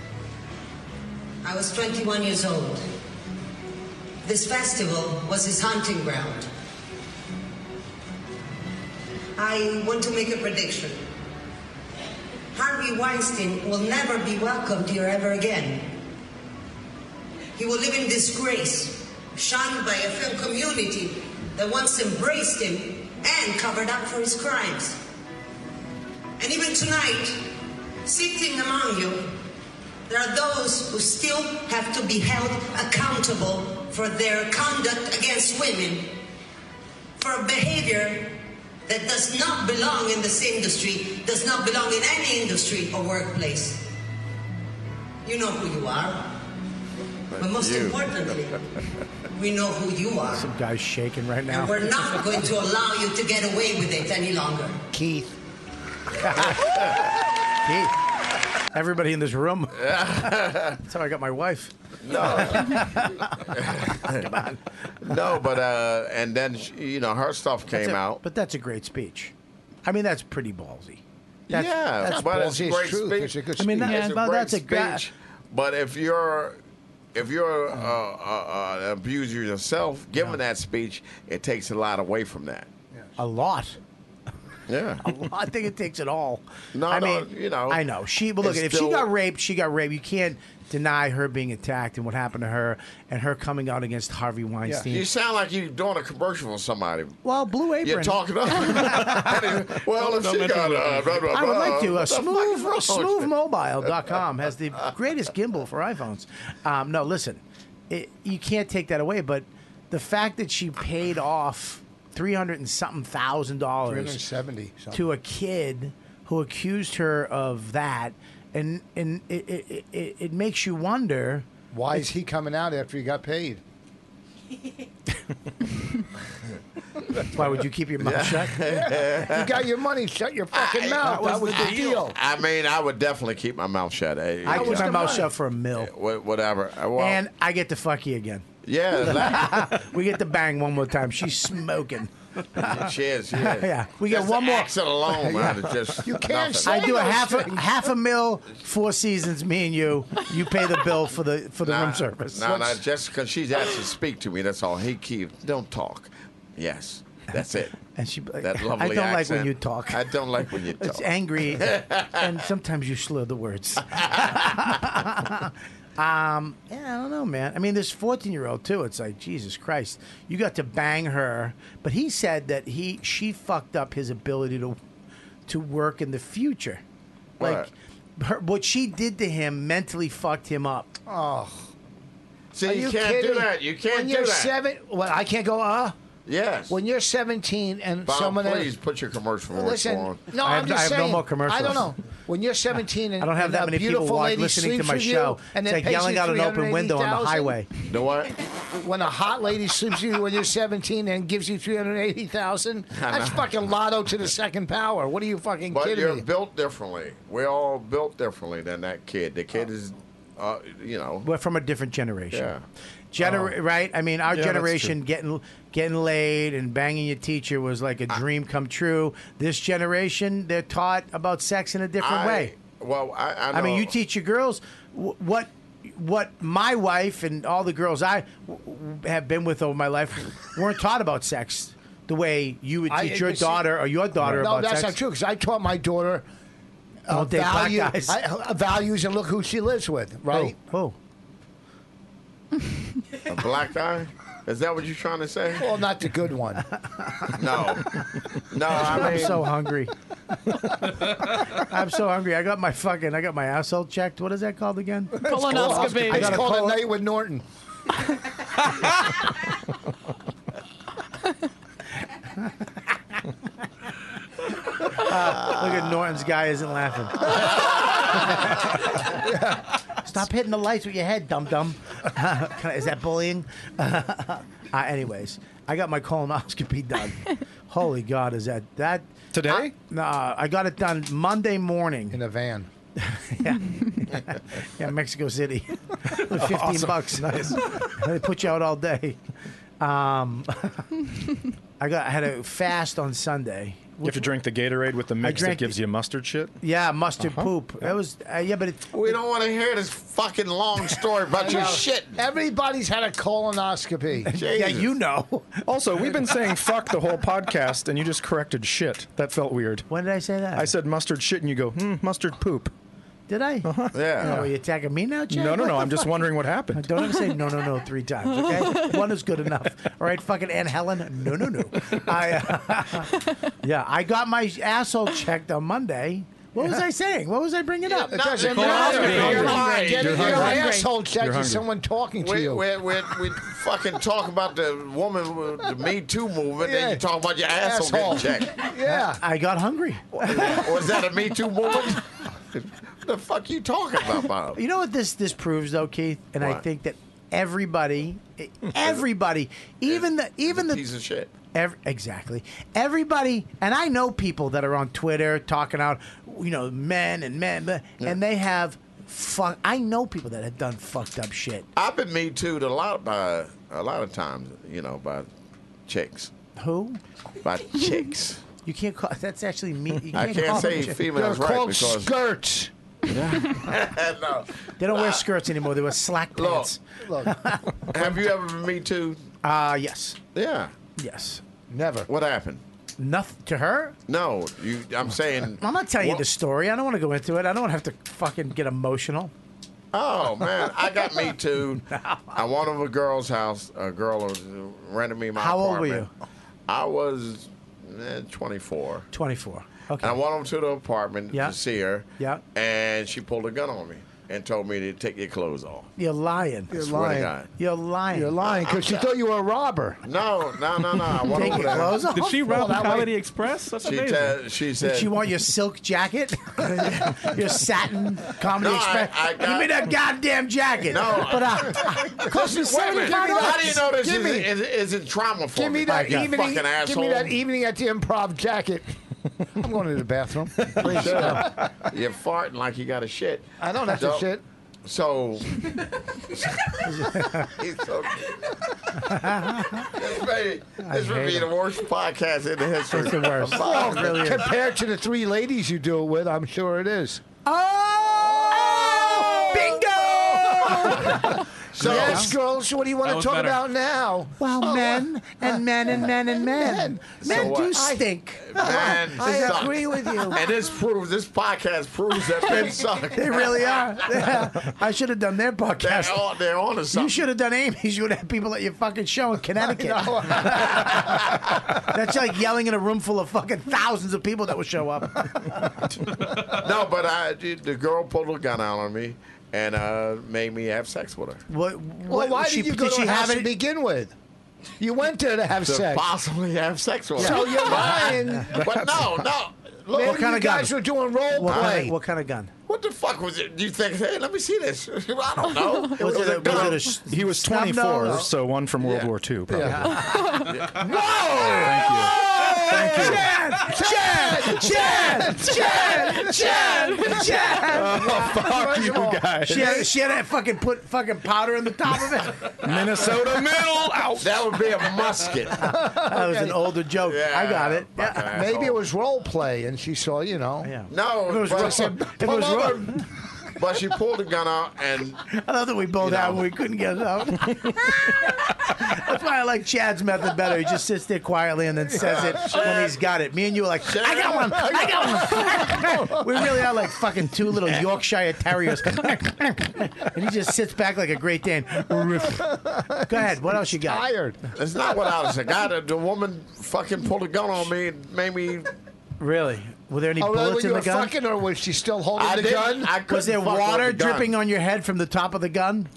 I was 21 years old. This festival was his hunting ground. I want to make a prediction. Harvey Weinstein will never be welcomed here ever again. He will live in disgrace, shunned by a film community that once embraced him and covered up for his crimes. And even tonight, sitting among you, there are those who still have to be held accountable for their conduct against women, for behavior that does not belong in this industry, does not belong in any industry or workplace. You know who you are. But most importantly, we know who you are. Some guy's shaking right now. And we're not going to allow you to get away with it any longer. Keith. Keith. Everybody in this room. That's how I got my wife. No. Come on. No, but and then her stuff came out. But that's a great speech. I mean, that's pretty ballsy. Yeah, but it's a great speech. It's a good I mean, speech. that- It's a well, great that's a ga- speech. But if you're an abuser yourself, giving that speech, it takes a lot away from that. A lot. Yeah. I think it takes it all. No, I no, mean, you know, I know. But look, it's if she still- got raped, she got raped. You can't deny her being attacked and what happened to her and her coming out against Harvey Weinstein. You sound like you're doing a commercial for somebody. Well, Blue Apron. You're talking up. Well, if she got blah, blah, I would like to. what the fuck is wrong with you? Smoothmobile.com has the greatest gimbal for iPhones. No, listen, you can't take that away. But the fact that she paid off $300,000 and something $370 to a kid who accused her of that, and it makes you wonder. Why is he coming out after he got paid? Why would you keep your mouth shut? You got your money, shut your fucking mouth. That was the deal. I mean, I would definitely keep my mouth shut. I keep my mouth shut for $1 million. Whatever. Well, And I get to fuck you again. Yeah. We get to bang one more time. She's smoking. She is. Yeah. We Just get one the more. accent alone, man. It's just You can't nothing. say I do a those half a mil, 4 seasons. Me and you. You pay the bill for the room service. No, just because she's asked to speak to me, that's all. Hey, Keith, don't talk. Yes, that's it. And she, That I lovely don't like accent. when you talk. I don't like when you talk. It's angry, and sometimes you slur the words. Yeah, I don't know, man. I mean, this 14-year-old too. It's like, Jesus Christ, you got to bang her, but he said that she fucked up his ability to work in the future. Like, what she did to him mentally fucked him up. Oh. See, Are you you can't do kidding? that. You can't when do you're that. 7, well, I can't go, Yes. When you're 17 and Bob, someone please put your commercial voice Listen, on. no, I I'm have just saying. no more commercials. I don't know. When you're 17 and I don't have and that a many people beautiful lady listening to sleeps my with show. you, and It's then like yelling out an open window on the highway. The what? When a hot lady sleeps with you when you're 17 and gives you $380,000, that's fucking lotto to the second power. What are you fucking But kidding you're me? built differently. We're all built differently than that kid. The kid is, you know. We're from a different generation. Yeah. Right? I mean, our Yeah, that's generation getting laid and banging your teacher was like a dream come true. This generation, they're taught about sex in a different way. Well, I know. I mean, you teach your girls what my wife and all the girls I have been with over my life weren't taught about sex the way you would teach your daughter or your daughter no, about that's sex. not true because I taught my daughter Don't date black guys. values and look who she lives with, right? Oh. A black guy? Is that what you're trying to say? Well, not the good one. No. No, I mean. I'm so hungry. I'm so hungry. I got my asshole checked. What is that called again? Colonoscopy. It's called A Night with Norton. Look at Norton's guy isn't laughing. Stop hitting the lights with your head, dum-dum. Is that bullying? Anyways, I got my colonoscopy done. Holy God, is that today? No, I got it done Monday morning. In a van. Yeah, Mexico City. For $15. Awesome. Nice. They put you out all day. I had a fast on Sunday. You have to drink the Gatorade with the mix that gives you mustard shit? Yeah, mustard poop. That was but it. We don't want to hear this fucking long story about your shit. Everybody's had a colonoscopy. Yeah, you know. Also, we've been saying fuck the whole podcast, and you just corrected shit. That felt weird. When did I say that? I said mustard shit, and you go, mustard poop. Did I? Yeah. Oh, are you attacking me now, Jack? No. What the I'm just fuck? wondering what happened. Don't ever say no 3 times, okay? One is good enough. All right, fucking Aunt Helen? No. I got my asshole checked on Monday. What was I saying? What was I bringing up? It doesn't You're matter. hungry. You're hungry. Get You're your hungry. asshole checked You're to hungry. someone talking to you. We fucking talk about the woman with the Me Too movement, Yeah. then you talk about your asshole Asshole. getting checked. Yeah. I got hungry. Was that a Me Too movement? The fuck you talking about, Bob? You know what this proves, though, Keith? And I What? think that everybody, even the Piece of shit. Exactly. Everybody, and I know people that are on Twitter talking out, men, and they have I know people that have done fucked up shit. I've been Me Too'd a lot of times, by chicks. Who? By chicks. You can't call. That's actually me. You I can't can't call say them- females They're right called because skirts. no. They don't wear skirts anymore. They wear slack Look. pants. Look, Have you ever been Me Too'd? Yes. Yeah. Yes. never. What happened? Nothing to her. No, I'm saying. I'm not telling you Well- the story. I don't want to go into it. I don't want to have to fucking get emotional. Oh man, I got Me Too'd. I went over a girl's house. A girl rented me my How old were apartment. I was 24. 24. Okay. And I went over to the apartment Yeah. to see her. Yeah. And she pulled a gun on me and told me to take your clothes off. You're lying. You're Swear to lying. God. You're lying. You're lying because she thought you were a robber. No. I went Take over your there. clothes off. Did she rob the that way- Comedy Express? That's amazing. She Did said, she want your silk jacket? Your satin Comedy No, Express? I got- Give me that goddamn jacket. No. But cost me Wait a minute. $75. How do you know this Give me- isn't trauma for Give me that you evening. fucking Give asshole. me that evening at the Improv jacket. I'm going to the bathroom. Please Shut stop. up. You're farting like you got a shit. I don't have to So- shit. So, he's so this would be the worst podcast in the history. It's the worst. of Bob. It really is. Compared to the 3 ladies you do it with, I'm sure it is. Oh! Bingo! So, Yes, girls, what do you want That to was talk better. about now? Well, men and men and men and men. Men what? do stink. man, I suck. agree with you. And this podcast proves that men suck. They really are. Yeah. I should have done their podcast. They're on to You something. should have done Amy's. You would have people at your fucking show in Connecticut. That's like yelling in a room full of fucking thousands of people that will show up. No, but the girl pulled a gun out on me and made me have sex with her. What, Well, why did you go to she her have house to it? begin with? You went there to have to sex. possibly have sex with her. So you're lying. But no. Look, Maybe What kind you of guys gun? were doing role play. What kind of gun? What the fuck was it? Do you think? Hey, let me see this. I don't know. Was it a gun? He was Snub 24, nose? so one from World War II, probably. Whoa! Thank you. Chad! Oh, fuck you guys. She had to fucking put fucking powder in the top of it. Minnesota middle. Ouch. That would be a musket. That was an older joke. Yeah, I got it. fucking Maybe asshole. it was role play, and she saw, you know. Yeah. No, If it was but, wrong- if it was wrong- but she pulled the gun out and I love that we both You had know. when we couldn't get it out. That's why I like Chad's method better. He just sits there quietly and then says it when he's got it. Me and you are like, I got one. I got one. We really are like fucking two little Yorkshire Terriers. And he just sits back like a Great Dane. Go ahead. What else you got? Tired. it's not what I was. The woman fucking pulled a gun on me and made me. Really? Were there any Oh, bullets you in were the gun? fucking her? Was she still holding I the didn't- gun? I Was couldn't there fuck water with the gun. dripping on your head from the top of the gun?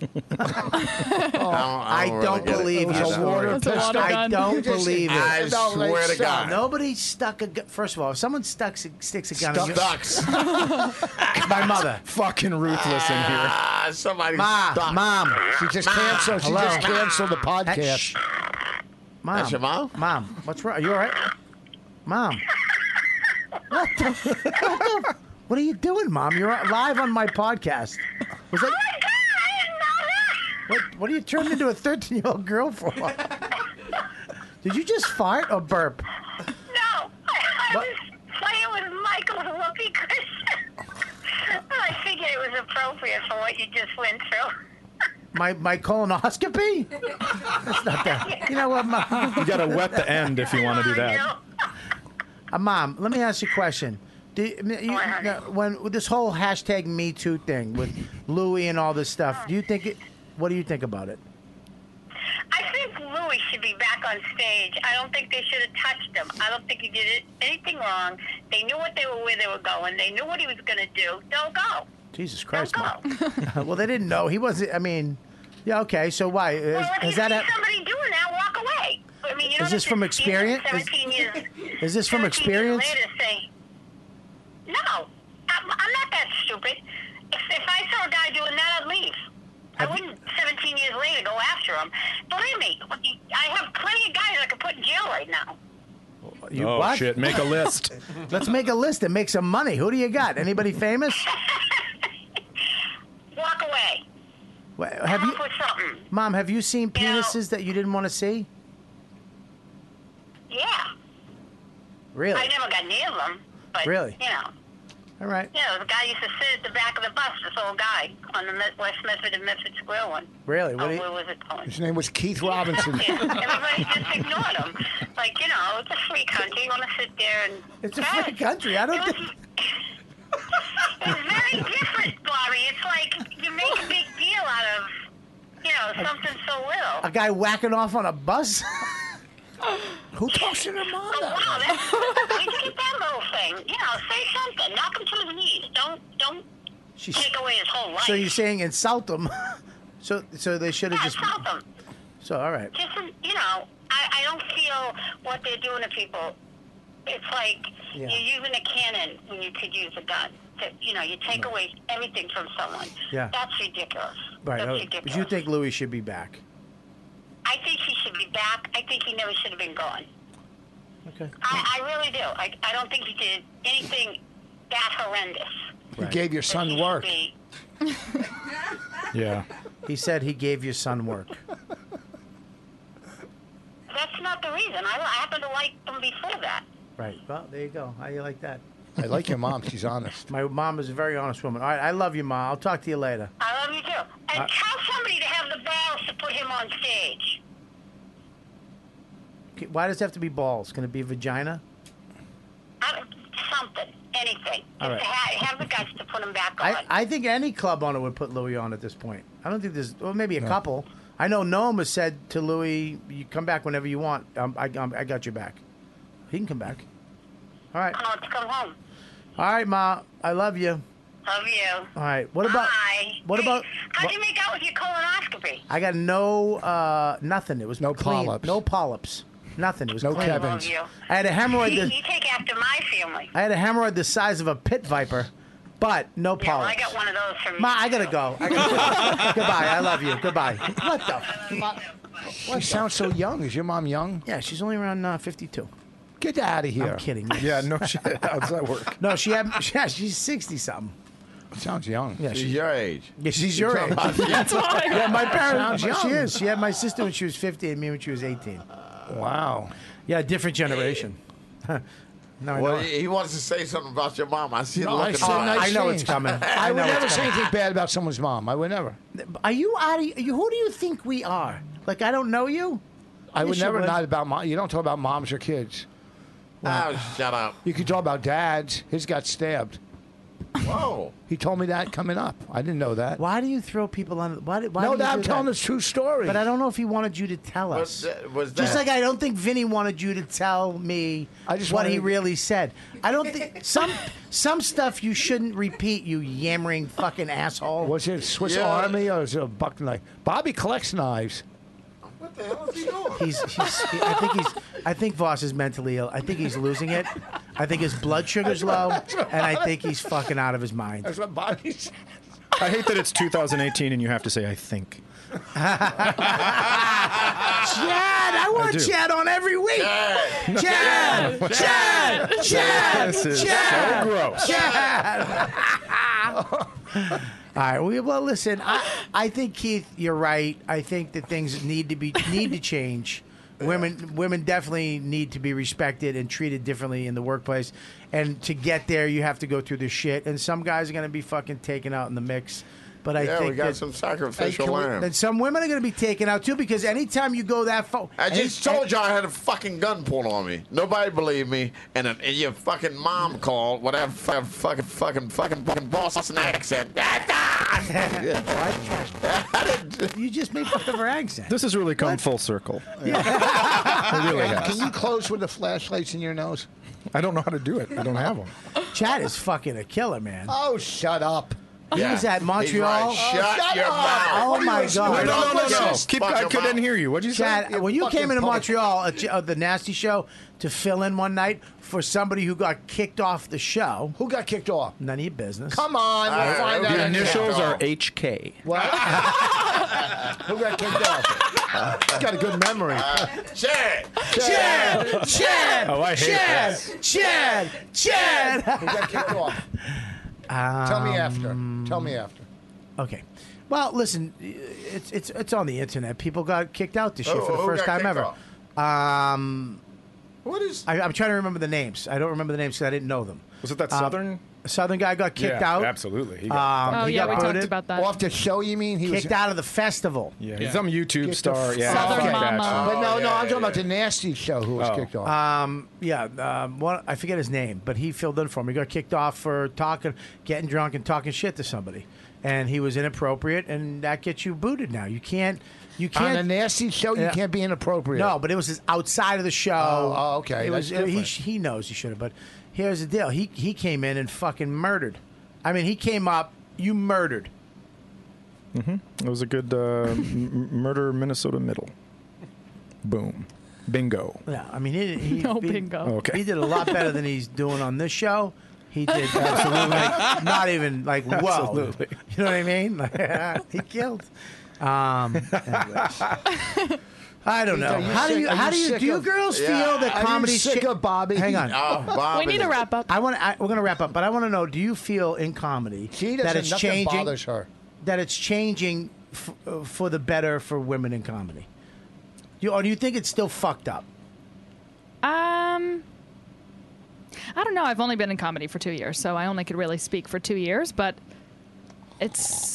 I don't believe It you. was a water It's a water pistol. I gun. don't believe it. I No, swear like, to stop. God. Nobody stuck a gun. First of all, if someone sticks a gun in your... Ducks. My mother. Fucking ruthless in here. Somebody stuck. Mom. She just canceled. She Hello? just canceled the podcast. Shh. Mom. That's your mom? Mom, what's wrong? Are you all right? Mom. What are you doing, Mom? You're live on my podcast. Was that... What are you turning into a 13-year-old girl for? Did you just fart or burp? No, I was playing with Michael's whoopee cushion. I figured it was appropriate for what you just went through. My colonoscopy? That's not that. You know what, Mom? You gotta wet the end if you want to do that. Mom, let me ask you a question. When with this whole hashtag Me Too thing with Louis and all this stuff, what do you think about it? I think Louis should be back on stage. I don't think they should have touched him. I don't think he did anything wrong. They knew where they were going. They knew what he was going to do. Don't go. Jesus Christ, Mom. Well, they didn't know. He wasn't, I mean, yeah, okay, so why? Well, if you Is see that somebody doing that, walk away. I mean, you Is this from experience? 17 years. Is this from 17 years experience? later, say, no, I'm not that stupid. If I saw a guy doing that, I'd leave. I wouldn't 17 years later go after him. Believe me, I have plenty of guys I could put in jail right now. Oh, what? shit. Make a list. Let's make a list and make some money. Who do you got? Anybody famous? Walk away. Have Come you, up with something. Mom, have you seen penises that you didn't want to see? Yeah. Really? I never got near them, but Really? you know. All right. Yeah, the guy used to sit at the back of the bus, this old guy, on the West Medford and Medford Square one. Really? Oh, where was it going? His name was Keith Robinson. Yeah, everybody just ignored him. Like, you know, it's a free country. You want to sit there and... It's a free country. I don't think... It's very different, Bobby. It's like you make a big deal out of, you know, something so little. A guy whacking off on a bus? Who talks to their mom? Oh, wow, that's... You get that little thing. You know, say something. Knock him to his knees. Don't take away his whole life. So you're saying insult them? so they should have just... insult them. So, all right. Just, you know, I don't feel what they're doing to people. It's like Yeah. you're using a cannon when you could use a gun. You know, you take away everything from someone. Yeah. That's ridiculous. Right. That's oh, ridiculous. But you think Louis should be back? I think he should be back. I think he never should have been gone. Okay. I really do. I don't think he did anything that horrendous. He gave your son work. Yeah. He said he gave your son work. That's not the reason. I happen to like him before that. Right. Well, there you go. How you like that? I like your mom. She's honest. My mom is a very honest woman. All right. I love you, Ma. I'll talk to you later. I love you too. And tell somebody to have the balls to put him on stage. Okay, why does it have to be balls? Can it be vagina? Something. Anything. All right. Have the guts to put him back on. I think any club owner would put Louis on at this point. I don't think there's... Well, maybe a couple. I know Noam has said to Louis, you come back whenever you want. I got your back. He can come back. All right. I want to come home. All right, Ma. I love you. Love you. All right. What about? Bye. What about? How'd you make out with your colonoscopy? I got nothing. It was no clean. polyps. No polyps. Nothing. It was No clean. Kevins. Love you. I had a hemorrhoid. You take after my family. I had a hemorrhoid the size of a pit viper, but no Yeah, well, I polyps. got one of those from Ma, I gotta go. Goodbye. I love you. Goodbye. What the fuck? She sounds so young. Is your mom young? Yeah, she's only around 52. Get out of here. I'm kidding. Yeah, no shit. How does that work? No, she's 60 something. Sounds young. Yeah, She's your age. Yeah, she's your age. That's why. Yeah, my parents. Sounds She young. is. She had my sister when she was 50 and me when she was 18. Wow. Yeah, different generation. No, I Well, know. he wants to say something about your mom. I see the No, look I in said his nice eyes. I know it's things. coming. I would know never it's say coming. anything bad about someone's mom. I would never. Are you out of you? Who do you think we are? Like, I don't know you? I would Yes, you never would. not about mom. You don't talk about moms or kids. Oh, shut up. You can talk about dads. His got stabbed. Whoa. He told me that coming up. I didn't know that. Why do you throw people on? Why No, do you I'm do telling that? the true story. But I don't know if he wanted you to tell us. Was Just that- like I don't think Vinny wanted you to tell me just what he wanted- really said. I don't think some stuff you shouldn't repeat. You yammering fucking asshole. Was it Swiss Yeah. Army or was it a buck knife? Bobby collects knives. What the hell is he doing? I think Voss is mentally ill. I think he's losing it. I think his blood sugar's low, and I think he's fucking out of his mind. That's what Bobby said. I hate that it's 2018 and you have to say I think. Chad, I want do. Chad on every week. Chad. Chad, Chad, Chad, This is Chad, so gross. Chad. All right. Well, listen. I think Keith, you're right. I think that things need to change. Women definitely need to be respected and treated differently in the workplace. And to get there, you have to go through the shit. And some guys are going to be fucking taken out in the mix. But I Yeah, think we got that, some sacrificial lamb. and some women are going to be taken out too, because anytime you go that far, I just told you I had a fucking gun pulled on me. Nobody believed me, and your fucking mom called, whatever fucking boss accent. You just made fun of her accent. This has really come full circle. It really has. Can you close with the flashlights in your nose? I don't know how to do it. I don't have them. Chad is fucking a killer, man. Oh, shut up. He was at Montreal. He's right. Shut your mouth. Oh my God! No. Keep, I couldn't hear you. What'd you say? Chad, when you came into Montreal at the Nasty Show to fill in one night for somebody who got kicked off the show, Who got kicked off? none of your business. Come on, we'll find out. The initials are HK. What? Who got kicked off? He's got a good memory. Chad. Chad! Oh, I hate Chad! this. Chad! Who got kicked off? Tell me after. Tell me after. Okay. Well, listen, it's on the internet. People got kicked out this year for the Who first got time kicked ever. off? What is? I'm trying to remember the names. I don't remember the names because I didn't know them. Was it that Southern? A Southern guy got kicked Yeah, out. absolutely. He He got got we talked booted. about that. Off the show, you mean? He Kicked was out of the festival. Yeah, he's some YouTube star. Yeah, Southern fuck that Mama. shit. But no, yeah, I'm talking yeah, about the Nasty Show who was Oh. kicked off. One, I forget his name, but he filled in for him. He got kicked off for getting drunk and talking shit to somebody, and he was inappropriate, and that gets you booted. Now you can't. On a Nasty Show, you can't be inappropriate. No, but it was outside of the show. Oh, okay, It that's was. different. He knows he should have. But here's the deal. He came in and fucking murdered. I mean, he came up. You murdered. It was a good murder Minnesota middle. Boom. Bingo. Yeah, I mean, he No bingo. Okay. He did a lot better than he's doing on this show. He did absolutely not even like whoa. Absolutely. You know what I mean? He killed. Anyways. I don't know. How do you girls feel that comedy? Are you sick of Bobby? Hang on. Oh, Bob We need to wrap up. We're going to wrap up, but I want to know: do you feel in comedy She that doesn't. it's Nothing changing? bothers her. That it's changing for the better for women in comedy? Or do you think it's still fucked up? I don't know. I've only been in comedy for 2 years, so I only could really speak for 2 years, but it's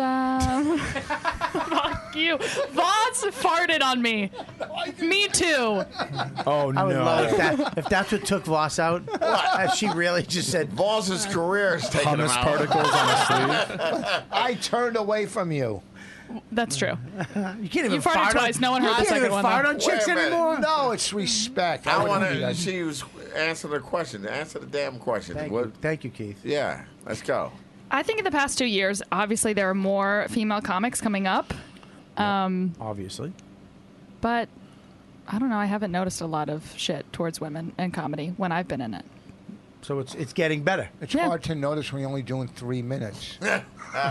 fuck you. Voss farted on me. Me too. Oh, I would no. love if that's what took Voss out. If she really just said Voss's career is taking him Hummus out. particles on his sleeve. I turned away from you. That's true. You can't even You farted fart twice. No one heard the you can't second even one, fart though. on chicks Wait a minute. anymore. No, it's respect. I wouldn't want do to. that. She was answer the question. Answer the damn question. Thank What- you. Thank you, Keith. Yeah, let's go. I think in the past 2 years, obviously there are more female comics coming up. Obviously. But I don't know. I haven't noticed a lot of shit towards women in comedy when I've been in it. So it's getting better. It's hard to notice when you're only doing 3 minutes. Viva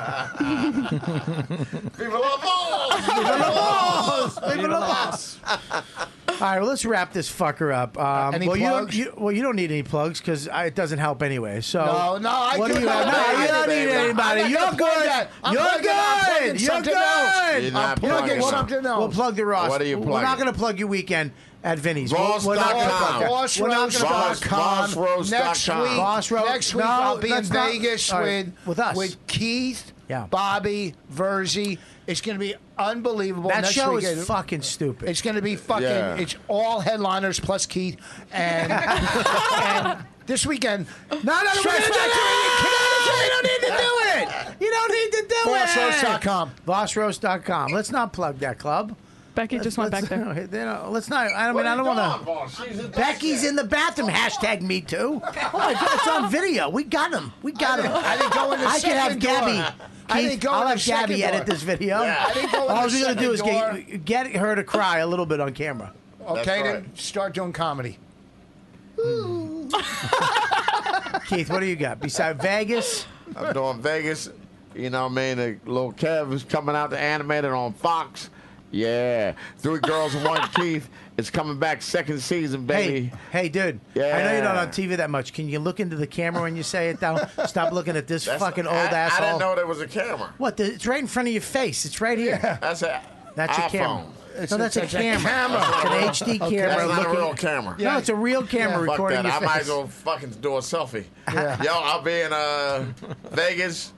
la boss! Viva la boss! All right, well, let's wrap this fucker up. Any well, plugs? You don't need any plugs because it doesn't help anyway. So No, I what do. do you have? No, you don't need anybody. You're good. You're good. You're good. You're not plugging something else. We'll plug the Ross. What are you We're plugging? not going to plug your weekend at Vinny's. Ross.com. We're not going to plug that. Rossroast.com. Rossroast.com. Next week No, I'll be in let's not- Vegas all right, with us. with Keith, Yeah. Bobby, Verzi. It's going to be unbelievable. That Next show weekend. is fucking stupid. It's going to be fucking. Yeah. It's all headliners plus Keith, and, and this weekend. No, we're gonna do it. You don't need to do it. You don't need to do it. Vossroast.com. Vossroast.com. Let's not plug that club. Becky just went back there. Let's not. I don't want to. Becky's in the bathroom. Hashtag me too. Oh my God, it's on video. We got him. I didn't go in the I can have second door. Gabby. I didn't go I'll in the have Gabby second edit door. this video. Yeah. I didn't go in All the we're gonna do is second get her to cry a little bit on camera. Okay, That's then start doing comedy. Keith, what do you got besides Vegas? I'm doing Vegas. You know what I mean? The little Kev is coming out to animate it on Fox. Yeah. 3 Girls and 1 Keith. It's coming back second season, baby. Hey, dude. Yeah. I know you're not on TV that much. Can you look into the camera when you say it, though? Stop looking at this fucking old asshole. I didn't know there was a camera. What? It's right in front of your face. It's right here. That's a That's your iPhone. camera. No, that's a it's a camera. camera. It's an HD Okay. camera. That's not a looking- real camera. No, it's a real camera Fuck recording that. your I might face. as well fucking do a selfie. Yeah. Yo, I'll be in Vegas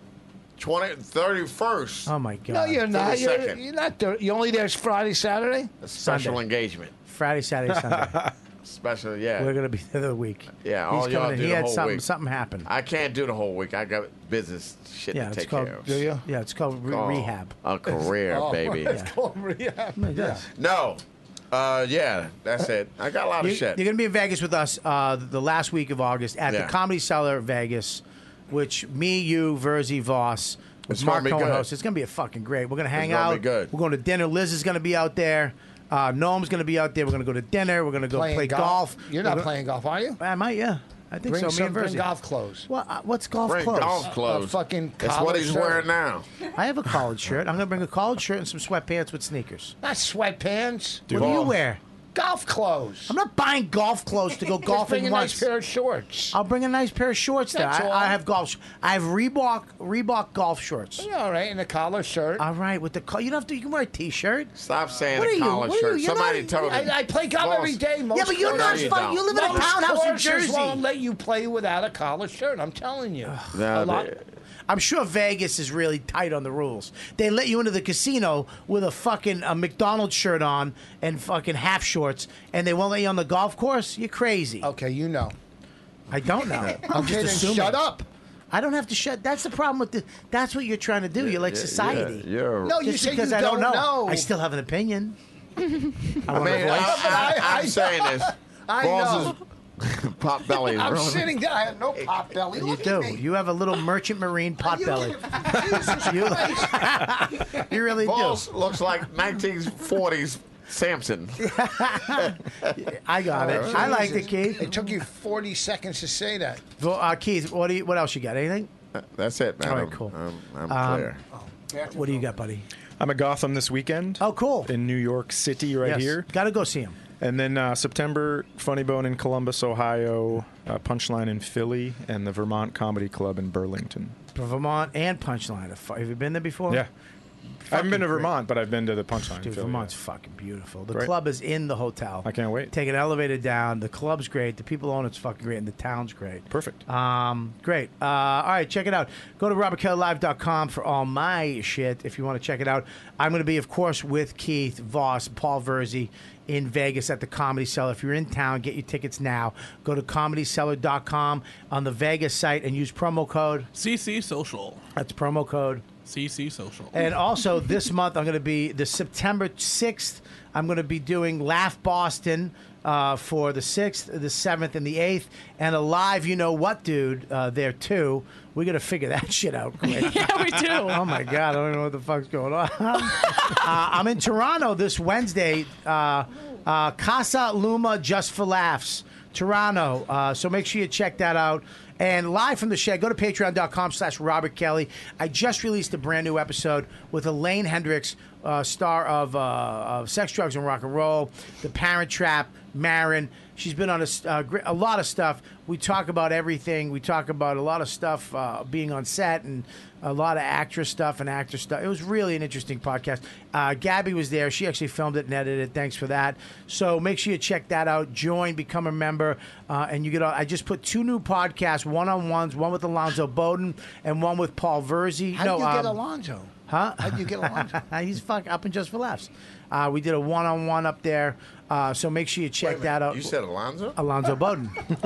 31st. Oh my God. No, you're not. 32nd. You're not there. You only there Friday, Saturday. A special Sunday. engagement. Friday, Saturday, Sunday. Special, yeah. We're gonna be there the week. Yeah, all He's y'all coming in. do He the had whole something. week. Something happened. I can't do the whole week. I got business shit Yeah, to it's take called. care of. Do you? Yeah, it's called rehab. A career, baby. It's called rehab. It does. No. Yeah, that's it. I got a lot of shit. You're going to be in Vegas with us the last week of August at the Yeah. Comedy Cellar Vegas, which me, you, Verzi, Voss, with It's Mark gonna be Cohen good. hosts. It's going to be a fucking great. We're going to hang It's gonna out. be good. We're going to dinner. Liz is going to be out there. Noam's going to be out there. We're going to go to dinner. We're going to go Playing play golf. You're not playing golf, are you? I might, yeah. I think Bring so. Me and bring Verzi. golf clothes. What's golf Bring clothes? golf clothes. fucking That's what collared he's shirt. wearing now. I have a collared shirt. I'm going to bring a collared shirt and some sweatpants with sneakers. Not sweatpants. What do you wear? Golf clothes. I'm not buying golf clothes to go Just golfing bring a once. nice pair of shorts. I'll bring a nice pair of shorts there. That's all. I have golf. I have Reebok golf shorts. Yeah, all right, and a collar shirt. All right, with the you don't have to. You can wear a t-shirt. Stop saying What are a you? collar What are shirt. you? You're Somebody not- told him. I play golf Boss. every day. Most Yeah, but you're not courses- fun. You live in a most townhouse in courses Jersey. won't let you play without a collar shirt. I'm telling you. No, a lot. I'm sure Vegas is really tight on the rules. They let you into the casino with a fucking McDonald's shirt on and fucking half shorts, and they won't let you on the golf course. You're crazy. Okay, you know. I don't know. I'm Okay, just then assuming. shut up. I don't have to shut. That's the problem with the. That's what you're trying to do. You're like society. No, you Just say because you I don't don't know. know. I still have an opinion. I I want a mean, voice. I'm saying this. I Boss's pot belly is I'm really. sitting down. I have no pot belly. You Look do. at me. You have a little merchant marine pot belly. Jesus You, Christ. you really Boss looks like 1940s Samson. do. I got it. I liked it, Keith. It took you 40 seconds to say that. Well, Keith, what else you got? Anything? That's it, man. All right, cool. I'm clear. What do you got, buddy? I'm at Gotham this weekend. Oh, cool. In New York City, right Yes. here. Got to go see him. And then September, Funny Bone in Columbus, Ohio, Punchline in Philly, and the Vermont Comedy Club in Burlington. Vermont and Punchline. Have you been there before? Yeah. I haven't been to great. Vermont, but I've been to the Punchline. in Dude, Philly, Vermont's fucking beautiful. The Right. club is in the hotel. I can't wait. Take an elevator down. The club's great. The people own it's fucking great, and the town's great. Perfect. Great. All right, check it out. Go to robertkellylive.com for all my shit if you want to check it out. I'm going to be, of course, with Keith Voss, Paul Verzi in Vegas at the Comedy Cellar. If you're in town, get your tickets now. Go to comedycellar.com on the Vegas site and use promo code CC Social. That's promo code CC Social. And also this month, I'm going to be, the September 6th, I'm going to be doing Laugh Boston for the 6th, the 7th, and the 8th, and a live You Know What Dude there too. We got to figure that shit out quick. Yeah, we do. Oh my God, I don't know what the fuck's going on. I'm in Toronto this Wednesday. Casa Luma Just for Laughs, Toronto. So make sure you check that out. And live from the shed, go to patreon.com/Robert Kelly. I just released a brand new episode with Elaine Hendricks, star of Sex, Drugs, and Rock and Roll, The Parent Trap, Marin. She's been on a lot of stuff. We talk about everything. We talk about a lot of stuff being on set and a lot of actress stuff and actor stuff. It was really an interesting podcast. Gabby was there. She actually filmed it and edited it. Thanks for that. So make sure you check that out. Join, become a member, and you get. I just put 2 new podcasts, one-on-ones, one with Alonzo Bowden and one with Paul Verzi. How did you get Alonzo? Huh? How'd you get Alonzo? He's fuck up and Just for Laughs. We did a one-on-one up there, so make sure you check that out. You said Alonzo? Alonzo Bowden.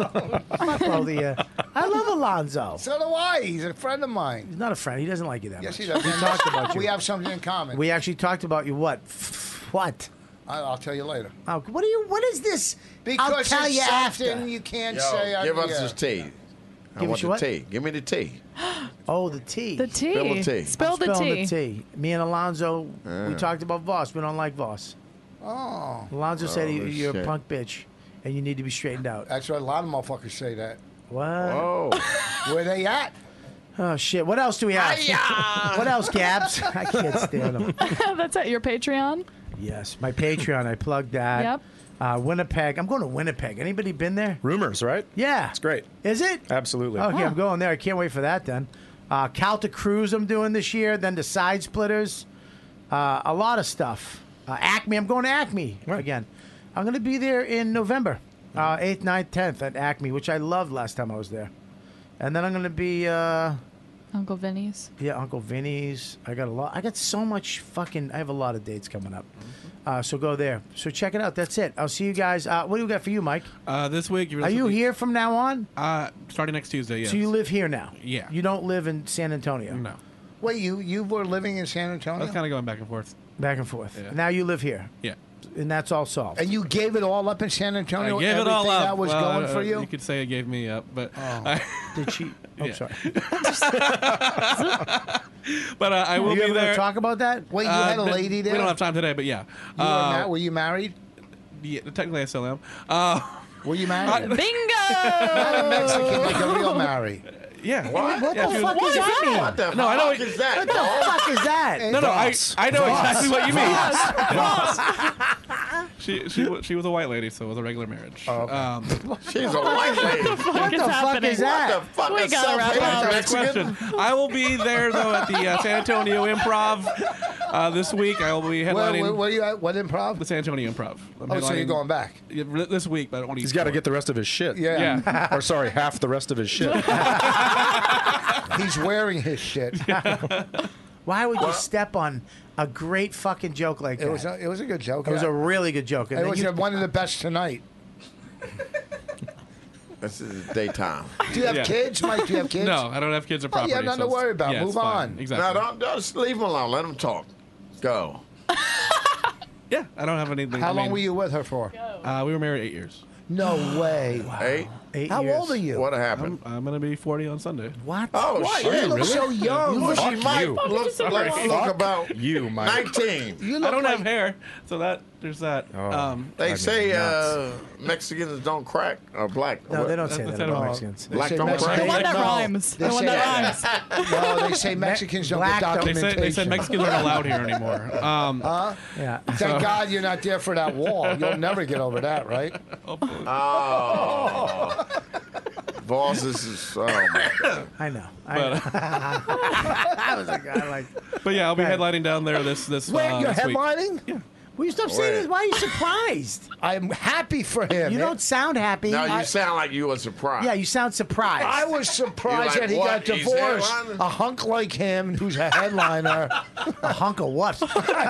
Fuck all the, I love Alonzo. So do I. He's a friend of mine. He's not a friend. He doesn't like you that Yes, much. he does. We talked about you. We have something in common. We actually talked about you. What? What? I'll tell you later. Oh, what are you? What is this? Because I'll tell it's you something after. you can't Yo, say. give on us the this tea. I Give want us your the what? tea. Give me the tea. Oh, the tea. The tea. Spill the tea. Spill I'm the spilling tea. the tea. Me and Alonzo, we Yeah. talked about Voss. We don't like Voss. Oh. Alonzo said Oh, you're a shit. punk bitch, and you need to be straightened out. That's what a lot of motherfuckers say that. What? Whoa. Where they at? Oh shit! What else do we have? What else, Gabs? I can't stand them. That's at your Patreon. Yes, my Patreon. I plugged that. Yep. Winnipeg. I'm going to Winnipeg. Anybody been there? Rumors, right? Yeah. It's great. Is it? Absolutely. Okay, I'm going there. I can't wait for that then. Calta Cruise I'm doing this year. Then the Side Splitters. A lot of stuff. Acme. I'm going to Acme again. I'm going to be there in November. 8th, 9th, 10th at Acme, which I loved last time I was there. And then I'm going to be... Uncle Vinny's. Yeah, Uncle Vinny's. I got a lot. I got so much fucking... I have a lot of dates coming up. So go there. So check it out. That's it. I'll see you guys. What do we got for you, Mike? This week. Are you here from now on? Starting next Tuesday, yes. So you live here now? Yeah. You don't live in San Antonio? No. Wait, you were living in San I Antonio? was kind of going back and forth. Back and forth. Yeah. Now you live here? Yeah. And that's all solved? And you gave it all up in San Antonio? I gave it all Everything up. that was Well, going for you? You could say it gave me up, but did she? Oh, Yeah. sorry. But I will Are you be ever gonna there. talk about that? Wait, you had a but lady there? We don't have time today, but yeah. Were you married? Yeah, technically I still am. Were you married? Bingo! Not a Mexican, like a real married. Yeah. What? What Yeah, the she fuck was- does that mean? What the No, I know fuck what- is that? What the fuck is that? No, I know exactly what you mean. She was a white lady, so it was a regular marriage. She's a white lady. What the fuck is What that? the fuck We is gotta wrap self-hating up. Next Mexican? question. I will be there though at the San Antonio Improv this week. I will be headlining Where you at? What improv? the San Antonio Improv. I'm Oh, so you're headlining- going back? Yeah, this week, but I don't want to. He's got to get the rest of his shit. Yeah. Yeah. Or sorry, half the rest of his shit. He's wearing his shit. Why would you step on a great fucking joke like that? It was a good joke. It was a really good joke. And It then was you- one of the best tonight. This is daytime. Do you have Yeah. kids, Mike? Do you have kids? No, I don't have kids or Oh, property. you have nothing so to worry about. yeah, it's Move fine. on. Exactly. No, don't just leave him alone. Let him talk. Go. Yeah, I don't have anything. How long were you with her for? We were married 8 years. No way. Hey, 8 How years. old are you? what happened? I'm gonna be 40 on Sunday. What? Oh, What? shit. You look so young. You look, Fuck she might you. look about You, Mike. 19. You I look don't like have hair, so there's that. Oh. They Drive say me nuts. Mexicans don't crack or black. No, they don't say That's that the about same. Mexicans. Black say don't Mexican- crack. The one that No. rhymes. They The one say- that rhymes. No, they say Mexicans don't Black get don't- They documentation. said Mexicans aren't allowed here anymore. Yeah. Thank God you're not there for that wall. You'll never get over that, right? Oh. Boss, this is. Oh, my God. I know. But, I was like, I like. but yeah, I'll be Right. headlining down there this Wait, you're this week. headlining? Yeah. Will you stop saying this? Why are you surprised? I'm happy for him. You don't sound happy. No, you sound like you were surprised. Yeah, you sound surprised. I was surprised You're like, that he what? got He's divorced. headlining? A hunk like him, who's a headliner. A hunk of what?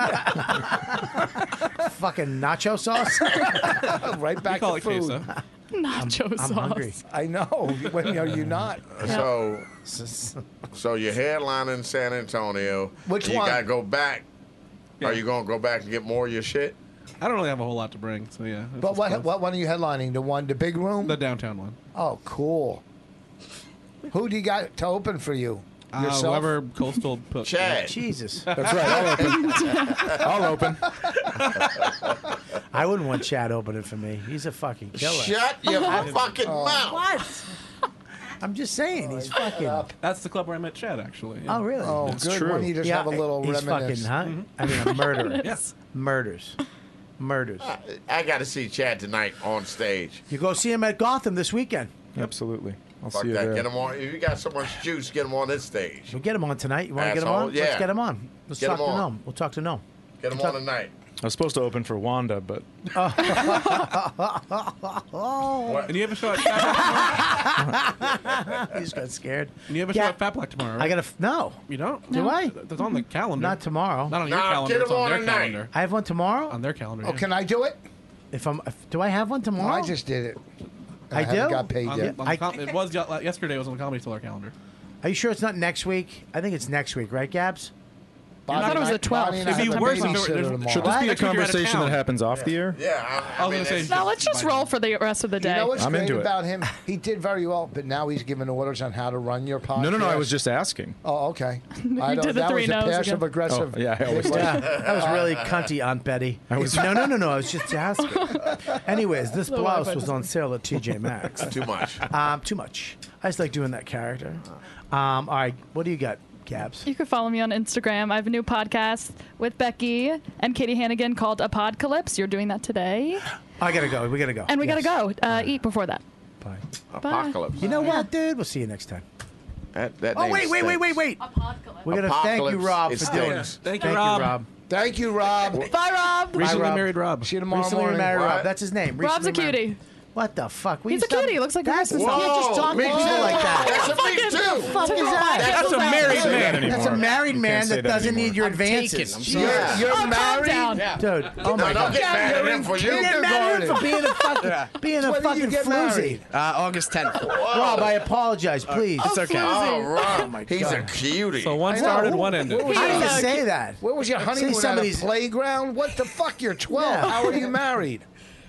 Fucking nacho sauce? Right back call to it food. queso. Nacho I'm sauce. hungry. I know. When are you not? So you're headlining San Antonio. Which you one? got to go back. Yeah. Are you going to go back and get more of your shit? I don't really have a whole lot to bring, so yeah. But what one are you headlining? The big room? The downtown one. Oh, cool. Who do you got to open for you? Yourself? Whoever Coastal put. Chad. Jesus. That's right. I'll open. I wouldn't want Chad opening for me. He's a fucking killer. Shut your fucking mouth. What? I'm just saying, he's fucking. That's the club where I met Chad, actually. Oh, really? Oh, It's good. true. Why don't you just have a little He's reminisce? fucking, huh? I mean, a murderer. Yes. Murders. I got to see Chad tonight on stage. You go see him at Gotham this weekend. Absolutely. I'll Fuck see you that. there. Get him on. If you got so much juice, get him on this stage. We'll get him on tonight. You want to get him Asshole. on? Yeah. Let's get him on. Let's Get talk him to on. Noam. We'll talk to Noam. Get him on tonight. I was supposed to open for Wanda, but And you have a show at He just got scared. And you have a show at Fat Black tomorrow, right? I got to. No. You don't? Do I? That's on the calendar. Not tomorrow. Not on your Nah, calendar. get It's him on on their tonight. calendar. I have one tomorrow. On their calendar. Oh, can I do it? Do I have one tomorrow? I just did it. I haven't do? got paid On yet. the it was yesterday. It was on the Comedy Cellar calendar. Are you sure it's not next week? I think it's next week, right, Gabs? I thought it was the 12th. It'd be worse if it were- should this be a Next week you're out of conversation that town. happens off the air? Yeah. I was going to say. No, let's just roll for the rest of the day. You know what's I'm great into it. about him? He did very well, but now he's giving orders on how to run your podcast. No. I was just asking. Oh, okay. You I don't, did the that three was a no's again. passive aggressive. Oh, yeah, I always do. Yeah, that was really cunty, Aunt Betty. No. I was just asking. Anyways, this The blouse Wi-Fi was on sale at TJ Maxx. Too much. Too much. I just like doing that character. All right, what do you got, Gabs? You can follow me on Instagram. I have a new podcast with Becky and Katie Hannigan called Apocalypse. You're doing that today. I gotta go. We gotta go. And we Yes. gotta go eat before that. Bye. Apocalypse. You know what, dude? We'll see you next time. That Oh, name wait. stinks. We gotta thank you, Apocalypse, Rob, it for doing stinks. it. Thank you, Rob. Thank you, Rob. Bye, Rob. Recently Rob. married Rob. See you tomorrow Recently morning. married What? Rob. That's his name. Rob's a Recently married. cutie. What the fuck? Will He's you a cutie. He looks like a That's racist. You can't just talk Me to too. people like that. That's a me too. What the fuck is that? That's a married man. That's a married man that doesn't need your advances. You're Calm married? down. Dude, oh my No, don't God. get mad at him for you. You get mad at him for being a When did you fucking get floozy. married? August 10th. Rob, I apologize, please. It's okay. Oh, Rob. my He's a God. cutie. So one started, one ended. What was How your- do you say that? Where was your honeymoon Say at a somebody's- playground? What the fuck? You're 12. Yeah. How are you married?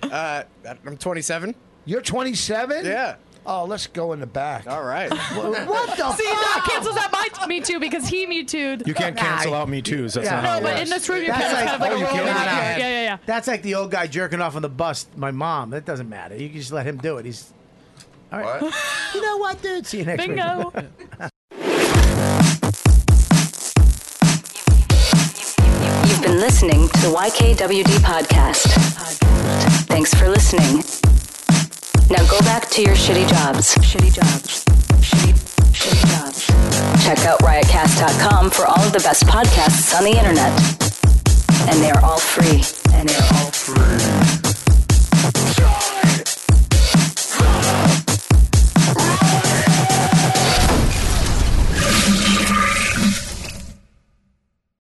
I'm 27. You're 27? Yeah. Oh, let's go in the back. All right. What the See, fuck? that cancels out my Me Too because he Me Too'd. You can't cancel out Me Too's. That's Yeah. not how No, it but works. in this room, you That's can like- kind of like oh, a you roll can't? back. Nah, Yeah. That's like the old guy jerking off on the bus. My mom. That doesn't matter. You can just let him do it. He's all right. What? You know what, dude? See you next week. Bingo. You've been listening to the YKWD podcast. Thanks for listening. Now go back to your shitty jobs. Shitty jobs. Shitty jobs. Check out riotcast.com for all of the best podcasts on the internet. And they're all free.